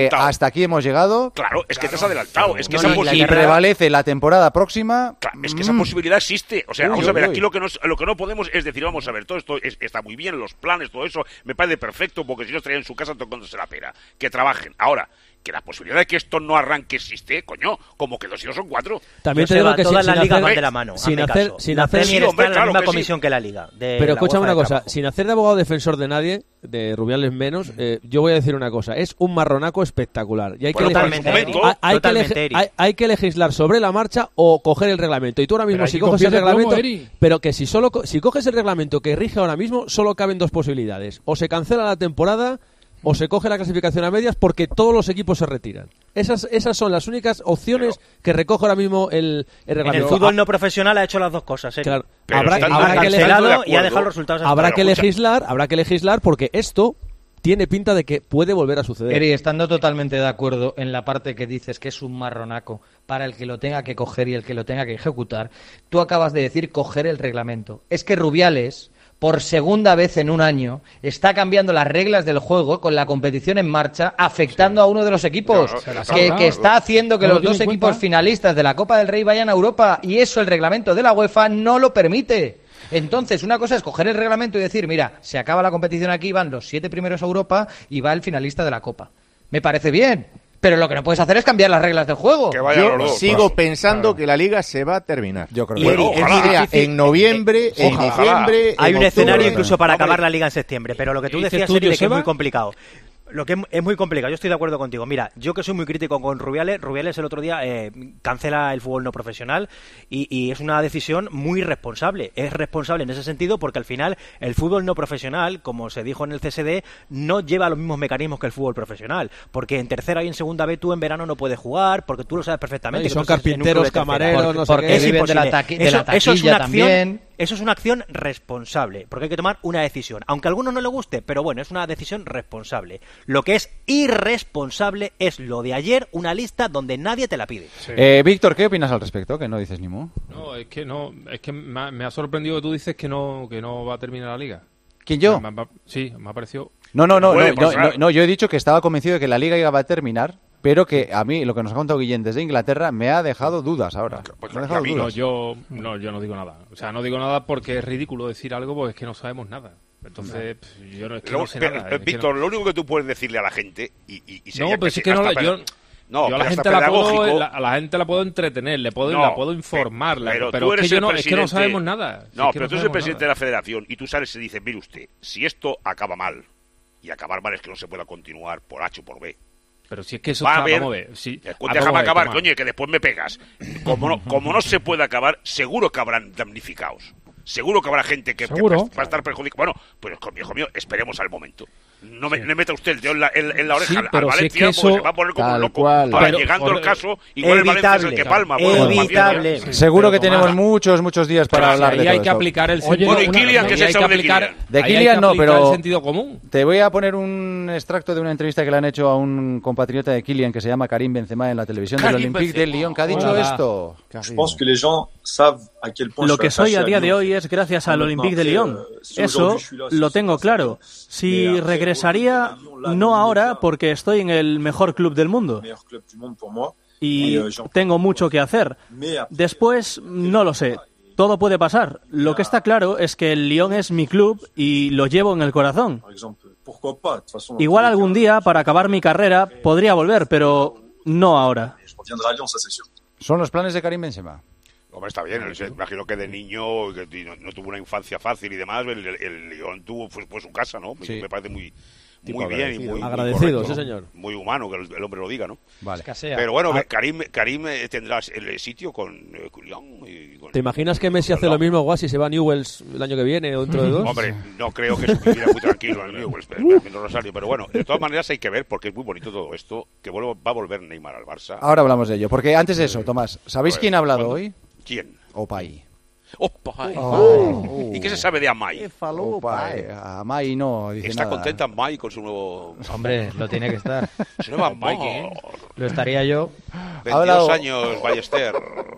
S5: adelantado.
S4: hasta aquí hemos llegado.
S5: Claro, es que te has adelantado. Es que
S4: No,
S5: esa
S4: y,
S5: posibilidad...
S4: y prevalece la temporada próxima.
S5: Claro, es que esa
S4: Mm.
S5: posibilidad existe. O sea,
S4: Uy,
S5: vamos
S4: uy,
S5: a ver,
S4: uy.
S5: aquí lo que, no, lo que no podemos es decir, vamos a ver, todo esto es- está muy bien, los planes, todo eso, me parece perfecto, porque si no estarían en su casa tocándose la pera. Que trabajen. Ahora, que la posibilidad de que esto no arranque existe, coño, como que dos y dos son cuatro.
S13: También te digo que
S12: todas
S13: sin,
S12: las ligas
S13: hacer,
S12: van de la mano.
S13: Sin hacer,
S12: caso.
S13: sin
S12: la
S13: hacer,
S12: Premier
S5: sí, hombre,
S12: está en la
S5: claro
S12: misma
S5: que
S12: comisión
S5: sí.
S12: que la liga. De
S13: Pero
S12: la
S13: escúchame
S12: UEFA
S13: una
S12: de
S13: cosa,
S12: trabajo.
S13: sin
S9: Sin hacer de abogado defensor de nadie, de Rubiales menos, eh, yo voy a decir una cosa, es un marronaco espectacular. Y hay,
S5: Bueno,
S9: que,
S5: totalmente,
S9: hay,
S5: Eri.
S9: hay- hay que
S12: Totalmente,
S9: legi-
S12: Eri.
S9: hay- hay que legislar sobre la marcha o coger el reglamento. Y tú ahora mismo,
S8: Pero
S9: si
S8: allí
S9: coges el
S8: confías de plomo,
S9: reglamento,
S8: Eri.
S9: pero que si solo co- si coges el reglamento que rige ahora mismo, solo caben dos posibilidades. O se cancela la temporada o se coge la clasificación a medias porque todos los equipos se retiran. Esas esas son las únicas opciones que recoge ahora mismo el, el
S12: En
S9: reglamento.
S12: el fútbol
S9: Ah,
S12: no profesional ha hecho las dos cosas. ¿eh?
S9: claro.
S5: Pero
S9: habrá,
S5: estando-
S9: habrá
S12: ha
S9: que
S5: estando
S12: cancelado
S5: de
S12: y ha
S5: acuerdo,
S12: dejado los resultados.
S9: habrá
S12: hasta
S9: que
S12: ahora.
S9: legislar, habrá que legislar porque esto tiene pinta de que puede volver a suceder.
S7: Eri, estando totalmente de acuerdo en la parte que dices que es un marronaco para el que lo tenga que coger y el que lo tenga que ejecutar, tú acabas de decir coger el reglamento. Es que Rubiales, por segunda vez en un año, está cambiando las reglas del juego con la competición en marcha, afectando a uno de los equipos,
S5: Claro, se la
S7: que,
S8: saca.
S7: que está haciendo que
S8: No lo
S7: los
S8: tiene
S7: dos
S8: en
S7: equipos
S8: cuenta.
S7: finalistas de la Copa del Rey vayan a Europa, y eso el reglamento de la UEFA no lo permite. Entonces, una cosa es coger el reglamento y decir, mira, se acaba la competición aquí, van los siete primeros a Europa y va el finalista de la Copa. Me parece bien, pero lo que no puedes hacer es cambiar las reglas del juego.
S5: Que vayan
S10: Yo
S5: los dos,
S10: sigo
S5: claro.
S10: pensando que la liga se va a terminar.
S4: Yo creo
S12: Y
S4: que
S12: Eri,
S5: Bueno,
S12: es
S5: ojalá.
S12: muy
S10: Sea
S12: difícil.
S10: en noviembre, en
S5: Ojalá.
S10: diciembre,
S12: Hay
S10: en
S12: un escenario
S10: octubre.
S12: incluso para
S5: Hombre.
S12: acabar la liga en septiembre, pero lo que tú
S6: ¿Dices
S12: decías,
S6: tú,
S12: Eri, de que es
S6: Joseba?
S12: muy complicado. Lo que es- es muy complicado, yo estoy de acuerdo contigo. Mira, yo que soy muy crítico con Rubiales, Rubiales el otro día eh, cancela el fútbol no profesional y, y es una decisión muy responsable. Es responsable en ese sentido porque al final el fútbol no profesional, como se dijo en el C S D, no lleva los mismos mecanismos que el fútbol profesional. Porque en tercera y en segunda B tú en verano no puedes jugar, porque tú lo sabes perfectamente.
S9: Y
S12: que
S9: son
S12: tú estás en un club
S9: carpinteros,
S12: de tercera.
S9: camareros,
S12: Porque-
S9: no sé
S7: porque
S9: qué.
S12: es
S7: viven de la
S12: imposible.
S7: taqui- de
S12: eso,
S7: la
S12: eso es una
S7: taquilla
S12: acción,
S7: también.
S12: eso es una acción responsable, porque hay que tomar una decisión. Aunque a algunos no le guste, pero bueno, es una decisión responsable. Lo que es irresponsable es lo de ayer, una lista donde nadie te la pide.
S4: Eh, Víctor, ¿qué opinas al respecto? Que no dices ni mu.
S6: No, es que no, es que me ha, me ha sorprendido que tú dices que no, que no va a terminar la liga.
S4: ¿Quién, yo?
S6: Me- me- sí, me ha parecido.
S4: No, no, no,
S5: Puede
S4: no, no,
S5: pasar.
S4: no, no, yo he dicho que estaba convencido de que la liga iba a terminar, pero que a mí, lo que nos ha contado Guillén desde Inglaterra, me ha dejado dudas ahora.
S5: Pues
S4: Me ha
S5: a
S4: dejado
S5: mí
S6: No,
S4: dudas.
S6: yo no, yo no digo nada. O sea, no digo nada porque es ridículo decir algo porque es que no sabemos nada. Entonces, pff, yo no, es que
S5: Lo-
S6: no sé
S5: pero,
S6: nada.
S5: eh,
S6: es que
S5: Víctor,
S6: no-
S5: lo único que tú puedes decirle a la gente y, y, y sería
S6: No, pero
S5: casi
S6: sí que no,
S5: hasta
S6: yo,
S5: peda- no,
S6: yo a
S5: pero
S6: la
S5: hasta
S6: gente la puedo,
S5: pedagógico.
S6: la- a la gente la puedo entretener, le puedo,
S5: No,
S6: la puedo informar, la-
S5: pero,
S6: pero,
S5: tú
S6: es
S5: eres
S6: que yo
S5: el
S6: no, es que no
S5: presidente-
S6: sabemos nada. Si
S5: No,
S6: es que
S5: pero tú eres el
S6: sabemos
S5: presidente
S6: nada.
S5: de la federación y tú sales y dices, mire usted, si esto acaba mal, y acabar mal es que no se pueda continuar por H o por B.
S6: Pero si es que eso
S5: Va a
S6: está,
S5: haber,
S6: vamos a ver. Si,
S5: Eh,
S6: ah, vamos
S5: déjame
S6: a ver,
S5: acabar,
S6: toma.
S5: coño, que después me pegas. Como no, como no se puede acabar, seguro que habrán damnificados. Seguro que habrá gente que, que
S8: Seguro.
S5: va a estar perjudicada. Bueno, pues hijo mío, esperemos al momento. No me, no me meta usted el dedo en la, en, en la oreja
S6: Sí,
S5: al- al
S6: pero si es
S5: Valencia
S6: que
S5: porque
S6: eso-
S5: se va a poner como un
S10: Tal
S5: loco.
S10: cual.
S5: Ahora,
S6: Pero-
S5: llegando
S6: por-
S5: el caso, igual el Valencia es el que palma. Bueno,
S12: Evitable.
S5: paciencia.
S4: Seguro
S6: Pero
S4: que tenemos
S6: Tomás,
S4: muchos, muchos días para
S5: Claro,
S4: hablar de
S6: Ahí
S4: todo
S6: hay que
S4: esto.
S6: aplicar el
S8: Oye,
S6: sentido
S5: Bueno, y
S8: una-
S5: Kylian, ¿qué
S6: ahí
S5: se
S6: hay que
S5: sabe de
S6: aplicar-
S5: Kylian?
S4: De
S6: ahí hay que
S4: Kylian no,
S6: aplicar
S4: pero-
S6: el sentido común.
S4: Te voy a poner un extracto de una entrevista que le han hecho a un compatriota de Kylian que se llama Karim Benzema en la televisión del
S5: Karim
S4: Olympique de
S5: Benzema.
S4: Lyon, que ha dicho
S7: Hola.
S4: esto.
S20: Je pense que les gens savent à quel point
S21: Lo
S20: je suis
S21: que soy a
S20: attaché
S21: día
S20: à
S21: de
S20: Lyon.
S21: hoy es gracias al Olympique de Lyon.
S20: Si
S21: Eso
S20: aujourd'hui je suis là,
S21: lo
S20: c'est
S21: tengo
S20: parce que
S21: claro. Si
S20: Mais après,
S21: regresaría, no ahora porque estoy en el mejor club del mundo
S20: le meilleur club du monde pour moi.
S21: y
S20: Et, euh, j'en-
S21: tengo mucho que hacer.
S20: Mais après,
S21: Después, no lo sé. Todo puede pasar. Lo que está claro es que el Lyon es mi club y lo llevo en el corazón.
S20: par exemple, pourquoi pas? De toute façon, dans
S21: Igual
S20: tous les
S21: algún
S20: cas,
S21: día, para acabar mi carrera, podría volver, pero no ahora.
S20: je reviendrai à Lyon, ça c'est sûr.
S4: Son los planes de Karim Benzema.
S5: Hombre, está bien, me imagino que de niño que no, no tuvo una infancia fácil y demás, el, el, el León tuvo fue, fue su casa, ¿no?
S4: Sí.
S5: Me parece muy
S10: Tipo
S5: muy bien y
S10: agradecido.
S5: muy, muy
S9: Agradecido,
S5: correcto,
S9: sí,
S5: ¿no?
S9: señor.
S5: Muy humano que el, el hombre lo diga, ¿no?
S4: Vale.
S7: Escasea.
S5: Pero bueno,
S9: Ah.
S5: Karim, Karim eh, tendrá el sitio con eh, Kylian y con-
S9: ¿Te imaginas que Messi hace lo mismo, Guasi, se va a Newell's el año que viene o dentro de dos?
S5: Hombre, no creo que estuviera muy tranquilo en Newell's, en Rosario, pero bueno, de todas maneras hay que ver, porque es muy bonito todo esto, que vuelvo, va a volver Neymar al Barça.
S4: Ahora hablamos de ello, porque antes de eso, Tomás, ¿sabéis
S5: A ver,
S4: quién ha hablado
S5: ¿cuándo?
S4: hoy?
S5: ¿Quién?
S4: Opay.
S5: Opay.
S4: Oh.
S5: ¿Y qué se sabe de Amay?
S4: Opay. Amay no dice
S5: ¿Está
S4: nada.
S5: contenta Amay con su nuevo...
S7: Hombre, lo tiene que estar.
S5: Su nuevo amor?
S7: Lo estaría yo.
S5: veintidós
S4: hablado-
S5: años, Ballester.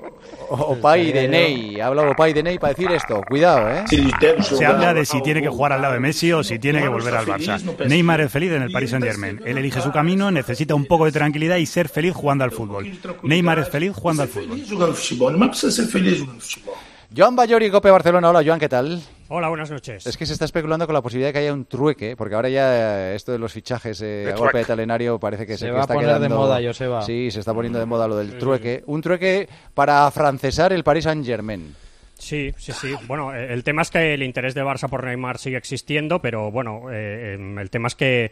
S4: Opay de Ney. Ha hablado Opay de Ney para decir esto. Cuidado, ¿eh?
S23: Se habla de si tiene que jugar al lado de Messi o si tiene que volver al Barça. Neymar es feliz en el Paris Saint-Germain. Él elige su camino, necesita un poco de tranquilidad y ser feliz jugando al fútbol. Neymar es feliz jugando al fútbol.
S4: Joan Bayori, Cope Barcelona. Hola, Joan, ¿qué tal?
S11: Hola, buenas noches.
S4: Es que se está especulando con la posibilidad de que haya un trueque, porque ahora ya esto de los fichajes eh, a golpe de talenario parece que se,
S7: se
S4: que
S7: va
S4: está
S7: a poner
S4: quedando...
S7: de moda, Joseba.
S4: Sí, se está poniendo de moda lo del trueque. Un trueque para afrancesar el Paris Saint-Germain.
S11: Sí, sí, sí. Bueno, eh, el tema es que el interés de Barça por Neymar sigue existiendo, pero bueno, eh, el tema es que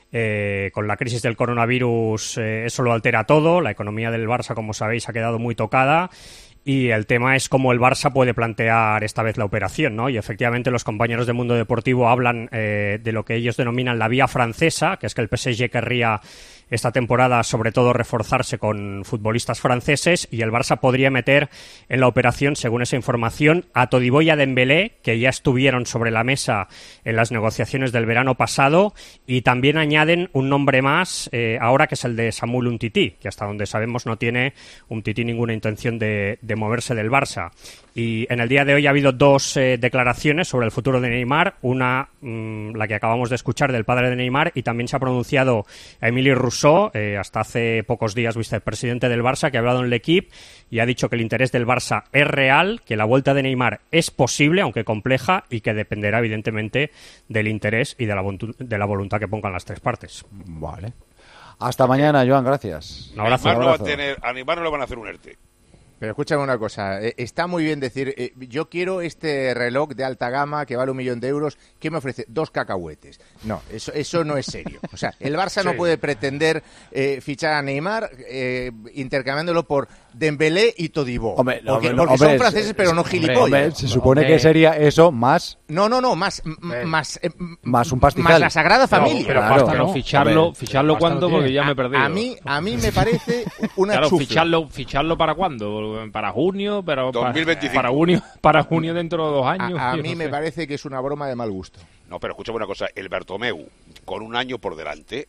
S11: eh, con la crisis del coronavirus eh, eso lo altera todo. La economía del Barça, como sabéis, ha quedado muy tocada. Y el tema es cómo el Barça puede plantear esta vez la operación, ¿no? Y efectivamente los compañeros del mundo deportivo hablan eh, de lo que ellos denominan la vía francesa, que es que el P S G querría esta temporada sobre todo reforzarse con futbolistas franceses, y el Barça podría meter en la operación, según esa información, a Todibo y a Dembélé, que ya estuvieron sobre la mesa en las negociaciones del verano pasado, y también añaden un nombre más eh, ahora, que es el de Samuel Umtiti, que hasta donde sabemos no tiene Umtiti ninguna intención de, de moverse del Barça. Y en el día de hoy ha habido dos eh, declaraciones sobre el futuro de Neymar, una mmm, la que acabamos de escuchar del padre de Neymar, y también se ha pronunciado Emili Rousseau, eh, hasta hace pocos días vicepresidente del Barça, que ha hablado en L'Equipe y ha dicho que el interés del Barça es real, que la vuelta de Neymar es posible, aunque compleja, y que dependerá evidentemente del interés y de la, de la voluntad que pongan las tres partes.
S4: Vale. Hasta mañana, Joan, gracias.
S11: Un abrazo.
S5: A Neymar no va a
S4: abrazo.
S5: tener- a Neymar no le van a hacer un ERTE.
S10: Pero escúchame una cosa, eh, está muy bien decir, eh, yo quiero este reloj de alta gama que vale un millón de euros, ¿qué me ofrece? Dos cacahuetes. No, eso, eso no es serio. O sea, el Barça
S5: Sí.
S10: no puede pretender eh, fichar a Neymar eh, intercambiándolo por Dembélé y Todibo.
S4: Hombre, no,
S10: porque
S4: hombre,
S10: porque
S4: hombre,
S10: son franceses,
S4: se-
S10: pero no
S4: hombre,
S10: gilipollas.
S4: hombre, se supone que sería eso más...
S10: No, no, no, más, m- más, eh, m-
S4: Más un pastizal.
S10: más la Sagrada
S6: Pero-
S10: Familia.
S6: pero
S4: Claro.
S6: pasta no, ficharlo,
S4: Hombre,
S6: ficharlo
S4: pasta
S6: cuándo,
S4: no tiene.
S6: porque ya me he
S10: A-
S6: perdido.
S10: A mí, a mí me parece una
S6: Claro,
S10: chufla.
S6: ficharlo, ficharlo para cuándo, para junio, pero pa-
S5: dos mil veinticinco.
S6: para junio, para junio dentro de dos
S10: A,
S6: años.
S10: a
S6: yo
S10: mí
S6: no
S10: me
S6: sé.
S10: parece que es una broma de mal gusto.
S5: No, pero escúchame una cosa, el Bertomeu, con un año por delante,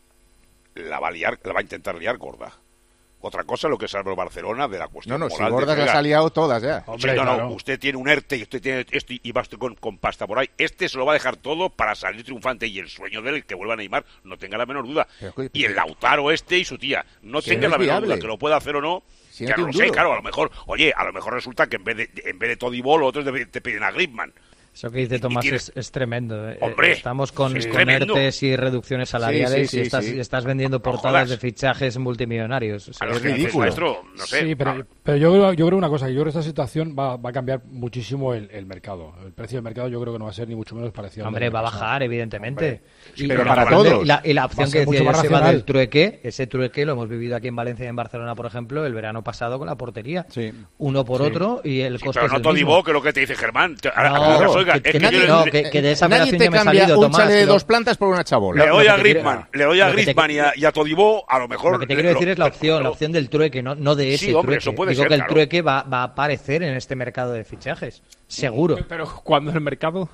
S5: la va a liar, la va a intentar liar gorda. Otra cosa lo que salva el Barcelona de la cuestión
S10: No, no, si
S5: moral de,
S10: gordas las
S5: oiga,
S10: ha liado todas ya.
S5: sí, no, no, usted tiene un ERTE y usted tiene esto y, y va usted con, con pasta por ahí. Este se lo va a dejar todo para salir triunfante, y el sueño de él, que vuelva a Neymar, no tenga la menor duda.
S10: Pero, escucha,
S5: Y el Lautaro este y su tía, no
S10: Si
S5: tenga
S10: no
S5: la
S10: es
S5: menor
S10: viable.
S5: duda que lo pueda hacer o no.
S10: Si no
S5: Ya
S10: tiene
S5: no lo
S10: un
S5: sé,
S10: duro.
S5: claro, a lo mejor, oye, a lo mejor resulta que en vez de en vez de Todibo, los otros de- te piden a Griezmann.
S7: Eso que dice Tomás
S5: tiene-
S7: es, es tremendo. eh.
S5: Hombre,
S7: Estamos con,
S5: es
S7: con
S5: tremendo.
S7: ERTES y reducciones salariales
S10: sí,
S7: y
S10: sí,
S7: estás,
S10: sí.
S7: y estás vendiendo portadas
S5: jodas.
S7: de fichajes multimillonarios. O sea,
S5: A los
S10: es
S5: que dices,
S10: ridículo.
S5: maestro, no sé.
S8: Sí, pero,
S5: a-
S8: pero yo, creo, yo creo una cosa, que yo creo que esta situación va, va a cambiar muchísimo el, el mercado. El precio del mercado yo creo que no va a ser ni mucho menos parecido al
S7: Hombre,
S8: del
S7: va a
S8: pasado.
S7: bajar, evidentemente. Y-
S10: pero
S7: y
S10: para
S7: la-
S10: todos.
S7: Y la, y la
S8: Va
S7: opción
S8: a
S7: que
S8: ser
S7: decía
S8: mucho más
S7: Joseba
S8: racional.
S7: del trueque, ese trueque lo hemos vivido aquí en Valencia y en Barcelona, por ejemplo, el verano pasado con la portería.
S4: Sí.
S7: Uno por
S8: Sí.
S7: otro y el
S5: Sí,
S7: coste
S5: pero
S7: es
S5: no
S7: el
S5: Todibo,
S7: mismo.
S5: que es lo que te dice Germán. Te- ahora,
S7: No,
S5: ahora, oiga,
S7: que-
S5: es
S7: que
S5: que
S7: nadie-
S5: yo le-
S7: no, que- que de esa
S10: Nadie
S7: operación
S10: te
S7: ya me he
S10: cambia
S7: salido,
S10: un
S7: Tomás,
S10: chale de
S7: que lo-
S10: dos plantas por una chabola.
S5: Le
S7: Lo-
S5: doy
S7: lo
S5: a
S7: que te quiero-
S5: Griezmann, le doy a
S7: lo que te
S5: Griezmann y a, y a Todibo, a lo mejor...
S7: Lo que te quiero decir
S5: lo-
S7: es la opción, la
S5: lo-
S7: opción del trueque, no, no de ese
S5: Sí, hombre,
S7: trueque.
S5: eso puede
S7: Digo
S5: ser,
S7: que el
S5: claro.
S7: trueque va, va a aparecer en este mercado de fichajes, seguro.
S6: Pero cuando el mercado.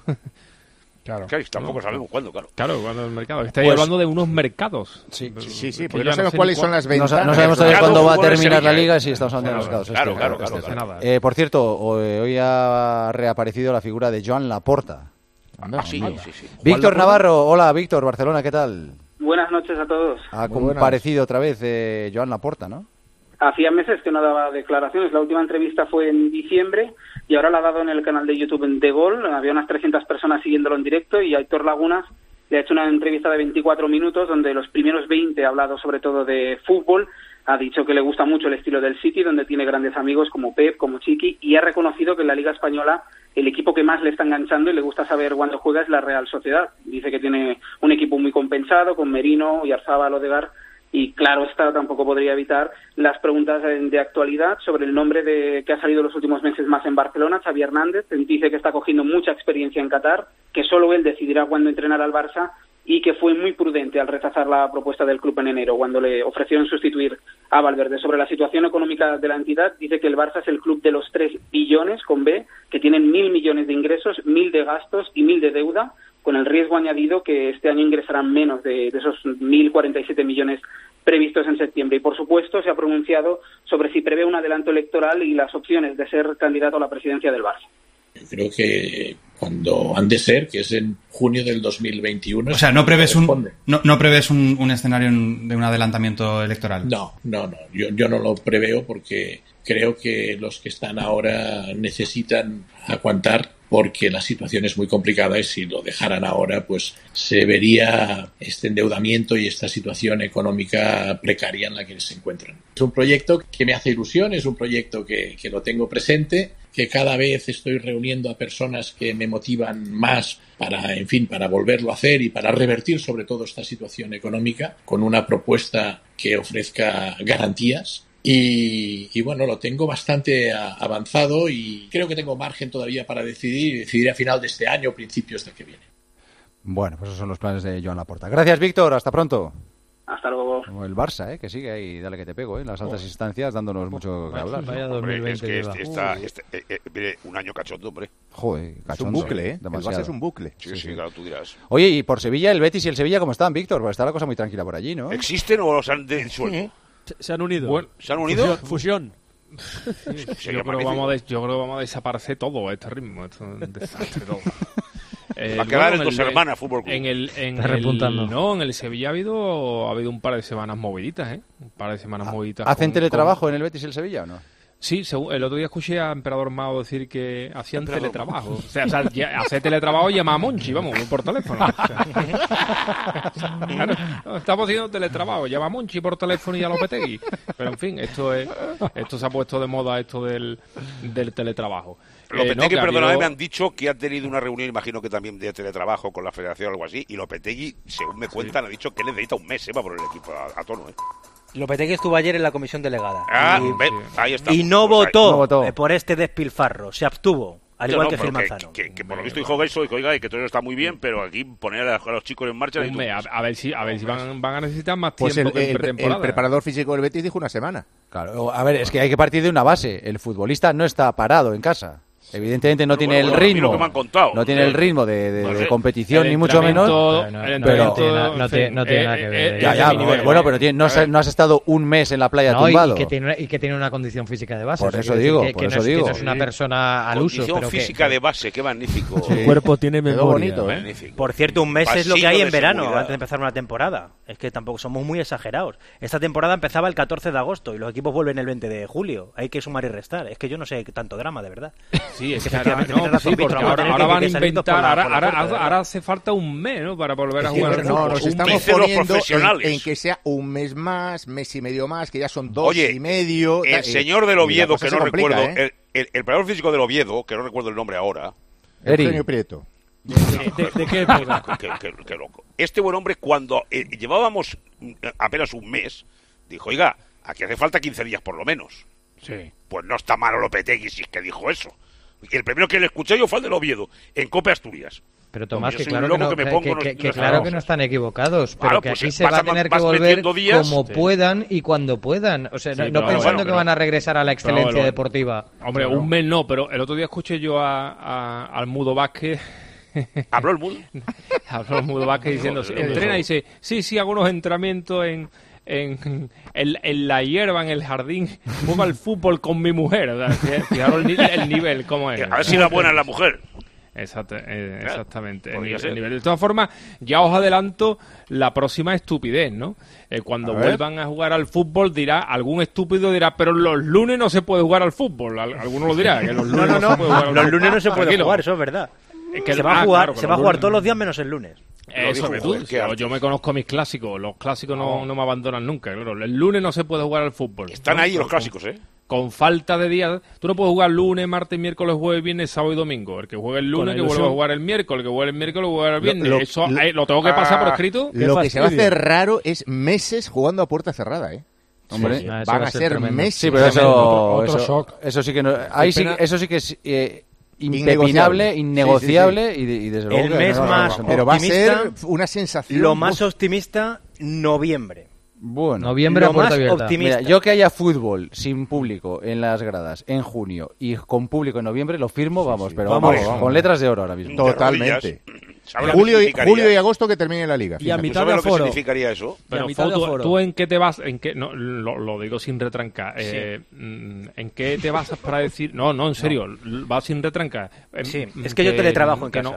S8: Claro.
S5: Claro, tampoco sabemos cuándo, claro.
S6: Claro, cuando el mercado. Estáis
S4: Pues-
S6: hablando de unos mercados.
S4: Sí,
S10: Sí, sí,
S6: Que
S10: porque
S6: yo
S10: no sabemos
S6: sé
S10: cuáles
S6: ni
S10: son
S6: cuál-
S10: las
S4: No,
S10: ventas.
S4: sa- no sabemos todavía
S5: Claro,
S4: cuándo va a
S5: fútbol de
S4: terminar la
S5: Sevilla,
S4: liga,
S5: ¿eh?
S4: si estamos hablando de los mercados.
S5: Claro,
S4: este,
S5: claro,
S4: este,
S5: claro,
S4: este.
S5: claro.
S4: Eh, por cierto, ho- hoy ha reaparecido la figura de Joan Laporta.
S5: Ah, sí, sí, sí.
S4: Víctor Navarro, hola Víctor, Barcelona, ¿qué tal?
S14: Buenas noches a todos.
S4: Ha
S10: Muy buenas.
S4: comparecido otra vez eh, Joan Laporta, ¿no?
S14: Hacía meses que no daba declaraciones. La última entrevista fue en diciembre y ahora la ha dado en el canal de YouTube de Gol. Había unas trescientas personas siguiéndolo en directo y Aitor Lagunas le ha hecho una entrevista de veinticuatro minutos donde los primeros veinte ha hablado sobre todo de fútbol. Ha dicho que le gusta mucho el estilo del City, donde tiene grandes amigos como Pep, como Chiqui, y ha reconocido que en la Liga Española el equipo que más le está enganchando y le gusta saber cuándo juega es la Real Sociedad. Dice que tiene un equipo muy compensado con Merino, Oyarzabal, Odegaard, y claro está, tampoco podría evitar las preguntas de, de actualidad sobre el nombre de que ha salido los últimos meses más en Barcelona, Xavi Hernández. Dice que está cogiendo mucha experiencia en Qatar, que solo él decidirá cuándo entrenar al Barça y que fue muy prudente al rechazar la propuesta del club en enero, cuando le ofrecieron sustituir a Valverde. Sobre la situación económica de la entidad, dice que el Barça es el club de los tres billones, con B, que tienen mil millones de ingresos, mil de gastos y mil de deuda, con el riesgo añadido que este año ingresarán menos de, de esos mil cuarenta y siete millones previstos en septiembre. Y, por supuesto, se ha pronunciado sobre si prevé un adelanto electoral y las opciones de ser candidato a la presidencia del Barça.
S16: Creo que cuando han de ser, que es en junio del dos mil veintiuno...
S24: O sea, ¿no prevés un,
S16: responde.
S24: no, no prevés un, un escenario en- de un adelantamiento electoral?
S16: No, no, no. Yo, yo no lo preveo porque creo que los que están ahora necesitan aguantar porque la situación es muy complicada y si lo dejaran ahora, pues se vería este endeudamiento y esta situación económica precaria en la que se encuentran. Es un proyecto que me hace ilusión, es un proyecto que, que lo tengo presente, que cada vez estoy reuniendo a personas que me motivan más para, en fin, para volverlo a hacer y para revertir sobre todo esta situación económica con una propuesta que ofrezca garantías. Y, y bueno, lo tengo bastante a, avanzado y creo que tengo margen todavía para decidir y decidir a final de este año o principios del que viene.
S4: Bueno, pues esos son los planes de Joan Laporta. Gracias, Víctor. Hasta pronto.
S14: Hasta luego.
S4: Como el Barça, ¿eh? Que sigue ahí, dale que te pego, ¿eh? En las altas
S5: Oh.
S4: instancias dándonos mucho que hablar.
S7: Vaya
S4: ¿no?
S5: Hombre,
S7: dos mil veinte
S5: es que
S7: lleva.
S5: este, está, este, eh, eh, mire, un año cachondo, hombre.
S4: Joder,
S10: Es
S4: cachondo,
S10: un bucle, ¿eh? El
S4: demasiado.
S10: Barça es un bucle.
S5: Sí, sí, sí, claro, tú dirás.
S4: Oye, y por Sevilla, el Betis y el Sevilla, ¿cómo están, Víctor? Porque está la cosa muy tranquila por allí, ¿no?
S5: ¿Existen o los han disuelto?
S9: Se, se han unido.
S6: Bueno,
S5: ¿Se han unido?
S9: Fusión.
S6: yo, creo que vamos a des- yo creo que vamos a desaparecer todo a este ritmo. Esto es un desastre todo. Eh,
S5: Va a quedar
S6: bueno,
S5: en Dos
S6: el-
S5: Hermanas Fútbol Club.
S6: En el, en
S7: Está
S6: el-
S7: repuntando.
S6: no, en el Sevilla ha habido, ha habido un par de semanas moviditas, ¿eh? Un par de semanas moviditas.
S4: ¿Hacen
S6: con-
S4: teletrabajo
S6: con-
S4: en el Betis y el Sevilla o no?
S6: Sí, según- el otro día escuché a Emperador Mao decir que hacían
S5: Emperador
S6: teletrabajo. O sea, o sea, ya- hacer teletrabajo y llamar a Monchi, vamos, por teléfono. O sea, claro, no, estamos haciendo teletrabajo, llama a Monchi por teléfono y a Lopetegui. Pero en fin, esto es, esto se ha puesto de moda, esto del, del teletrabajo. Eh,
S5: Lopetegui,
S6: no, que ha
S5: perdóname,
S6: habido-
S5: me han dicho que ha tenido una reunión, imagino que también de teletrabajo con la federación o algo así, y Lopetegui, según me cuentan, ha dicho que necesita un mes, ¿eh? Para poner el equipo a, a tono, ¿eh?
S12: Lopetegui estuvo ayer en la comisión delegada.
S5: Ah,
S12: y,
S5: ve, ahí está.
S12: y no,
S5: Pues ahí-
S12: votó
S4: No votó.
S12: eh, por este despilfarro. Se abstuvo, al igual
S5: No,
S12: que
S5: pero
S12: Gil Manzano.
S5: Que, que por lo visto dijo eso, dijo, oiga, y que todo eso está muy bien, pero aquí poner a, a los chicos en marcha...
S6: Un mes, a, a ver si, a ver si van, van a necesitar más
S10: Pues el,
S6: tiempo que en
S10: el-
S6: pretemporada.
S10: el preparador físico del Betis dijo una semana.
S4: Claro, a ver, es que hay que partir de una base. El futbolista no está parado en casa. Evidentemente no
S5: Pero
S4: tiene
S5: bueno,
S4: el
S5: bueno, a mí
S4: ritmo,
S5: lo que me han contado.
S4: no tiene el ritmo de, de-
S5: No
S4: de
S5: sé.
S4: competición
S6: El
S4: ni mucho menos.
S6: entrenamiento-
S7: Pero no-
S6: el
S7: no tiene-
S6: entrenamiento,
S7: no tiene- no tiene
S6: eh,
S7: nada que
S6: eh,
S7: ver.
S6: eh,
S4: Ya,
S6: es
S4: ya,
S6: de mi nivel.
S4: bueno, pero tiene- no, has- no has estado un mes en la playa
S7: No, y,
S4: tumbado.
S7: y que tiene una, y que tiene una condición física de base.
S4: Por
S7: O sea,
S4: eso
S7: quiero
S4: digo,
S7: decir que,
S4: por
S7: que
S4: eso
S7: no es, que
S4: digo.
S7: no es una
S4: Sí.
S7: persona al uso.
S5: Condición
S7: Pero que-
S5: física de base, qué magnífico.
S9: El cuerpo tiene
S10: Quedó
S9: memoria.
S10: bonito, ¿eh?
S5: Magnífico.
S12: Por cierto, un mes es lo que
S5: Pasillo
S12: hay en
S5: de
S12: verano,
S5: seguridad.
S12: antes de empezar una temporada. Es que tampoco somos muy exagerados. Esta temporada empezaba el catorce de agosto y los equipos vuelven el veinte de julio. Hay que sumar y restar. Es que yo no sé tanto drama, de verdad.
S6: Sí, es
S12: Que
S6: que ahora,
S12: efectivamente
S6: no,
S12: tienes razón,
S6: sí,
S12: Víctor,
S6: porque
S12: vamos a
S6: ahora,
S12: tener
S6: ahora
S12: que-
S6: van a
S12: que salirnos
S6: inventar,
S12: por la-
S6: ahora,
S12: por la
S6: ahora,
S12: puerta, ¿verdad?
S6: ahora hace falta un mes, ¿no? Para volver a
S10: Es que
S6: jugar al
S10: no,
S6: fútbol.
S10: nos
S5: Un
S10: estamos
S5: mes de los
S10: poniendo en,
S5: profesionales.
S10: en que sea un mes más, mes y medio más, que ya son dos
S5: Oye,
S10: y medio.
S5: El
S10: eh,
S5: señor del
S10: y la
S5: Oviedo,
S10: cosa
S5: que
S10: se
S5: no
S10: complica,
S5: recuerdo,
S10: ¿eh?
S5: el, el, el preparador físico del Oviedo, que no recuerdo el nombre ahora,
S4: Eri.
S10: Eugenio Prieto.
S9: ¿De, de- de qué época?
S5: qué, qué- qué loco. Este buen hombre, cuando eh, llevábamos mm, apenas un mes, dijo, oiga, aquí hace falta quince días por lo menos.
S6: Sí.
S5: Pues no está malo Lopetegui si es que dijo eso. Y el primero que le escuché yo fue el del Oviedo, en Cope Asturias.
S7: Pero Tomás,
S5: Yo
S7: que
S5: soy
S7: claro
S5: un
S7: que,
S5: loco
S7: no,
S5: que me
S7: que-
S5: pongo
S7: que-
S5: unos-
S7: que- que
S5: unos
S7: claro que
S5: famosos.
S7: no están equivocados, pero
S5: Claro,
S7: que
S5: pues,
S7: aquí se
S5: vas
S7: va
S5: a-
S7: a tener que
S5: vas
S7: volver
S5: metiendo días.
S7: como
S5: Sí.
S7: puedan y cuando puedan. O sea,
S6: Sí,
S7: no,
S6: pero
S7: no pensando
S6: bueno,
S7: que
S6: pero-
S7: van a regresar a la excelencia
S6: Pero,
S7: deportiva.
S6: Hombre,
S7: Claro.
S6: un mes no, pero el otro día escuché yo a, a- al Mudo Vázquez.
S5: ¿Habló el mundo?
S6: Habló el Mudo Vázquez diciendo,
S5: ¿Qué
S6: entrena
S5: dijo?
S6: y dice, sí, sí, hago unos entrenamientos en, en, en, en la hierba, en el jardín, juego al fútbol con mi mujer. O sea, fijaros el, ni- el nivel, cómo es.
S5: A ver si la buena es la mujer.
S6: Exacto, eh,
S5: Claro,
S6: exactamente. El,
S5: podría
S6: nivel-
S5: ser.
S6: el nivel. De todas formas, ya os adelanto la próxima estupidez, ¿no? Eh, cuando
S10: A ver.
S6: vuelvan a jugar al fútbol, dirá, algún estúpido dirá, pero los lunes no se puede jugar al fútbol. Al- alguno lo dirá, que los lunes
S12: No, no,
S6: se puede jugar
S12: no.
S6: al
S12: Los
S6: fútbol.
S12: lunes no se puede
S6: Tranquilo.
S12: jugar, eso es verdad.
S6: Es que-
S12: se va a
S6: ah,
S12: jugar,
S6: claro, que
S12: se
S6: los
S12: va a jugar
S6: lunes-
S12: todos los días menos el lunes.
S6: Eso
S5: dijo,
S6: que tú,
S5: joder, qué
S6: yo,
S5: alto.
S6: yo me conozco mis clásicos. Los clásicos no, no me abandonan nunca. Claro. El lunes no se puede jugar al fútbol.
S5: Están
S6: ¿no?
S5: ahí los
S6: Con-
S5: clásicos, ¿eh?
S6: Con falta de días. Tú no puedes jugar lunes, martes, miércoles, jueves, viernes, sábado y domingo. El que juegue el
S9: Con
S6: lunes,
S9: la
S6: que vuelva a
S9: ilusión.
S6: jugar el miércoles, el que juegue el miércoles, que vuelva el viernes.
S10: lo-
S6: Eso
S10: lo-
S6: eh, lo tengo que pasar por
S5: Ah,
S6: escrito.
S10: Lo que se va a
S9: fastidio.
S10: hacer raro es meses jugando a puerta cerrada, ¿eh?
S4: Hombre.
S7: Sí, ah, eso
S10: Van
S7: va
S10: a
S7: ser
S10: ser
S7: tremendo.
S10: meses.
S4: Sí, pero eso,
S8: Otro- otro
S4: eso,
S8: shock.
S4: eso sí que no, ahí sí,
S9: pena-
S4: eso sí que es eh,
S10: Innegociable.
S4: impepinable, innegociable y, de- y desde luego
S12: El
S4: que
S12: mes
S4: no, no,
S12: más
S4: no, no.
S10: Pero va a
S12: optimista,
S10: ser una sensación.
S12: Lo más
S10: uf,
S12: optimista, noviembre.
S4: Bueno,
S7: Noviembre
S12: Lo
S7: a puerta
S12: más
S7: abierta.
S12: optimista.
S4: mira, yo que haya fútbol sin público en las gradas en junio y con público en noviembre lo firmo, vamos, pero
S10: Vamos,
S4: vamos,
S10: vamos.
S4: con letras de oro ahora mismo.
S5: De
S10: Totalmente.
S5: rodillas. ¿Sabes lo que
S10: Julio y,
S5: significaría?
S10: julio y agosto que termine la liga.
S9: Y a
S10: fíjate.
S9: mitad
S5: ¿Sabes
S9: de
S5: lo que
S9: aforo.
S5: significaría eso?
S9: Y a
S6: Pero
S9: mitad
S6: Fo,
S9: de
S6: ¿tú,
S9: aforo.
S6: tú en qué te vas? En qué, no, lo, lo digo sin retrancar. Eh, mm, ¿En qué te basas para decir? No, no, en serio, vas sin retrancar. Eh,
S12: Sí,
S6: mm,
S12: es que yo teletrabajo en
S6: que
S12: casa.
S6: No,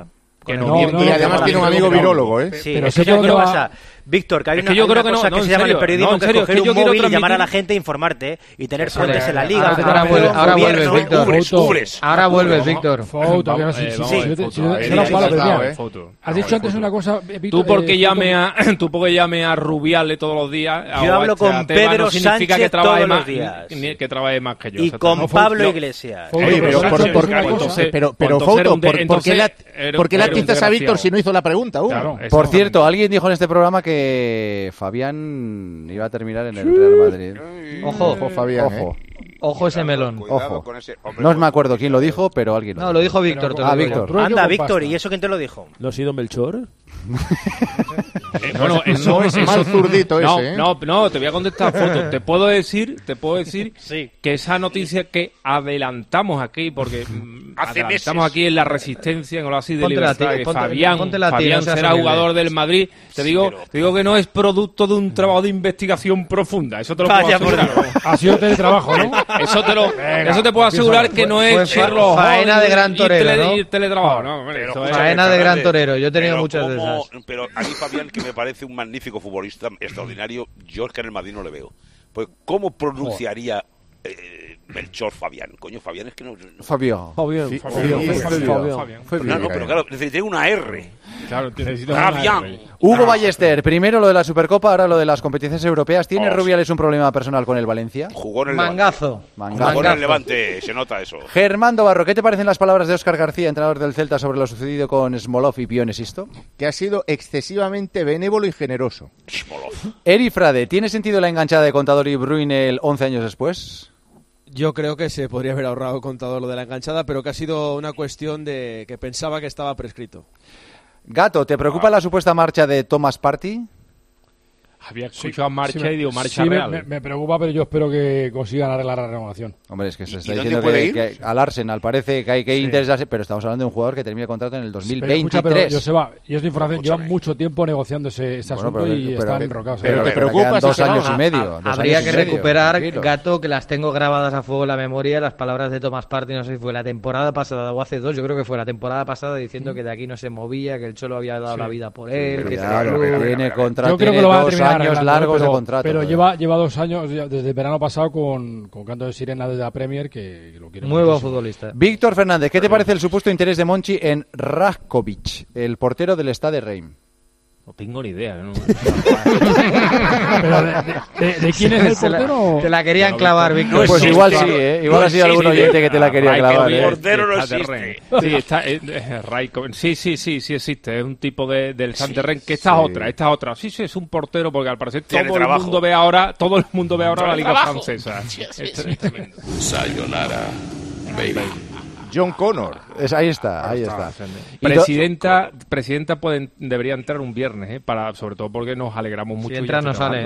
S6: Que
S7: no,
S6: noviembre-
S10: Y además tiene un amigo virólogo, ¿eh?
S12: Sí,
S8: Pero
S12: es
S8: sé
S12: que yo
S8: por
S12: creo
S8: dónde
S12: que
S8: va-
S12: pasa. Víctor, que hay
S6: Es
S12: una,
S6: que yo
S12: hay
S6: creo
S12: una
S6: que no-
S12: cosa
S6: no,
S12: que
S6: en
S12: se llama en el
S6: serio,
S12: periodismo,
S6: no, en
S12: que es
S6: serio,
S12: coger
S6: que
S12: un
S6: yo quiero
S12: móvil y
S6: transmitir-
S12: llamar a la gente e informarte y tener
S7: Eso
S12: fuentes
S7: es.
S12: en la liga.
S7: Ahora,
S12: que
S7: ahora
S12: ha
S7: vuelves,
S12: habido
S7: ahora
S12: gobierno.
S7: vuelves, Víctor.
S5: Ubres,
S7: Foto.
S5: ubres.
S7: Ahora vuelves,
S6: Vamos,
S7: Víctor.
S8: Foto, que no sé
S6: eh,
S8: si-
S6: vamos,
S8: si- si-
S6: foto,
S8: si-
S6: ahí
S8: si-
S6: sí
S8: no,
S6: que
S8: Pablo,
S6: has
S8: pero
S6: dado,
S8: mira,
S6: eh. Foto.
S8: has dicho antes una cosa, eh, Víctor,
S6: Tú porque
S8: eh,
S6: llame
S8: Foto-
S6: a tú porque llame a Rubiales todos los días.
S12: Yo
S6: o a
S12: hablo
S6: este, a
S12: con
S6: Tebas,
S12: Pedro
S6: no significa
S12: Sánchez
S6: que trabaje
S12: todos los
S6: más,
S12: días.
S6: ni- que trabaje más que yo.
S12: Y
S6: o sea,
S12: con
S6: no,
S12: Pablo
S6: yo-
S12: Iglesias.
S8: Foto,
S10: Oye,
S8: pero
S10: pero,
S8: Sánchez
S10: por-
S8: es
S10: por-
S8: una cosa-
S6: entonces-
S10: pero,
S6: pues
S10: pero
S6: entonces era
S10: Foto,
S6: un de-
S10: ¿por, por qué
S6: entonces
S10: la,
S6: era-
S10: por qué le
S6: era un
S10: atizas a Víctor
S6: desgraciado.
S10: si no hizo la pregunta aún?
S8: Claro.
S4: Por cierto, alguien dijo en este programa que Fabián iba a terminar en el Real Madrid.
S7: Ojo,
S10: Ojo, Fabián,
S4: Ojo.
S7: Ojo ese melón.
S5: Cuidado
S4: Ojo.
S5: con ese hombre.
S4: No me acuerdo quién lo dijo, pero alguien
S7: No, lo dijo Víctor. te lo
S4: Ah,
S7: digo yo.
S4: Víctor.
S8: Trueque
S12: Anda,
S8: con
S12: Víctor,
S8: pasta.
S12: ¿y eso quién te lo dijo?
S9: ¿No ha sido Melchor?
S6: Eh, bueno, eso
S10: No es mal zurdito
S6: no,
S10: ese, ¿eh?
S6: no, no, te voy a contestar, Foto. Te puedo decir, te puedo decir
S12: Sí.
S6: que esa noticia que adelantamos aquí, porque mm,
S5: Hace
S6: adelantamos
S5: meses.
S6: aquí en la Resistencia, en lo así de
S7: Ponte la
S6: libertad,
S7: ti-
S6: que
S7: ponte-
S6: Fabián,
S7: ponte la ti,
S6: Fabián
S7: no seas
S6: será
S7: horrible.
S6: jugador del Madrid. Te digo,
S5: pero-
S6: te digo que no es producto de un trabajo de investigación profunda. Eso te lo
S12: Vaya
S6: puedo
S12: por
S6: asegurar.
S8: Ha sido teletrabajo, ¿no?
S6: Eso te lo,
S8: Venga,
S6: eso te puedo
S8: empieza.
S6: asegurar que no
S7: Fue-
S6: es
S7: fue
S6: Sherlock
S7: faena
S6: Holmes
S7: de gran
S6: y
S7: torero,
S6: tele-
S7: ¿no?
S6: y teletrabajo. No, hombre,
S5: Pero,
S6: eso es-
S5: escúchame,
S7: Faena de gran
S5: Fernández,
S7: torero, yo he tenido
S5: pero
S7: muchas de
S5: como-
S7: esas.
S5: Pero a mí Fabián, que me parece un magnífico futbolista, extraordinario, yo es que en el Madrid no le veo. Pues, ¿cómo pronunciaría eh, Melchor Fabián? Coño, Fabián es que no... no-
S4: Fabián.
S9: Fabián.
S4: Fi-
S8: Fabián,
S4: Fabián.
S8: Fabián.
S6: Fabián.
S5: No, no, pero claro, necesitaría una R.
S6: Claro, necesitas
S5: Fabián.
S6: una R.
S4: Hugo Ballester, primero lo de la Supercopa, ahora lo de las competiciones europeas. ¿Tiene
S5: Oh,
S4: Rubiales un problema personal con el Valencia?
S5: Jugó en el
S7: Mangazo.
S5: Levante. Jugó en el
S4: Mangazo.
S5: Levante, se nota eso.
S4: Germán Barro, ¿qué te parecen las palabras de Óscar García, entrenador del Celta, sobre lo sucedido con Smolov y Pione Sisto?
S10: Que ha sido excesivamente benévolo y generoso.
S5: Smolov.
S4: Eri Frade, ¿tiene sentido la enganchada de Contador y Bruyne once años después?
S9: Yo creo que se podría haber ahorrado Contador lo de la enganchada, pero que ha sido una cuestión de que pensaba que estaba prescrito.
S4: Gato, ¿te preocupa la supuesta marcha de Thomas Partey?
S6: Había escuchado marcha
S8: Sí, me-
S6: y digo marcha
S8: sí, me-
S6: real.
S8: Me, me preocupa, pero yo espero que consigan arreglar la renovación.
S4: Hombre, es que se
S5: ¿Y-
S4: está
S5: y dónde
S4: diciendo
S5: puede
S4: que,
S5: ir?
S4: que al Arsenal parece que hay que
S8: Sí.
S4: interesarse, pero estamos hablando de un jugador que termina el contrato en el dos mil
S8: Pero escucha,
S4: veintitrés.
S8: pero Joseba, y esta información, llevan
S5: Escúchame.
S8: mucho tiempo negociando ese, ese
S4: Bueno,
S8: asunto
S4: pero-
S8: y
S4: pero-
S8: están
S4: pero-
S8: enrocados.
S10: pero
S8: ¿eh?
S10: te
S4: que
S10: preocupa
S4: quedan
S10: si
S4: dos
S10: se va.
S4: años y medio.
S7: Ha-
S4: dos
S7: Habría
S4: años
S7: que
S4: y medio,
S7: recuperar,
S4: tranquilo.
S7: Gato, que las tengo grabadas a fuego en la memoria, las palabras de Thomas Partey, no sé si fue la temporada pasada o hace dos, yo creo que fue la temporada pasada, diciendo que de aquí no se movía, que el Cholo había dado
S8: Sí.
S7: la vida por él, que
S4: Cuidado,
S7: se-
S4: que tiene contrato,
S8: Yo creo que
S4: tiene
S8: lo van a
S4: dos
S8: terminar
S4: años
S8: arreglando,
S4: largos
S8: pero,
S4: de contrato.
S8: pero
S4: todavía.
S8: lleva, lleva dos años, ya desde el verano pasado, con, con canto de sirena desde la Premier, que, que lo quiere
S7: Muy buen
S8: muchísimo.
S7: futbolista.
S4: Víctor Fernández, ¿qué te parece el supuesto interés de Monchi en Rajkovic, el portero del Stade Reims?
S6: No tengo ni idea. ¿no?
S8: Pero de, de- de- ¿de quién es el
S7: Se la-
S8: portero?
S7: Te la querían
S6: No,
S7: clavar,
S6: Víctor.
S7: Víctor.
S4: Pues
S5: existe.
S4: igual sí, ¿eh? Igual
S5: No
S4: ha sido algún
S5: existe.
S4: oyente que te la quería
S6: Raikovic,
S4: clavar. ¿eh?
S5: Portero no
S6: está de
S5: existe.
S6: Rennes. Sí, está, eh, eh, Raikovic. sí, sí, sí, sí existe. Es un tipo de, del Santerren, que esta
S4: sí.
S6: es otra, esta es otra. Sí, sí, es un portero porque al parecer
S5: Tiene
S6: todo el
S5: trabajo.
S6: mundo ve ahora, todo el mundo ve ahora la Liga
S5: trabajo.
S6: Francesa. Esto es tremendo.
S16: Sayonara, baby.
S10: John Connor.
S4: Es- ahí está, ahí está. Y do-
S6: Presidenta, presidenta puede, debería entrar un viernes, ¿eh? Para, sobre todo porque nos alegramos mucho.
S7: Si
S6: y
S7: entra,
S6: estoy
S7: no sale.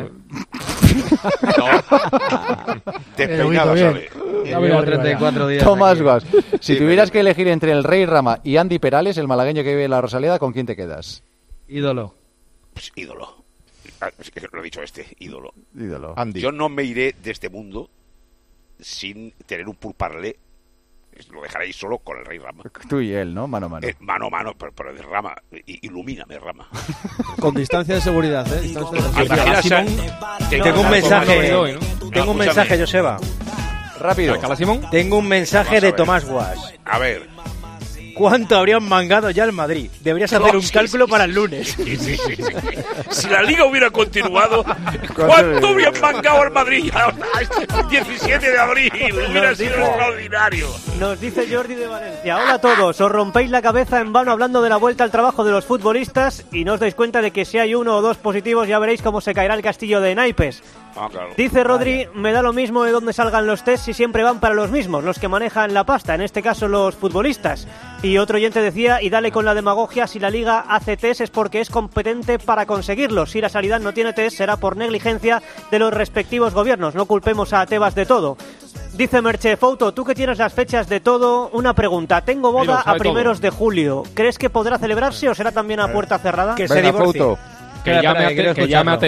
S6: trabajando.
S5: Despeinada
S8: bien.
S5: sale.
S8: Ya voy
S7: Llevo
S8: arriba
S7: treinta y cuatro días.
S4: Tomás
S7: aquí.
S4: Guas, si
S5: Sí,
S4: tuvieras
S5: pero-
S4: que elegir entre el Rey Rama y Andy Perales, el malagueño que vive en la Rosaleda, ¿con quién te quedas?
S7: Ídolo.
S5: Pues, ídolo. Ah, es que lo he dicho este, ídolo.
S4: Ídolo.
S10: Andy.
S5: Yo no me iré de este mundo sin tener un pourparlers. Lo dejaréis solo con el Rey Rama.
S4: Tú y él, ¿no? Mano a mano.
S5: Eh, mano a mano, pero, pero de Rama. I- ilumíname, Rama.
S9: Con distancia de seguridad, ¿eh? Distancia de seguridad.
S5: Imaginas a-
S6: Simón,
S5: que-
S12: Tengo un
S5: que-
S12: mensaje,
S6: hoy, ¿no?
S12: tengo un
S5: escúchame.
S12: mensaje, Joseba.
S4: Rápido.
S6: ¿Alcalá Simón?
S12: Tengo un mensaje
S5: Vamos a
S12: de
S5: ver.
S12: Tomás Guas.
S5: A ver.
S12: ¿Cuánto habrían mangado ya el Madrid? Deberías hacer un
S5: Sí,
S12: cálculo
S5: sí,
S12: para
S5: sí,
S12: el lunes.
S5: sí, sí, sí, sí. Si la liga hubiera continuado, ¿cuánto habrían mangado al Madrid a este diecisiete de abril? Hubiera sido extraordinario.
S13: Nos dice Jordi de Valencia. Hola a todos, os rompéis la cabeza en vano hablando de la vuelta al trabajo de los futbolistas y no os dais cuenta de que si hay uno o dos positivos ya veréis cómo se caerá el castillo de naipes.
S5: Ah, claro.
S13: Dice Rodri, me da lo mismo de dónde salgan los test si siempre van para los mismos, los que manejan la pasta, en este caso los futbolistas. Y otro oyente decía, y dale con la demagogia, si la liga hace test es porque es competente para conseguirlos. Si la sanidad no tiene test será por negligencia de los respectivos gobiernos. No culpemos a Tebas de todo. Dice Merche Fouto, tú que tienes las fechas de todo, una pregunta. Tengo boda
S6: Mira,
S13: a
S6: sabe
S13: primeros
S6: todo.
S13: de julio. ¿Crees que podrá celebrarse o será también a puerta cerrada?
S12: Que se
S10: Venga,
S12: divorcie.
S10: Fouto.
S6: Que
S7: Espera,
S6: llame,
S7: espera,
S6: a,
S7: que quiero
S6: Te- que llame a
S7: escucharlo.
S6: Tebas.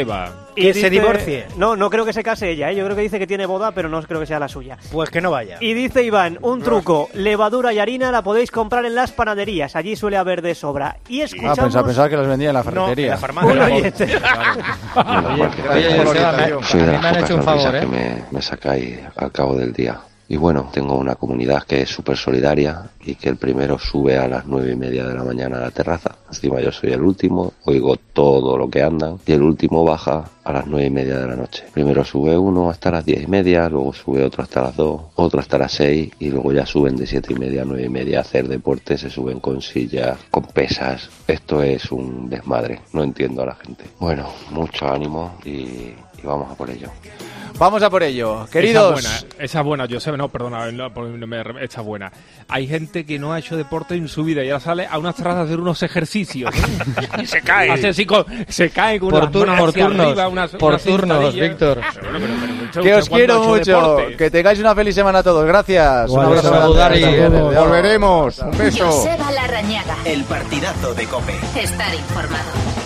S12: Que
S13: y
S12: se
S13: dice-
S12: divorcie.
S13: No, no creo que se case ella, ¿eh? Yo creo que dice que tiene boda, pero no creo que sea la suya.
S12: Pues que no vaya.
S13: Y dice Iván, un truco, levadura y harina la podéis comprar en las panaderías, allí suele haber de sobra. Y
S4: Ah,
S13: escuchamos...
S4: pensaba, pensaba que los vendía en la ferretería.
S13: en la farmacia. Un oyente.
S7: Oye, Joseba, me-
S15: Soy de
S7: a mí
S15: las
S7: me han
S15: pocas
S7: hecho un
S15: noticias
S7: favor,
S15: que
S7: ¿eh?
S15: me, me sacáis al cabo del día. Y bueno, tengo una comunidad que es súper solidaria y que el primero sube a las nueve y media de la mañana a la terraza. Encima yo soy el último, oigo todo lo que andan y el último baja a las nueve y media de la noche. Primero sube uno hasta las diez y media, luego sube otro hasta las dos, otro hasta las seis y luego ya suben de siete y media a nueve y media a hacer deporte, se suben con sillas, con pesas. Esto es un desmadre, no entiendo a la gente. Bueno, mucho ánimo y, y vamos a por ello.
S4: Vamos a por ello, queridos.
S6: Esa buena, esa buena, Josep, no, perdona, no, por- no me- esa buena. Hay gente que no ha hecho deporte en su vida y ahora sale a unas terrazas a hacer unos ejercicios. ¿eh?
S12: Y se cae.
S6: Hace así con- se cae con
S7: Por
S6: unas
S7: turnos,
S6: manos
S7: por
S6: hacia
S7: turnos,
S6: arriba, unas-
S7: por
S6: unas
S7: turnos,
S6: sentadillas.
S7: Víctor.
S6: Pero bueno, pero- pero, mucho,
S4: Que os
S6: ¿usted
S4: quiero
S6: cuándo ha hecho
S4: mucho,
S6: deporte?
S4: que tengáis una feliz semana a todos. Gracias. Un
S7: Igual,
S4: abrazo
S7: eso,
S4: grande.
S7: Dari,
S4: Hasta luego.
S7: volveremos.
S10: Volveremos. Un beso.
S1: Joseba Larrañaga.
S2: El partidazo de COPE.
S1: Estar informado.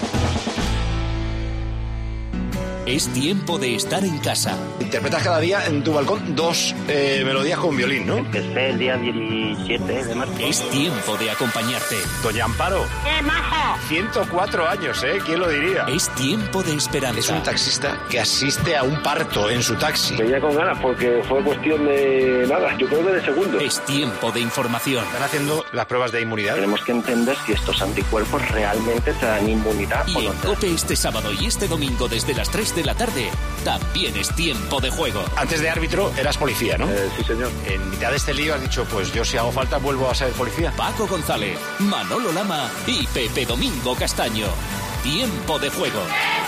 S22: Es tiempo de estar en casa.
S17: Interpretas cada día en tu balcón dos eh, melodías con violín, ¿no?
S22: Empecé el día diecisiete de marzo. Es tiempo de acompañarte.
S17: Doña Amparo.
S22: ¡Qué majo!
S17: ciento cuatro años, ¿eh? ¿Quién lo diría?
S22: Es tiempo de esperanza.
S17: Es un taxista que asiste a un parto en su taxi.
S18: Venía con ganas porque fue cuestión de nada, yo creo que de segundos.
S22: Es tiempo de información.
S17: Están haciendo las pruebas de inmunidad.
S18: Tenemos que entender si estos anticuerpos realmente te dan inmunidad o
S22: Y
S18: no
S22: en
S18: te dan.
S22: COPE este sábado y este domingo desde las tres de la tarde también es tiempo de juego.
S17: Antes de árbitro eras policía, ¿no?
S18: Eh, sí, señor.
S17: En mitad de este lío has dicho, pues yo si hago falta vuelvo a ser policía.
S22: Paco González, Manolo Lama y Pepe Domingo Castaño. Tiempo de juego.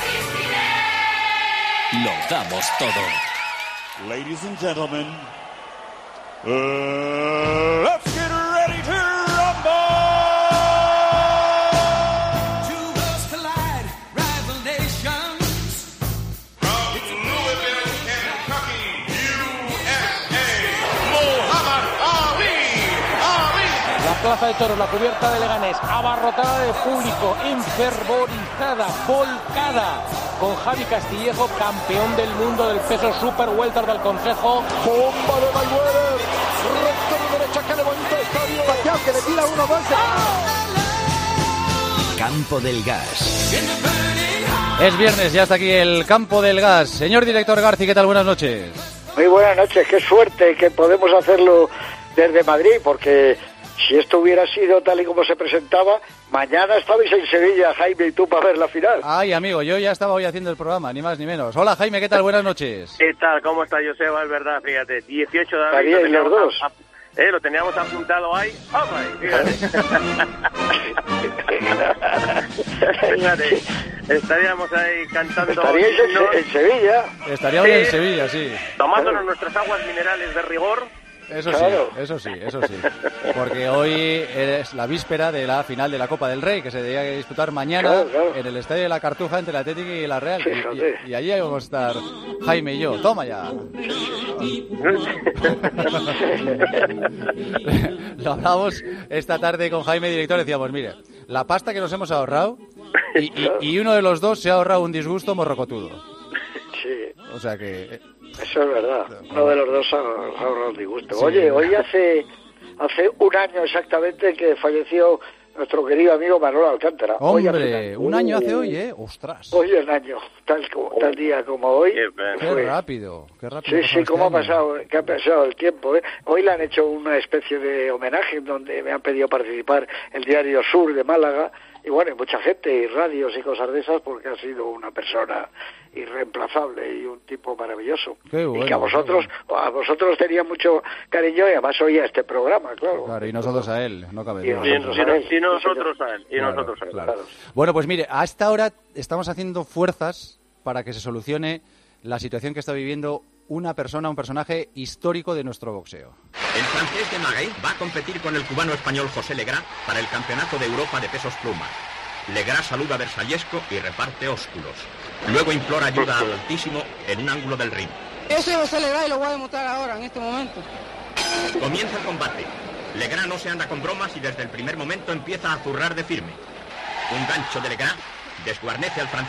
S22: Lo damos todo.
S19: Ladies and gentlemen, uh, let's get ready to rumble!
S3: Two worlds collide, rival nations. From Louisville, Kentucky, U S A, Muhammad Ali. Ali.
S25: La plaza de toros, la cubierta de Leganés, abarrotada de público, enfervorizada, volcada, con Javi Castillejo, campeón del mundo del peso super welter del Consejo.
S3: Bomba de Mayweather. Recto de derecha que levanta el estadio. Pacquiao que le tira uno más.
S2: Campo del Gas.
S4: Es viernes, ya está aquí el Campo del Gas. Señor director Garci, ¿qué tal? Buenas noches.
S26: Muy buenas noches, qué suerte que podemos hacerlo desde Madrid, porque si esto hubiera sido tal y como se presentaba, mañana estabais en Sevilla, Jaime y tú, para ver la final.
S4: Ay, amigo, yo ya estaba hoy haciendo el programa, ni más ni menos. Hola, Jaime, ¿qué tal? Buenas noches.
S27: ¿Qué tal? ¿Cómo está Joseba? Es verdad, fíjate, dieciocho de abril.
S26: Estaríais
S27: lo teníamos
S26: los dos.
S27: a- a- eh, lo teníamos apuntado ahí. ¡Opa! Fíjate. Fíjate, estaríamos ahí cantando.
S26: Estaríais en,
S27: himnos.
S26: Se- en Sevilla.
S4: Estaríamos
S27: Sí.
S4: en Sevilla, sí.
S27: Tomándonos nuestras aguas minerales de rigor.
S4: Eso sí,
S27: Claro.
S4: eso sí, eso sí. Porque hoy es la víspera de la final de la Copa del Rey, que se debería disputar mañana
S26: Claro, claro.
S4: en el Estadio de la Cartuja entre el Atlético y la Real. Y-
S26: Fíjate.
S4: Y, y allí vamos a estar Jaime y yo. Toma ya. Lo hablamos esta tarde con Jaime, director, decíamos, mire, la pasta que nos hemos ahorrado y, y- y uno de los dos se ha ahorrado un disgusto morrocotudo.
S26: Sí,
S4: O sea que... eh,
S26: eso es verdad. Uno de los dos ha, ha ahorrado el disgusto. Oye, hoy hace, hace un año exactamente que falleció nuestro querido amigo Manolo Alcántara. Hoy hace
S4: Hombre, un año hace hoy, ¿eh? ¡Ostras!
S26: Hoy un año, tal, como, tal día como hoy.
S4: Qué
S26: fue-
S4: rápido, qué rápido.
S26: Sí,
S4: pasó
S26: sí,
S4: este
S26: cómo ha
S4: año.
S26: pasado, qué ha pasado el tiempo, ¿eh? Hoy le han hecho una especie de homenaje en donde me han pedido participar el diario Sur de Málaga y bueno, y mucha gente y radios y cosas de esas porque ha sido una persona irreemplazable y un tipo maravilloso.
S4: Qué
S26: y
S4: bueno,
S26: que a vosotros, a vosotros tenía mucho cariño y además oía este programa, claro.
S4: Claro, y nosotros a él, no cabe
S26: Y
S4: duda.
S27: Y, y- y nosotros a él. Y
S4: Claro,
S27: nosotros a él.
S4: claro. Bueno, pues mire, a esta hora estamos haciendo fuerzas para que se solucione la situación que está viviendo una persona, un personaje histórico de nuestro boxeo.
S28: El francés de Magaí va a competir con el cubano español José Legrá para el Campeonato de Europa de Pesos Plumas. Legrá saluda a Versallesco y reparte ósculos. Luego implora ayuda al Altísimo en un ángulo del ring.
S29: Ese es José Legrá y lo voy a demostrar ahora, en este momento.
S28: Comienza el combate. Legrá no se anda con bromas y desde el primer momento empieza a zurrar de firme. Un gancho de Legrá desguarnece al francés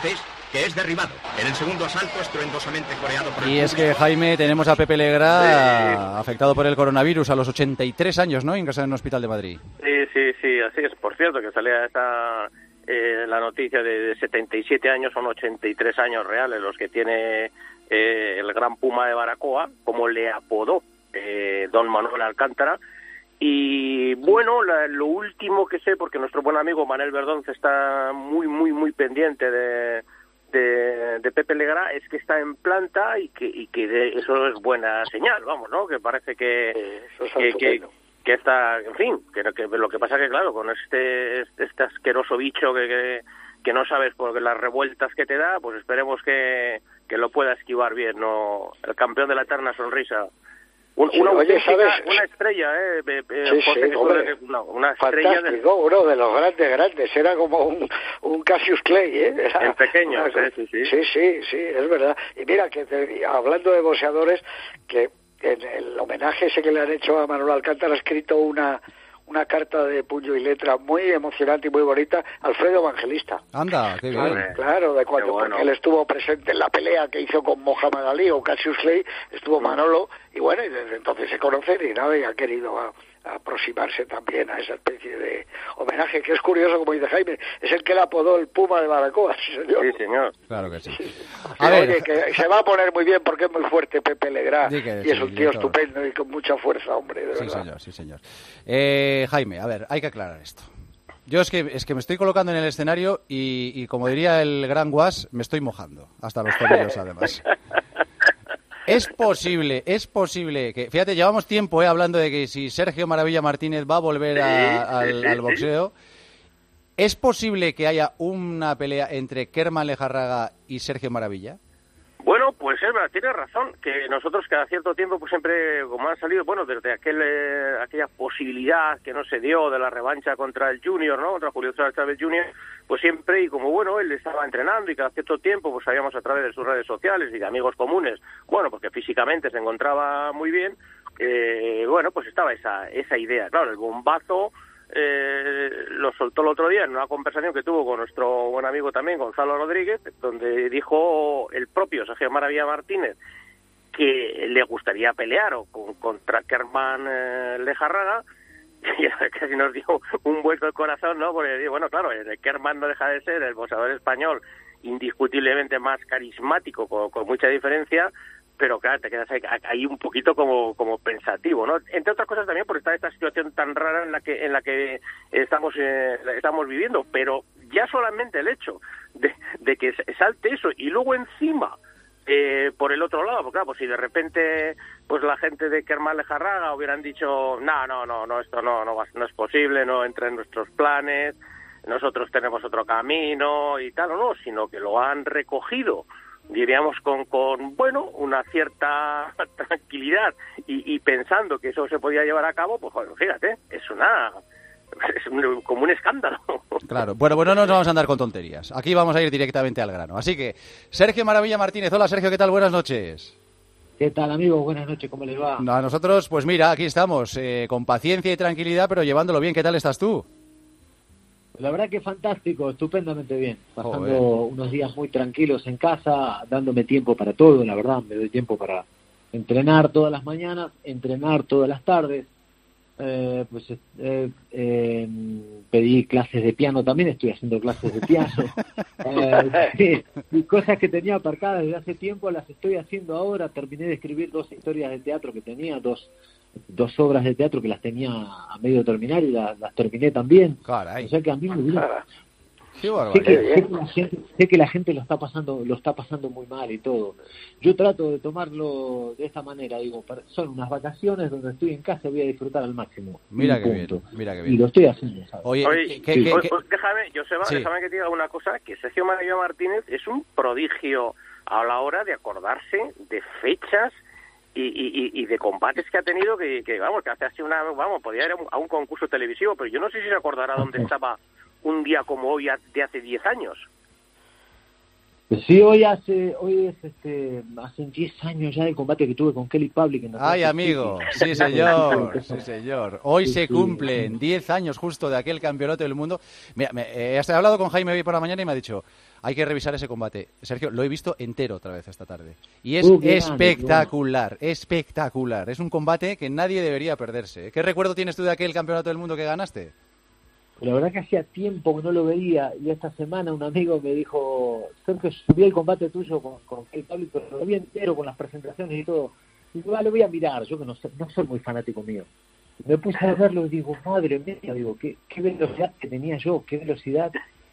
S28: que es derribado. En el segundo asalto, estruendosamente coreado por el
S4: Y es que, Jaime, tenemos a Pepe Legrá, sí, afectado por el coronavirus a los ochenta y tres años, ¿no? Ingresado en un hospital de Madrid.
S27: Sí, sí, sí, así es. Por cierto, que salía esta eh, la noticia de, de setenta y siete años, son ochenta y tres años reales los que tiene eh, el gran Puma de Baracoa, como le apodó eh, don Manuel Alcántara. Y bueno, la, lo último que sé, porque nuestro buen amigo Manel Verdonce está muy, muy, muy pendiente de, de, de Pepe Legrá, es que está en planta y que, y que de, eso es buena señal, vamos, ¿no? Que parece que, que, que, que está, en fin, que, que lo que pasa que, claro, con este, este asqueroso bicho que, que, que no sabes por las revueltas que te da, pues esperemos que, que lo pueda esquivar bien, ¿no? El campeón de la eterna sonrisa. Un,
S26: sí,
S27: una,
S26: oye, ¿sabes?
S27: una estrella, ¿eh? eh
S26: sí,
S27: José,
S26: sí, hombre,
S27: una, una estrella
S26: fantástico, de... uno de los grandes, grandes. Era como un, un Cassius Clay, ¿eh? Era
S27: en pequeño,
S26: una...
S27: sí, sí,
S26: sí. Sí, sí, es verdad. Y mira, que te... hablando de boxeadores, que en el homenaje ese que le han hecho a Manuel Alcántara ha escrito una... una carta de puño y letra muy emocionante y muy bonita, Alfredo Evangelista.
S4: Anda, qué bien.
S26: Claro, claro, de cuando
S27: bueno.
S26: Porque él estuvo presente en la pelea que hizo con Mohamed Ali o Cassius Clay, estuvo Manolo, y bueno, y desde entonces se conocen y nada, y ha querido a, a aproximarse también a esa especie de homenaje, que es curioso, como dice Jaime, es el que le apodó el Puma de Baracoa, sí señor.
S27: Sí, señor.
S4: Claro que sí.
S26: A sí, ver. Oye, que se va a poner muy bien porque es muy fuerte Pepe Legrá, y
S4: sí,
S26: es un tío estupendo y con mucha fuerza, hombre, de
S4: sí,
S26: verdad.
S4: Señor, sí, señor. Eh, Jaime, a ver, hay que aclarar esto. Yo es que es que me estoy colocando en el escenario y, y como diría el gran Guas, me estoy mojando, hasta los tobillos además. Es posible, es posible que, fíjate, llevamos tiempo eh, hablando de que si Sergio Maravilla Martínez va a volver a, al, al boxeo. ¿Es posible que haya una pelea entre Kerman Lejarraga y Sergio Maravilla?
S27: Bueno, pues es verdad, tienes razón, que nosotros cada cierto tiempo, pues siempre, como han salido, bueno, desde aquel, eh, aquella posibilidad que no se dio de la revancha contra el Junior, ¿no?, contra Julio César Chávez junior, pues siempre, y como bueno, él estaba entrenando y cada cierto tiempo, pues sabíamos a través de sus redes sociales y de amigos comunes, bueno, porque físicamente se encontraba muy bien, eh, bueno, pues estaba esa, esa idea, claro, el bombazo... Eh, lo soltó el otro día en una conversación que tuvo con nuestro buen amigo también, Gonzalo Rodríguez, donde dijo el propio Sergio Maravilla Martínez que le gustaría pelear o con, contra Kerman eh, Lejarraga, y casi nos dio un vuelco el corazón, ¿no? Porque, bueno, claro, el Kerman no deja de ser el boxeador español indiscutiblemente más carismático, con, con mucha diferencia, pero claro, te quedas ahí, ahí un poquito como como pensativo, ¿no? Entre otras cosas también por estar esta situación tan rara en la que en la que estamos eh, estamos viviendo, pero ya solamente el hecho de, de que salte eso y luego encima eh, por el otro lado, porque claro, pues si de repente pues la gente de Kerman Lejarraga hubieran dicho no, no, no, no, esto no, no, no es posible, no entra en nuestros planes, nosotros tenemos otro camino y tal, o no, sino que lo han recogido, diríamos con, con bueno, una cierta tranquilidad y, y pensando que eso se podía llevar a cabo, pues joder, fíjate, es una es un, como un escándalo.
S4: Claro, bueno, bueno, no nos vamos a andar con tonterías. Aquí vamos a ir directamente al grano. Así que, Sergio Maravilla Martínez. Hola, Sergio, ¿qué tal? Buenas noches.
S8: ¿Qué tal, amigo? Buenas noches, ¿cómo les va?
S4: A nosotros, pues mira, aquí estamos, eh, con paciencia y tranquilidad, pero llevándolo bien. ¿Qué tal estás tú?
S8: La verdad que fantástico, estupendamente bien. Pasando
S4: Joder.
S8: unos días muy tranquilos en casa, dándome tiempo para todo, la verdad. Me doy tiempo para entrenar todas las mañanas, entrenar todas las tardes. Eh, pues eh, eh, pedí clases de piano también, estoy haciendo clases de piano. eh, sí, y cosas que tenía aparcadas desde hace tiempo las estoy haciendo ahora. Terminé de escribir dos historias de teatro que tenía, dos dos obras de teatro que las tenía a medio terminar y las, las terminé también.
S4: Caray.
S8: O sea que a mí me gusta.
S4: Qué
S8: sé, que, sé, que la gente, sé que la gente lo está pasando lo está pasando muy mal y todo. Yo trato de tomarlo de esta manera, digo, son unas vacaciones donde estoy en casa y voy a disfrutar al máximo.
S4: Mira qué bien, mira qué bien.
S8: Y lo estoy haciendo, ¿sabes?
S27: Oye, Oye ¿qué,
S8: sí.
S27: qué, qué? déjame, Joseba, sí. déjame que te diga una cosa, que Sergio Maravilla Martínez es un prodigio a la hora de acordarse de fechas y, y, y de combates que ha tenido que, que vamos, que hace así una, vamos, podía ir a un, a un concurso televisivo, pero yo no sé si se acordará dónde estaba un día como hoy de hace diez años.
S8: Sí, hoy hace, hoy es este, hace diez años ya el combate que tuve con Kelly Public. En
S4: Ay, amigo, sí señor, sí señor. Hoy se cumplen diez años justo de aquel campeonato del mundo. Mira, me, eh, he hablado con Jaime hoy por la mañana y me ha dicho, hay que revisar ese combate. Sergio, lo he visto entero otra vez esta tarde. Y es uh, espectacular, grande, espectacular. Es un combate que nadie debería perderse. ¿Qué recuerdo tienes tú de aquel campeonato del mundo que ganaste?
S8: La verdad que hacía tiempo que no lo veía y esta semana un amigo me dijo, Sergio, subí el combate tuyo con, con el Pablo, pero lo vi entero con las presentaciones y todo. Y digo, ah, lo voy a mirar, yo que no, no soy muy fanático mío. Me puse a verlo y digo, madre mía, digo, qué, qué velocidad que tenía yo, qué velocidad.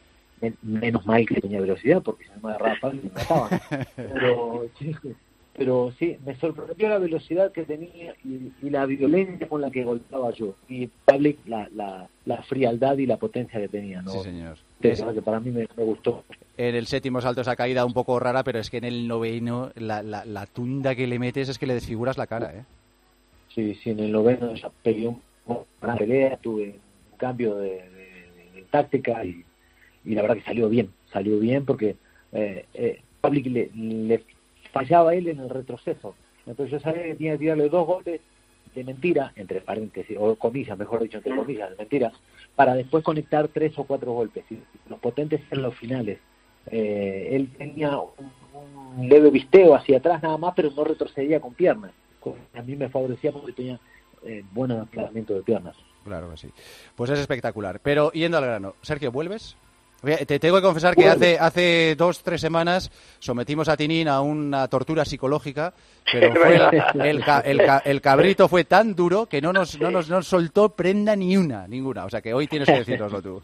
S8: Menos mal que tenía velocidad porque si no me agarraba Pablo y me mataban. Pero, pero sí, me sorprendió la velocidad que tenía y, y la violencia con la que golpeaba yo. Y Pablo, la, la, la frialdad y la potencia que tenía, ¿no?
S4: Sí, señor.
S8: Es que para mí me, me gustó.
S4: En el séptimo salto esa caída un poco rara, pero es que en el noveno la, la, la tunda que le metes es que le desfiguras la cara, ¿eh?
S8: Sí, sí, en el noveno ya pegué una pelea, tuve un cambio de, de, de táctica y, y la verdad que salió bien, salió bien porque eh, eh, Pablo le, le fallaba a él en el retroceso. Entonces yo sabía que tenía que tirarle dos golpes de mentira, entre paréntesis, o comillas, mejor dicho, entre comillas, de mentira, para después conectar tres o cuatro golpes. Y los potentes eran los finales. Eh, él tenía un, un leve visteo hacia atrás nada más, pero no retrocedía con piernas. A mí me favorecía porque tenía eh, buen adaptamiento de piernas.
S4: Claro que sí. Pues es espectacular. Pero yendo al grano, Sergio, ¿vuelves? Te tengo que confesar que hace hace dos, tres semanas sometimos a Tinín a una tortura psicológica, pero fue el, el, el, el cabrito fue tan duro que no nos, no nos, no nos soltó prenda ni una, ninguna. O sea que hoy tienes que decírnoslo tú.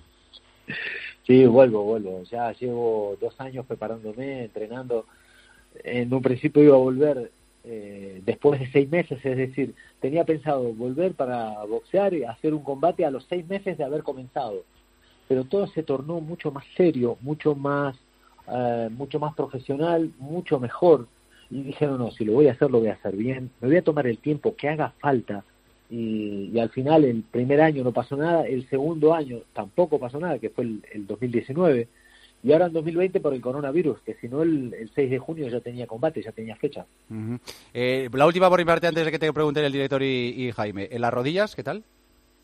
S8: Sí, vuelvo, vuelvo. Ya llevo dos años preparándome, entrenando. En un principio iba a volver eh, después de seis meses, es decir, tenía pensado volver para boxear y hacer un combate a los seis meses de haber comenzado. Pero todo se tornó mucho más serio, mucho más uh, mucho más profesional, mucho mejor. Y dije, no, no, si lo voy a hacer, lo voy a hacer bien. Me voy a tomar el tiempo que haga falta. Y, y al final, el primer año no pasó nada, el segundo año tampoco pasó nada, que fue el, el dos mil diecinueve. Y ahora en dos mil veinte por el coronavirus, que si no el, el seis de junio ya tenía combate, ya tenía fecha.
S4: Uh-huh. eh, la última por mi parte, antes de que te pregunte el director y, y Jaime. ¿En las rodillas qué tal?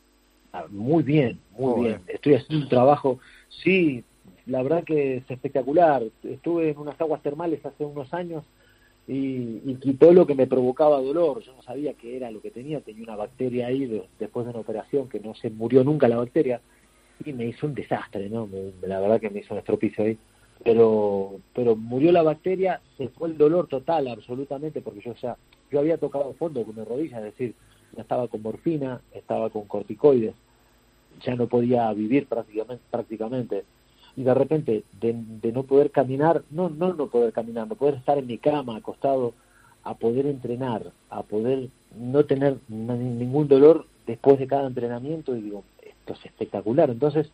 S8: Muy bien, muy oh, bien. Estoy haciendo un trabajo, sí, la verdad que es espectacular. Estuve en unas aguas termales hace unos años y, y quitó lo que me provocaba dolor. Yo no sabía qué era lo que tenía. Tenía una bacteria ahí de, después de una operación que no se murió nunca la bacteria y me hizo un desastre, ¿no? Me, la verdad que me hizo un estropicio ahí. Pero pero murió la bacteria, se fue el dolor total, absolutamente, porque yo ya yo había tocado fondo con mi rodilla, es decir, ya estaba con morfina, estaba con corticoides, ya no podía vivir prácticamente, prácticamente. Y de repente, de, de no poder caminar, no, no no poder caminar, no poder estar en mi cama acostado, a poder entrenar, a poder no tener ningún dolor después de cada entrenamiento, y digo, esto es espectacular. Entonces,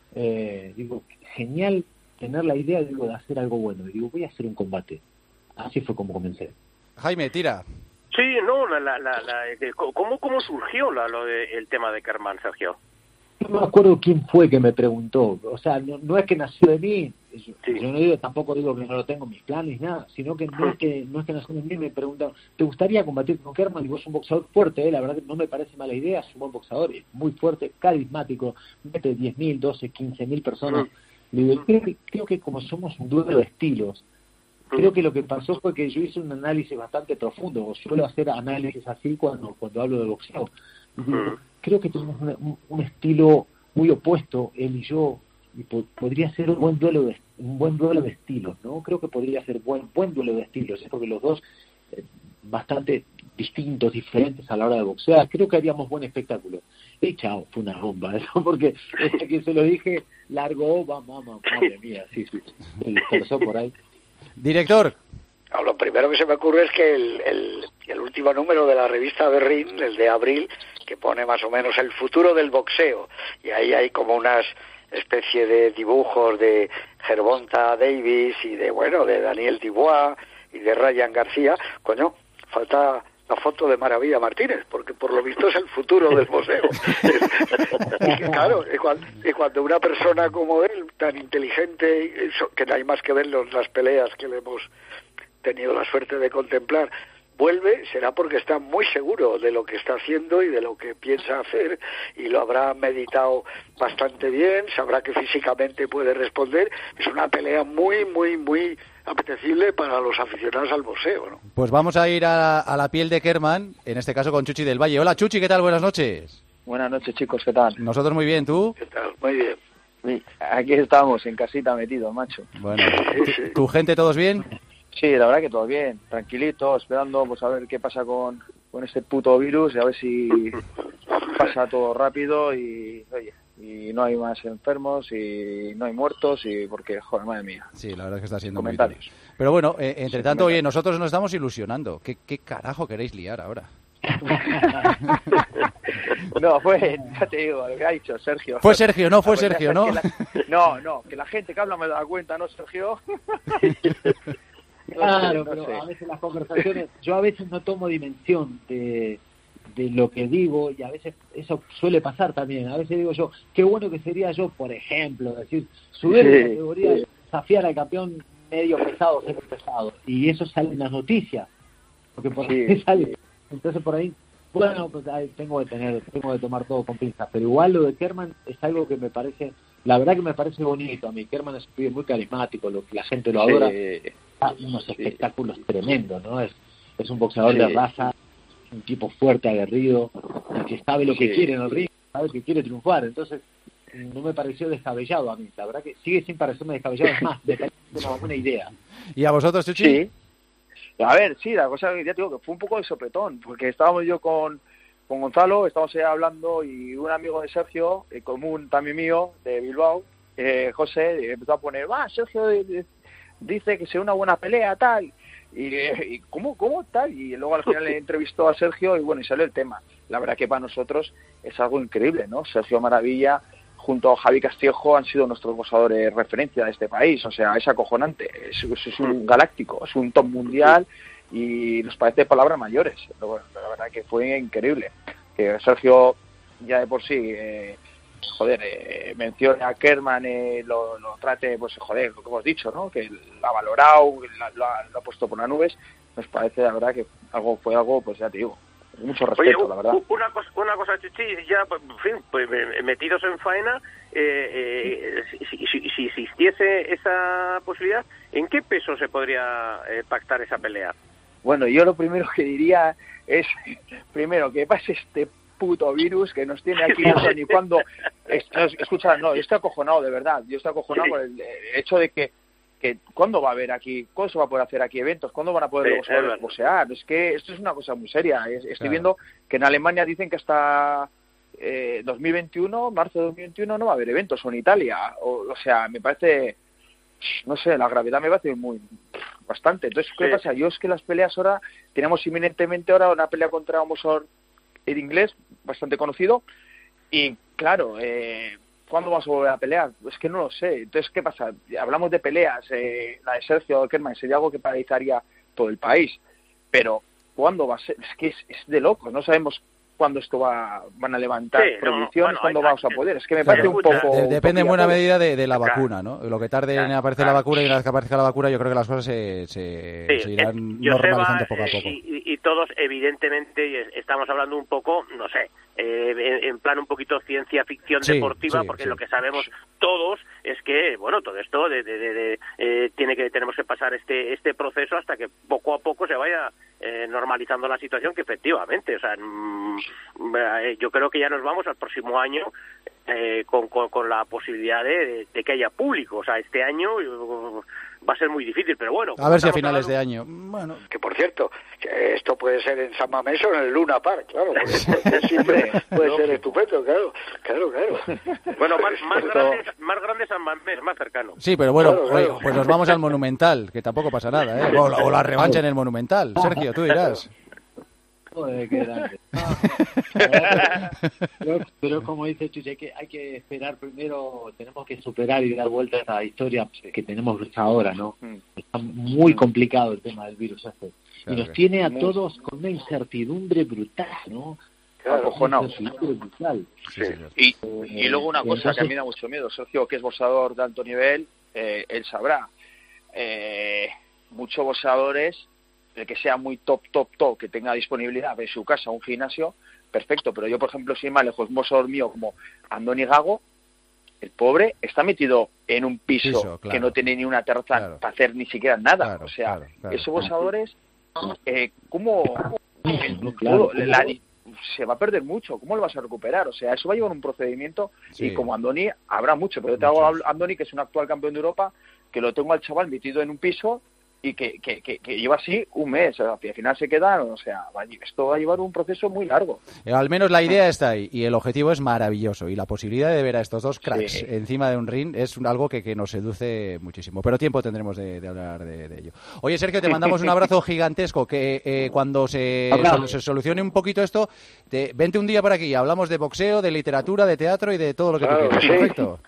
S8: eh, digo, genial tener la idea, digo, de hacer algo bueno. Y digo, voy a hacer un combate. Así fue como comencé.
S4: Jaime, tira.
S27: Sí, no, la, la, la, la, ¿cómo, ¿cómo surgió la, lo de, el tema de Kerman, Sergio?
S8: No me acuerdo quién fue que me preguntó. O sea, no, no es que nació de mí. Yo, sí. yo no digo, tampoco digo que no lo tengo en mis planes, nada. Sino que no es que, no es que nació de mí. Me preguntaron, ¿te gustaría combatir con Kerman? Y vos sos un boxeador fuerte, ¿eh? La verdad que no me parece mala idea. Es un buen boxeador, es muy fuerte, carismático. Mete diez mil, doce, quince mil personas. Mm. Le digo, creo que, creo que como somos un duelo de estilos, creo que lo que pasó fue que yo hice un análisis bastante profundo. Suelo hacer análisis así cuando cuando hablo de boxeo. Y digo, creo que tenemos un, un, un estilo muy opuesto, él y yo, y po- podría ser un buen duelo de un buen duelo de estilos, ¿no? Creo que podría ser buen buen duelo de estilos, porque los dos eh, bastante distintos, diferentes a la hora de boxear. Creo que haríamos buen espectáculo. Y chao, fue una bomba, ¿no? Porque este que se lo dije, largó, vamos, vamos, madre mía, sí, sí, se dispersó por ahí.
S4: Director.
S26: No, lo primero que se me ocurre es que el, el, el último número de la revista Berrín, el de abril, que pone más o menos el futuro del boxeo, y ahí hay como unas especie de dibujos de Gervonta Davis y de, bueno, de Daniel Dubois y de Ryan García. Coño, falta la foto de Maravilla Martínez, porque por lo visto es el futuro del boxeo. Y claro, y cuando, y cuando una persona como él, tan inteligente, eso, que no hay más que ver los, las peleas que le hemos tenido la suerte de contemplar, vuelve, será porque está muy seguro de lo que está haciendo y de lo que piensa hacer, y lo habrá meditado bastante bien, sabrá que físicamente puede responder. Es una pelea muy, muy, muy apetecible para los aficionados al boxeo, ¿no?
S4: Pues vamos a ir a, a la piel de Kerman, en este caso con Chuchi del Valle. Hola Chuchi, ¿qué tal? Buenas noches.
S5: Buenas noches, chicos, ¿qué tal?
S4: Nosotros muy bien, ¿tú?
S26: ¿Qué tal? Muy bien.
S5: Sí, aquí estamos, en casita metidos, macho.
S4: Bueno, ¿tu, tu gente todos bien?
S5: Sí, la verdad que todo bien, tranquilito, esperando pues a ver qué pasa con, con este puto virus y a ver si pasa todo rápido y, oye, y no hay más enfermos y no hay muertos y porque, joder, madre mía.
S4: Sí, la verdad es que está siendo
S5: comentarios.
S4: muy duro. Pero bueno, eh, entre tanto, oye, nosotros nos estamos ilusionando. ¿Qué, qué carajo queréis liar ahora?
S5: No, fue, ya te digo, lo que ha dicho Sergio.
S4: Fue Sergio, no fue Sergio, ¿no?
S5: La, no, no, que la gente que habla me da cuenta, ¿no, Sergio?
S8: No claro, sé, no pero sé. A veces las conversaciones, yo a veces no tomo dimensión de, de lo que digo y a veces eso suele pasar también. A veces digo yo, qué bueno que sería yo, por ejemplo, decir, subir sí, de categoría, sí. desafiar al campeón medio pesado, medio pesado, y eso sale en las noticias, porque por sí, ahí sale. Sí. Entonces por ahí, bueno, pues ahí tengo que tener, tengo que tomar todo con pinzas, pero igual lo de Kerman es algo que me parece, la verdad que me parece bonito a mí. Kerman es un pibe muy carismático, lo, la gente lo adora. Sí. Unos espectáculos sí. tremendos, ¿no? Es, es un boxeador sí. de raza, un tipo fuerte, aguerrido, y que sabe lo que sí. quiere en el ring, sabe que quiere triunfar. Entonces, no me pareció descabellado a mí. La verdad que sigue sin parecerme descabellado, es más, me parece una buena idea.
S4: ¿Y a vosotros, Chuchi?
S5: Sí. A ver, sí, la cosa que ya te digo que fue un poco de sopetón, porque estábamos yo con, con Gonzalo, estábamos allá hablando y un amigo de Sergio, eh, común también mío, de Bilbao, eh, José, empezó a poner, va, Sergio... De, de, dice que sea una buena pelea, tal, y, y ¿cómo, cómo, tal? Y luego al final le entrevistó a Sergio y bueno, y salió el tema. La verdad que para nosotros es algo increíble, ¿no? Sergio Maravilla junto a Javi Castillejo han sido nuestros boxeadores de referencia de este país, o sea, es acojonante, es, es un galáctico, es un top mundial y nos parece palabras mayores. Pero bueno, la verdad que fue increíble. Que Sergio ya de por sí... Eh, joder, eh, mencione a Kerman, eh, lo, lo trate, pues joder, lo que hemos dicho, ¿no? Que lo ha valorado, la, lo, ha, lo ha puesto por las nubes, nos parece, la verdad, que algo fue algo, pues ya te digo, mucho respeto,
S27: Oye,
S5: la verdad.
S27: Una cosa, una cosa, Chuchi, ya, en fin, pues metidos en faena, eh, eh, si, si, si existiese esa posibilidad, ¿en qué peso se podría eh, pactar esa pelea?
S5: Bueno, yo lo primero que diría es, primero, que pase este puto virus que nos tiene aquí no sé ni cuándo. Escucha, no, yo estoy acojonado, de verdad. Yo estoy acojonado sí. por el hecho de que, que ¿cuándo va a haber aquí? ¿Cuándo se va a poder hacer aquí eventos? ¿Cuándo van a poder sí, los boxeadores boxear? Es que esto es una cosa muy seria. Estoy claro. viendo que en Alemania dicen que hasta eh, dos mil veintiuno, marzo de dos mil veintiuno, no va a haber eventos, o en Italia. O, o sea, me parece, no sé, la gravedad me parece muy bastante. Entonces, ¿qué sí. pasa? Yo es que las peleas ahora, tenemos inminentemente ahora una pelea contra un boxeador el inglés, bastante conocido, y claro, eh, ¿cuándo vamos a volver a pelear? Es que no lo sé. Entonces, ¿qué pasa? Hablamos de peleas, eh, la de Sergio Kerman sería algo que paralizaría todo el país, pero ¿cuándo va a ser? Es que es, es de locos, no sabemos cuándo esto va van a levantar sí, producciones, no, bueno, cuándo hay, vamos a poder. Es que me parece un poco...
S4: De, depende en buena medida de, de la vacuna, ¿no? Lo que tarde claro, en aparecer claro. la vacuna y una vez que aparezca la vacuna, yo creo que las cosas se, se, sí, se irán es, normalizando poco a poco.
S27: Y, y todos, evidentemente, estamos hablando un poco, no sé, eh, en, en plan un poquito ciencia ficción sí, deportiva, sí, porque sí. lo que sabemos todos es que, bueno, todo esto de, de, de, de, eh, tiene que tenemos que pasar este este proceso hasta que poco a poco se vaya eh, normalizando la situación, que efectivamente, o sea, mmm, yo creo que ya nos vamos al próximo año eh, con, con, con la posibilidad de, de que haya público. O sea, este año uh, va a ser muy difícil, pero bueno.
S4: A ver si a finales hablando... de año. Bueno.
S26: Que por cierto, que esto puede ser en San Mamés o en el Luna Park, claro, porque siempre puede ser estupendo, claro, claro, claro.
S27: Bueno, más, más, grande, más grande San Mamés, más cercano.
S4: Sí, pero bueno, claro, claro. Oye, pues nos vamos al Monumental, que tampoco pasa nada, ¿eh? O, o la revancha en el Monumental. Sergio, tú dirás.
S8: Joder, qué grande. No, pero, pero como dice Chuchi, hay que, hay que esperar primero, tenemos que superar y dar vuelta a esta historia que tenemos ahora, ¿no? Está muy complicado el tema del virus este. Y nos tiene a todos con una incertidumbre brutal, ¿no?
S5: Claro, acojonados.
S8: Brutal.
S5: Sí. Y, y luego una cosa que a mí me da mucho miedo, Sergio, que es boxeador de alto nivel, eh, él sabrá. Eh, muchos boxeadores, el que sea muy top, top, top, que tenga disponibilidad en su casa, un gimnasio, perfecto. Pero yo, por ejemplo, sin más lejos, un boxeador mío como Andoni Gago, el pobre está metido en un piso, piso claro. que no tiene ni una terraza claro. para hacer ni siquiera nada. Claro, o sea, claro, claro. esos boxeadores, eh, ¿cómo el, todo, la, se va a perder mucho? ¿Cómo lo vas a recuperar? O sea, eso va a llevar un procedimiento sí. y como Andoni habrá mucho. Pero yo te hago a Andoni, que es un actual campeón de Europa, que lo tengo al chaval metido en un piso y que, que, que, que lleva así un mes, o sea, al final se quedan, o sea, va, esto va a llevar un proceso muy largo.
S4: Eh, al menos la idea está ahí y el objetivo es maravilloso y la posibilidad de ver a estos dos cracks sí. encima de un ring es algo que, que nos seduce muchísimo, pero tiempo tendremos de, de hablar de, de ello. Oye, Sergio, te mandamos un abrazo gigantesco, que eh, cuando se, sol, se solucione un poquito esto, te, vente un día por aquí, hablamos de boxeo, de literatura, de teatro y de todo lo que claro, tú quieras, sí. perfecto.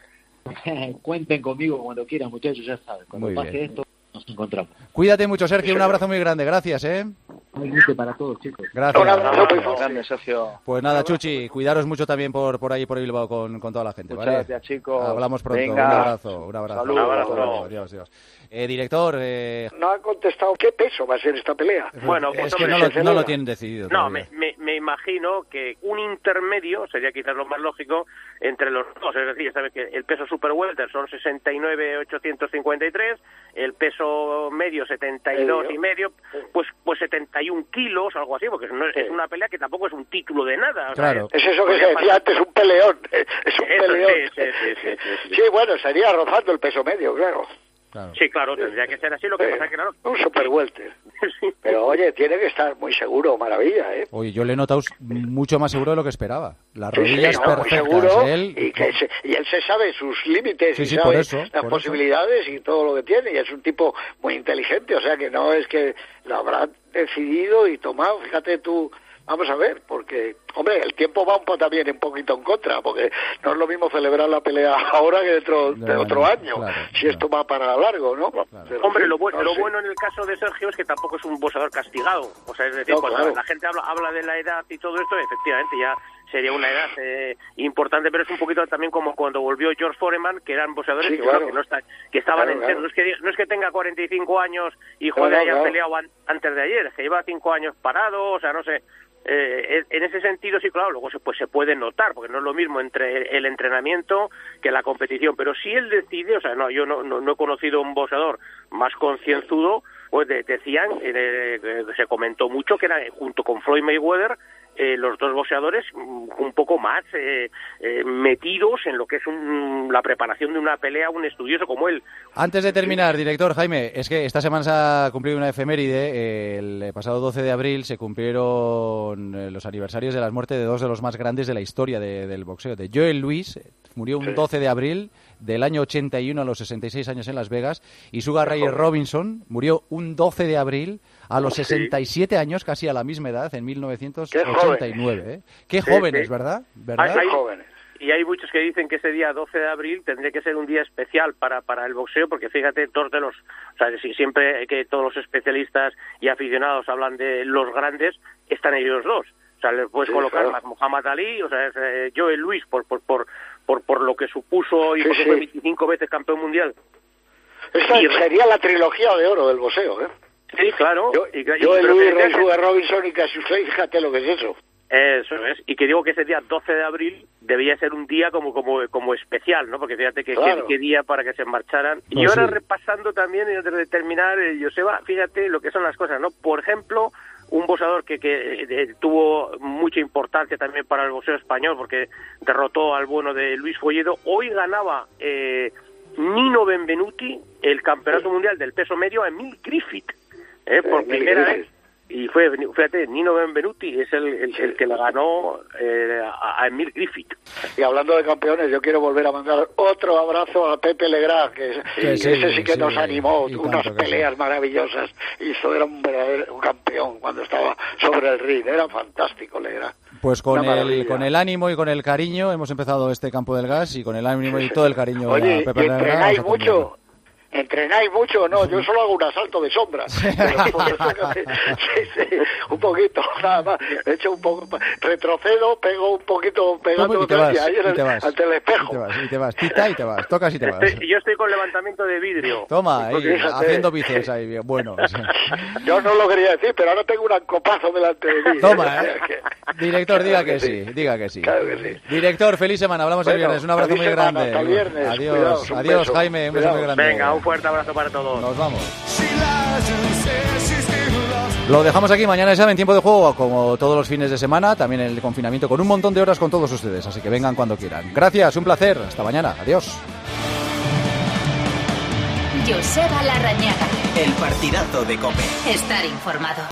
S8: Cuenten conmigo cuando quieran, muchachos, ya saben, cuando muy pase bien. Esto nos encontramos.
S4: Cuídate mucho, Sergio, un abrazo muy grande, gracias, ¿eh?
S8: Muy para todos, chicos.
S4: Gracias.
S5: Un abrazo muy grande, Sergio.
S4: Pues nada, Chuchi, cuidaros mucho también por por ahí, por Bilbao, con, con toda la gente,
S5: Muchas
S4: ¿vale?
S5: gracias, chicos.
S4: Hablamos pronto,
S5: Venga.
S4: un abrazo, un abrazo.
S5: Salud. Un abrazo.
S4: Adiós, adiós. Eh, director... Eh...
S26: No ha contestado qué peso va a ser esta pelea.
S27: Bueno, pues
S4: es que
S27: hombre,
S4: no lo, no lo tienen decidido.
S27: No, me, me, me imagino que un intermedio sería quizás lo más lógico entre los dos. Es decir, sabes que el peso super welter son sesenta y nueve mil ochocientos cincuenta y tres, el peso medio setenta y dos y medio, pues pues setenta y un kilos, algo así, porque no es, es una pelea que tampoco es un título de nada. O
S4: claro.
S26: sea, es, es eso que se decía pasar... antes, un peleón. Es un eso, peleón. Sí, sí, sí, sí, sí, sí. Sí, bueno, sería rozando el peso medio, claro.
S4: Claro.
S27: Sí, claro, tendría que ser así, lo que
S26: sí.
S27: pasa es que claro...
S26: Un super welter. Sí. Pero oye, tiene que estar muy seguro, maravilla, ¿eh?
S4: Oye, yo le he notado mucho más seguro de lo que esperaba. Las rodillas
S26: sí, sí, no,
S4: perfectas.
S26: Muy seguro,
S4: él...
S26: y, que se, y él se sabe sus límites
S4: sí,
S26: y
S4: sí,
S26: sabe
S4: por eso,
S26: las
S4: por
S26: posibilidades
S4: eso.
S26: Y todo lo que tiene. Y es un tipo muy inteligente, o sea que no es que lo habrá decidido y tomado. Fíjate tú... Vamos a ver, porque, hombre, el tiempo va un poco también un poquito en contra, porque no es lo mismo celebrar la pelea ahora que dentro de no, otro año, claro, si claro. esto va para largo, ¿no? Claro.
S27: Pero, hombre, lo, bu no lo sé. bueno en el caso de Sergio es que tampoco es un boxeador castigado, o sea, es decir, no, cuando claro. la gente habla, habla de la edad y todo esto, efectivamente ya sería una edad eh, importante, pero es un poquito también como cuando volvió George Foreman, que eran boxeadores sí, que, claro. bueno, que, no está, que estaban claro, enteros, claro. no, es que, no es que tenga cuarenta y cinco años y juegue claro, haya claro. peleado an antes de ayer, es que lleva cinco años parado, o sea, no sé... Eh, en ese sentido sí, claro, luego se, pues, se puede notar, porque no es lo mismo entre el entrenamiento que la competición, pero si él decide, o sea, no, yo no, no, no he conocido un boxeador más concienzudo, pues de, decían, eh, se comentó mucho que era junto con Floyd Mayweather eh, los dos boxeadores un poco más eh, eh, metidos en lo que es un, la preparación de una pelea, un estudioso como él.
S4: Antes de terminar, director Jaime, es que esta semana se ha cumplido una efeméride. El pasado doce de abril se cumplieron los aniversarios de la muerte de dos de los más grandes de la historia de, del boxeo. De Joe Louis, murió un doce de abril del año ochenta y uno a los sesenta y seis años en Las Vegas, y Sugar Ray Robinson murió un doce de abril a los sesenta y siete años, casi a la misma edad, en mil novecientos ochenta y nueve. Qué, ¿eh? Qué sí, jóvenes, sí. ¿verdad? ¿verdad?
S27: Hay, jóvenes. Y hay muchos que dicen que ese día doce de abril tendría que ser un día especial para, para el boxeo, porque fíjate, dos de los... O sea, si siempre que todos los especialistas y aficionados hablan de los grandes, están ellos dos. O sea, les puedes sí, colocar claro. más Muhammad Ali, o sea, es, eh, Joe Louis, por, por, por, por, por lo que supuso y sí, porque sí. fue veinticinco veces campeón mundial.
S26: Esta y, sería la trilogía de oro del boxeo, ¿eh?
S27: Sí, claro.
S26: Yo, y, Joe y, Louis, Ray Sugar Robinson y Cassius Clay, fíjate lo que es eso.
S27: Eso es, y que digo que ese día doce de abril debía ser un día como como como especial, ¿no? Porque fíjate que claro. qué día para que se marcharan. Y pues ahora sí. repasando también, y antes de terminar, eh, Joseba, fíjate lo que son las cosas, ¿no? Por ejemplo, un boxeador que, que eh, tuvo mucha importancia también para el boxeo español, porque derrotó al bueno de Luis Folledo, hoy ganaba eh, Nino Benvenuti el campeonato sí. mundial del peso medio a Emil Griffith, ¿eh? Por eh, primera vez. y fue, fíjate, Nino Benvenuti es el, el, el que le ganó eh, a, a Emil Griffith.
S26: Y hablando de campeones, yo quiero volver a mandar otro abrazo a Pepe Legrand, que,
S27: Sí,
S26: que
S27: sí,
S26: ese sí que
S27: sí,
S26: nos animó,
S27: y
S26: unas
S27: tanto que
S26: peleas maravillosas, hizo, era un verdadero un campeón cuando estaba sobre el ring, era fantástico Legrand.
S4: Pues con
S26: Una
S4: el,
S26: maravilla.
S4: con el ánimo y con el cariño hemos empezado este Campo del Gas, y con el ánimo y todo el cariño
S26: Oye,
S4: a Pepe
S26: ¿y
S4: Legrand,
S26: entrenáis
S4: vamos a terminar.
S26: mucho? ¿Entrenáis mucho o no? Yo solo hago un asalto de sombra. Pero por eso que- sí, sí, un poquito, nada más. He hecho un poco, retrocedo, pego un poquito pegando
S4: Y te vas,
S26: y ahí en
S4: y
S26: el-
S4: te vas.
S26: ante el espejo.
S4: Y te vas, y te vas, tita y te vas, tocas y te vas.
S27: Estoy- yo estoy con levantamiento de vidrio.
S4: Toma, ahí,
S26: Fíjate.
S4: haciendo bíceps ahí, bien, bueno. sí.
S26: Yo no lo quería decir, pero ahora tengo un ancopazo delante de mí.
S4: Toma, ¿eh?
S26: Que-
S4: Director, diga
S26: Claro
S4: que
S26: que
S4: sí, diga que sí.
S26: Claro que sí.
S4: Director, feliz semana, hablamos el
S26: Bueno,
S4: viernes, un abrazo
S26: feliz
S4: muy
S26: semana,
S4: grande.
S26: hasta el viernes,
S4: Adiós,
S26: cuidaos, un
S4: adiós
S26: beso.
S4: Jaime, un beso muy
S26: Cuidaos.
S4: grande.
S27: Venga, un fuerte abrazo para todos.
S4: Nos vamos. Lo dejamos aquí, mañana examen, tiempo de juego, como todos los fines de semana, también el confinamiento, con un montón de horas con todos ustedes, así que vengan cuando quieran. Gracias, un placer, hasta mañana, adiós.
S1: Joseba Larrañaga.
S2: El partidazo de COPE.
S1: Estar informado.